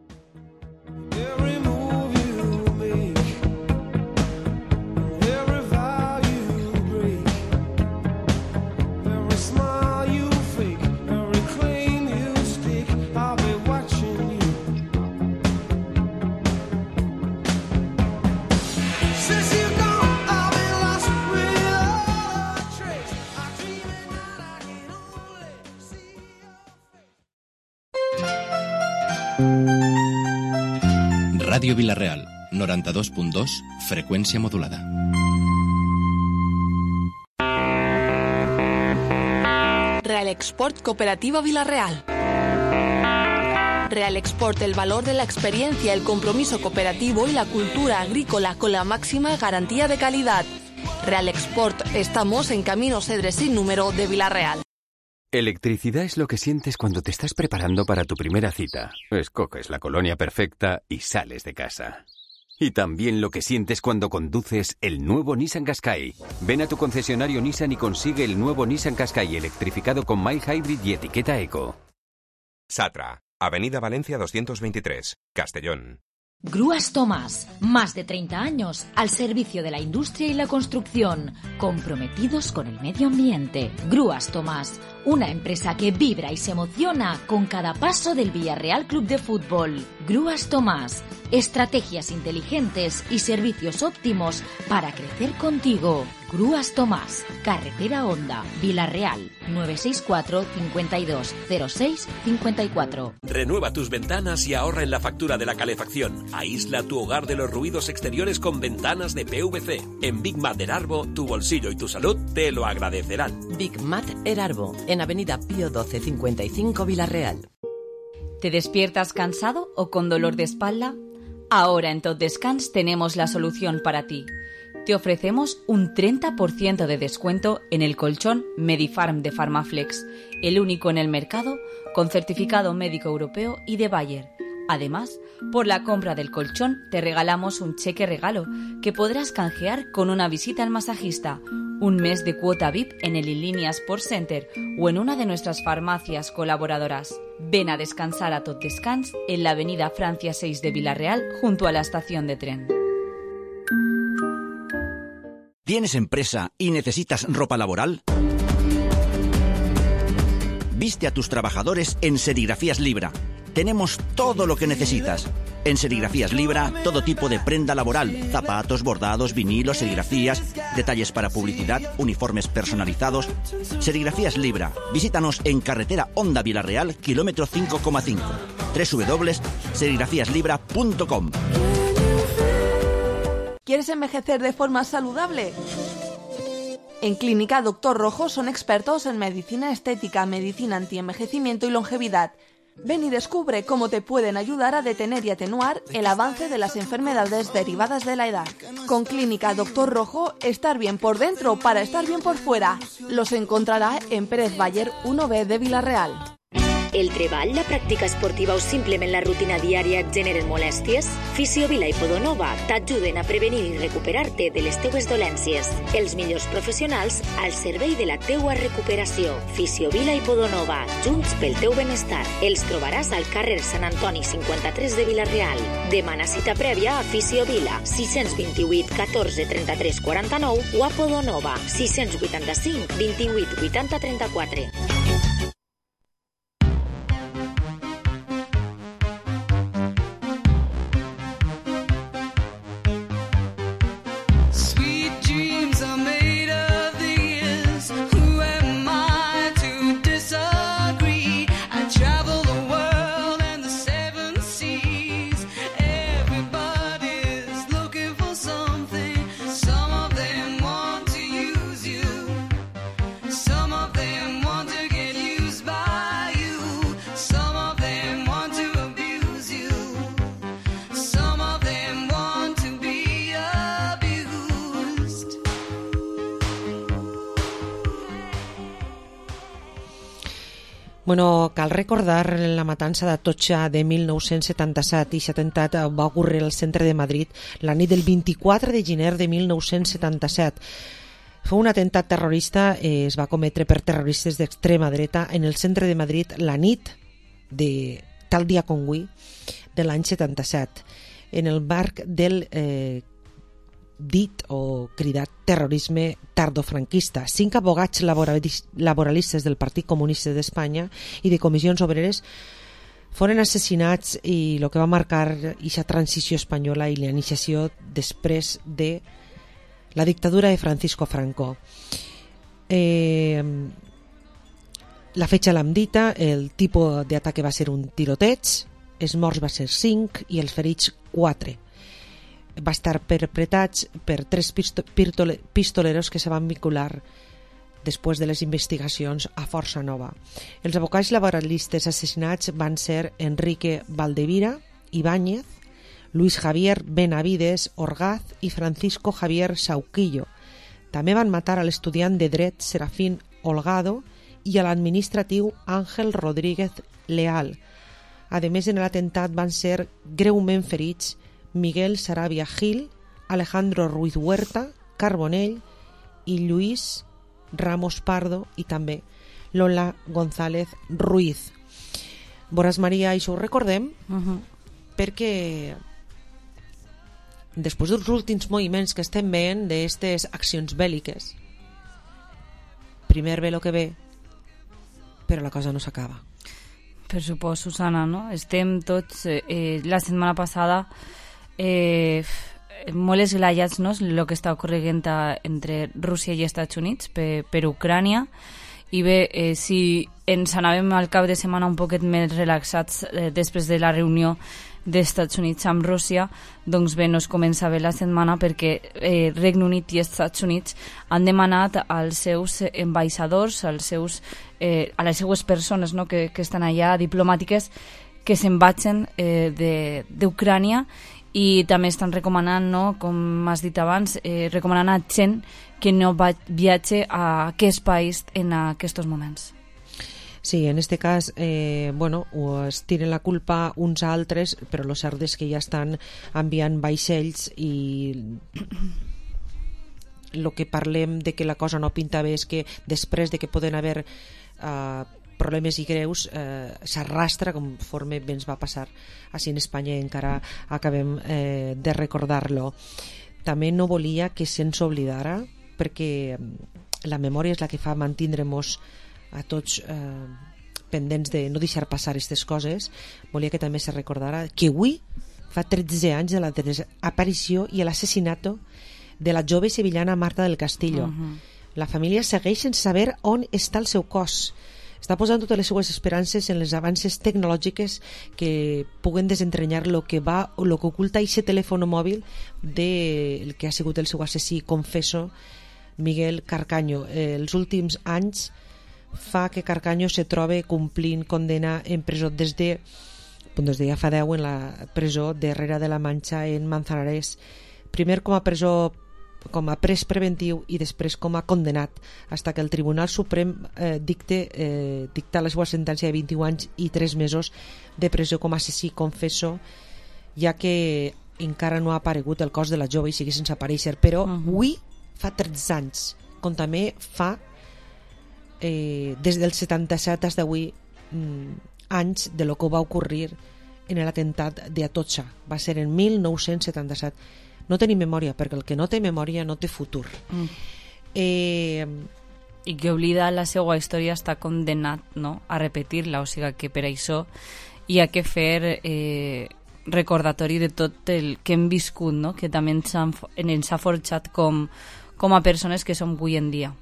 Ràdio Vila-real, 92.2, freqüència modulada. Real Export Cooperativa Vila-real. Real Export, el valor de la experiencia, el compromiso cooperativo y la cultura agrícola con la máxima garantía de calidad. Real Export, estamos en Camino Cedres sin número de Vila-real. Electricidad es lo que sientes cuando te estás preparando para tu primera cita. Escoges la colonia perfecta y sales de casa. Y también lo que sientes cuando conduces el nuevo Nissan Qashqai. Ven a tu concesionario Nissan y consigue el nuevo Nissan Qashqai electrificado con mild hybrid y etiqueta eco. Satra, Avenida Valencia 223, Castellón. Grúas Tomás, más de 30 años al servicio de la industria y la construcción, comprometidos con el medio ambiente. Grúas Tomás, una empresa que vibra y se emociona con cada paso del Villarreal Club de Fútbol. Grúas Tomás, estrategias inteligentes y servicios óptimos para crecer contigo. Grúas Tomás, Carretera Honda, Vila-real, 964 52 06 54. Renueva tus ventanas y ahorra en la factura de la calefacción. Aísla tu hogar de los ruidos exteriores con ventanas de PVC. En Big Mat Erarbo, tu bolsillo y tu salud te lo agradecerán. Big Mat Erarbo, en Avenida Pío 12 55 Vila-real. ¿Te despiertas cansado o con dolor de espalda? Ahora en Tot Descans tenemos la solución para ti. te ofrecemos un 30% de descuento en el colchón Medifarm de Pharmaflex, el único en el mercado con certificado médico europeo y de Bayer. Además, por la compra del colchón te regalamos un cheque regalo que podrás canjear con una visita al masajista, un mes de cuota VIP en el Inlínea Sport Center o en una de nuestras farmacias colaboradoras. Ven a descansar a tot descans en la avenida Francia 6 de Villarreal junto a la estación de tren. ¿Tienes empresa y necesitas ropa laboral? Viste a tus trabajadores en Serigrafías Libra. Tenemos todo lo que necesitas. En Serigrafías Libra, todo tipo de prenda laboral, zapatos, bordados, vinilos, serigrafías, detalles para publicidad, uniformes personalizados. Serigrafías Libra. Visítanos en carretera Honda Villarreal, kilómetro 5,5. www.serigrafíaslibra.com. ¿Quieres envejecer de forma saludable? En Clínica Doctor Rojo son expertos en medicina estética, medicina antienvejecimiento y longevidad. Ven y descubre cómo te pueden ayudar a detener y atenuar el avance de las enfermedades derivadas de la edad. Con Clínica Doctor Rojo, estar bien por dentro para estar bien por fuera. Los encontrará en Pérez Bayer 1B de Villarreal. El treball, la pràctica esportiva o simplement la rutina diària et generen molèsties? Fisiovila i Podonova t'ajuden a prevenir i recuperar-te de les teues dolències. Els millors professionals al servei de la teua recuperació. Fisiovila i Podonova, junts pel teu benestar. Els trobaràs al carrer Sant Antoni 53 de Villarreal. Demana cita prèvia a Fisiovila 628 14 33 49 o a Podonova 685 28 80 34. Bueno, cal recordar la matança d'Atocha de 1977 i aquest atemptat va ocórrer al centre de Madrid la nit del 24 de gener de 1977. Fou un atemptat terrorista, es va cometre per terroristes d'extrema dreta en el centre de Madrid la nit de tal dia com avui de l'any 77, en el marc del dit o cridat terrorisme tardofranquista. 5 abogats laboralistes del Partit Comunista d'Espanya i de comissions obreres foren assassinats i el que va marcar aquesta transició espanyola i la iniciació després de la dictadura de Francisco Franco. La fetge l'hem dita, el tipus d'atac va ser un tiroteig, els morts va ser 5 i els ferits 4. Va estar perpetrats per 3 pistoleros que se van vincular després de les investigacions a Força Nova. Els advocats laboralistes assassinats van ser Enrique Valdevira Ibáñez, Luis Javier Benavides Orgaz i Francisco Javier Sauquillo. També van matar a l'estudiant de dret Serafín Holgado i a l'administratiu Ángel Rodríguez Leal. A més, en l'atemptat van ser greument ferits Miguel Sarabia Gil, Alejandro Ruiz Huerta, Carbonell i Lluís Ramos Pardo i també Lola González Ruiz. Boras Maria, això ho recordem perquè després dels últims moviments que estem veient d'aquestes accions bèl·liques, primer ve el que ve, però la cosa no s'acaba. Per supost, Susana, no? Estem tots la setmana passada molt esglaiats, no? El que està ocorrent entre Rússia i Estats Units per Ucrània, i bé, si ens anàvem al cap de setmana un poquet més relaxats després de la reunió d'Estats Units amb Rússia, doncs bé, no es comença bé la setmana perquè Regne Unit i Estats Units han demanat als seus ambaixadors, a les seues persones, no? que estan allà, diplomàtiques, que se'n vagin d'Ucrània i també estan recomanant, no, com has dit abans, recomanant a gent que no viatge a aquest país en aquests moments. Sí, en este cas, es tiren la culpa uns a altres, però lo cert és que ja estan enviant vaixells i el que parlem de que la cosa no pinta bé és que després de que poden haver problemes i greus s'arrastra conforme ens va passar així en Espanya i encara acabem de recordar-lo. També no volia que se'ns oblidara, perquè la memòria és la que fa mantindre-nos a tots pendents de no deixar passar aquestes coses. Volia que també se recordara que avui fa 13 anys de la desaparició i l'assassinat de la jove sevillana Marta del Castillo. La família segueix sense saber on està el seu cos. Està posant totes les seues esperances en les avances tecnològiques que puguen desentranyar el que oculta aquest telèfon mòbil del que ha sigut el seu assassí, confesso, Miguel Carcaño. Els últims anys fa que Carcaño se troba complint condena en presó des de ja fa 10 en la presó de Herrera de la Mancha en Manzanares, primer com a pres preventiu i després com a condenat, fins que el Tribunal Suprem dicta la seva sentència de 21 anys i 3 mesos de presó com a assassí, confesso, ja que encara no ha aparegut el cos de la jove i sigue sense aparèixer, però avui fa 13 anys, com també fa des del 77 fins d'avui anys de lo que va ocorrir en l'atemptat d'Atocha. Va ser en 1977. No tenim memòria, perquè el que no té memòria no té futur. I que oblida la seva història està condenat, no?, a repetir-la, o sigui que per això hi ha que fer recordatori de tot el que hem viscut, no?, que també ens ha forjat com a persones que som avui en dia.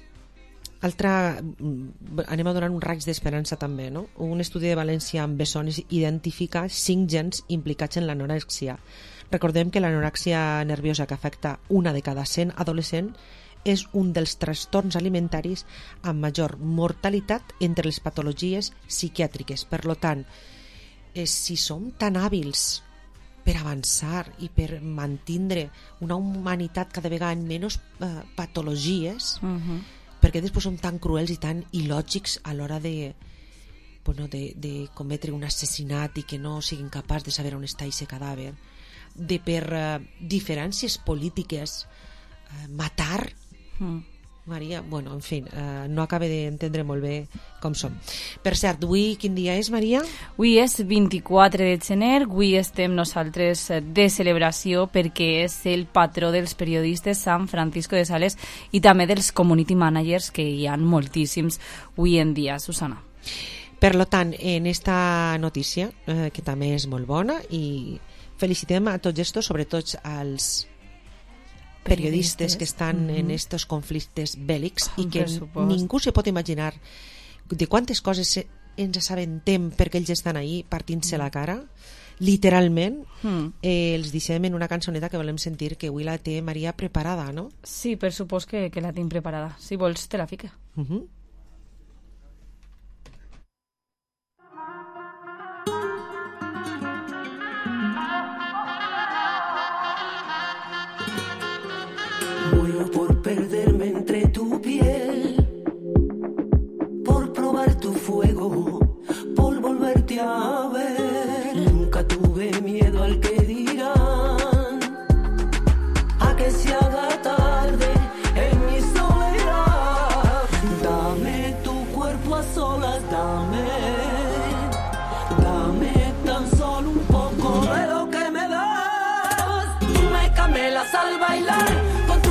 Anem a donar un raig d'esperança també, no? Un estudi de València amb bessones identifica 5 gens implicats en l'anorèxia. Recordem que l'anorèxia nerviosa, que afecta 1 de cada 100 adolescents, és un dels trastorns alimentaris amb major mortalitat entre les patologies psiquiàtriques. Per tant, si som tan hàbils per avançar i per mantindre una humanitat cada vegada amb menys patologies, perquè després som tan cruels i tan il·lògics a l'hora de cometre un assassinat i que no siguin capaços de saber on està aquest cadàver, de per diferències polítiques matar Maria, en fi, no acaba d'entendre molt bé com som. Per cert, avui quin dia és, Maria? Avui és 24 de gener, avui estem nosaltres de celebració perquè és el patró dels periodistes, Sant Francisco de Sales, i també dels community managers, que hi ha moltíssims avui en dia, Susana. Per tant, en esta notícia, que també és molt bona, i felicitem a tots estos, sobretot als periodistes que estan en estos conflictes bèl·lics i que ningú se pot imaginar de quantes coses ens assabentem perquè ells estan ahí partint-se la cara, literalment. Els deixem en una cançoneta que volem sentir, que avui la té Maria preparada, no? Sí, per supòs que la tinc preparada. Si vols te la fica. Muero por perderme entre tu piel, por probar tu fuego, por volverte a ver. Nunca tuve miedo al que dirán, a que se haga tarde en mi soledad. Dame tu cuerpo a solas, dame tan solo un poco de lo que me das. Tú me camelas al bailar.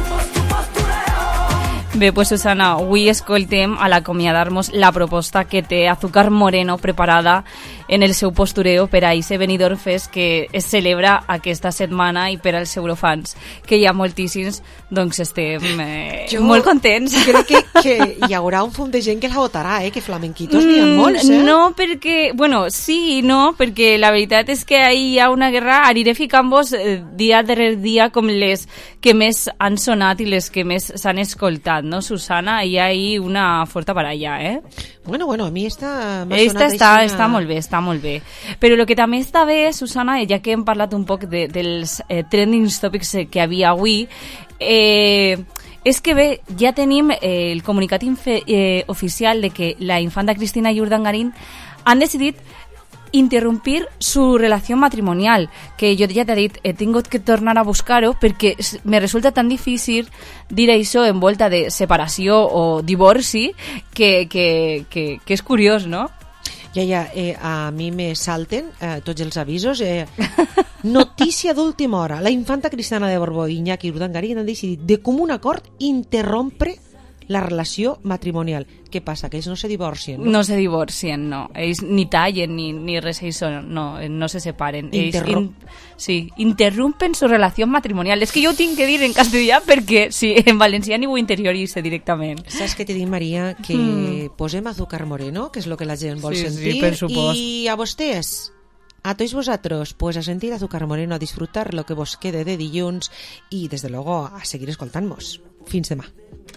Bé, pues Susana, avui escoltem a l'acomiadar-nos la proposta que té Azúcar Moreno preparada en el seu postureo per a aquest Benidorm Fest que es celebra aquesta setmana i per als eurofans, que hi ha moltíssims, doncs estem molt contents. Crec que hi haurà un fum de gent que la votarà, que flamenquitos n'hi ha molts, No, perquè, sí i no, perquè la veritat és que hi ha una guerra, aniré ficant-vos dia darrere dia com les que més han sonat i les que més s'han escoltat, no, Susana? Hi ha una forta baralla, Bueno, a mi m'ha sonat... Està molt bé, està està molt bé. Però el que també està bé, Susana, ja que hem parlat un poc dels trending topics que havia avui, és que bé, ja tenim el comunicat oficial de que la infanta Cristina i Urdangarín han decidit interrumpir su relación matrimonial, que jo ja t'he dit, he tingut que tornar a buscar-ho perquè me resulta tan difícil dir això envolta de separació o divorci que és curiós, no? Ja, a mi me salten tots els avisos. Notícia d'última hora. La infanta Cristina de Borbó i Iñaki Urdangarín han decidit de comú acord interrompre la relació matrimonial. Què passa? Que ells no se divorcien, no? No se divorcien, no. Ells ni tallen ni res això, no se separen. Sí, interrumpen su relació matrimonial. És que jo ho tinc que dir en castellà perquè sí, en valencià ni ho interiorice directament. Saps què te dic, Maria? Que posem azúcar moreno, que és el que la gent vol sentir. Sí, per supost. I a vostès, a tots vosaltres, pues a sentir azúcar moreno, a disfrutar lo que vos quede de dilluns i, des de luego, a seguir escoltant-nos. Fins demà.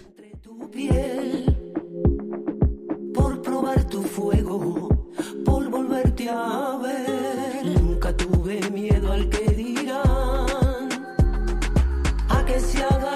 Por probar tu fuego, por volverte a ver. Nunca tuve miedo al que dirán, a que se haga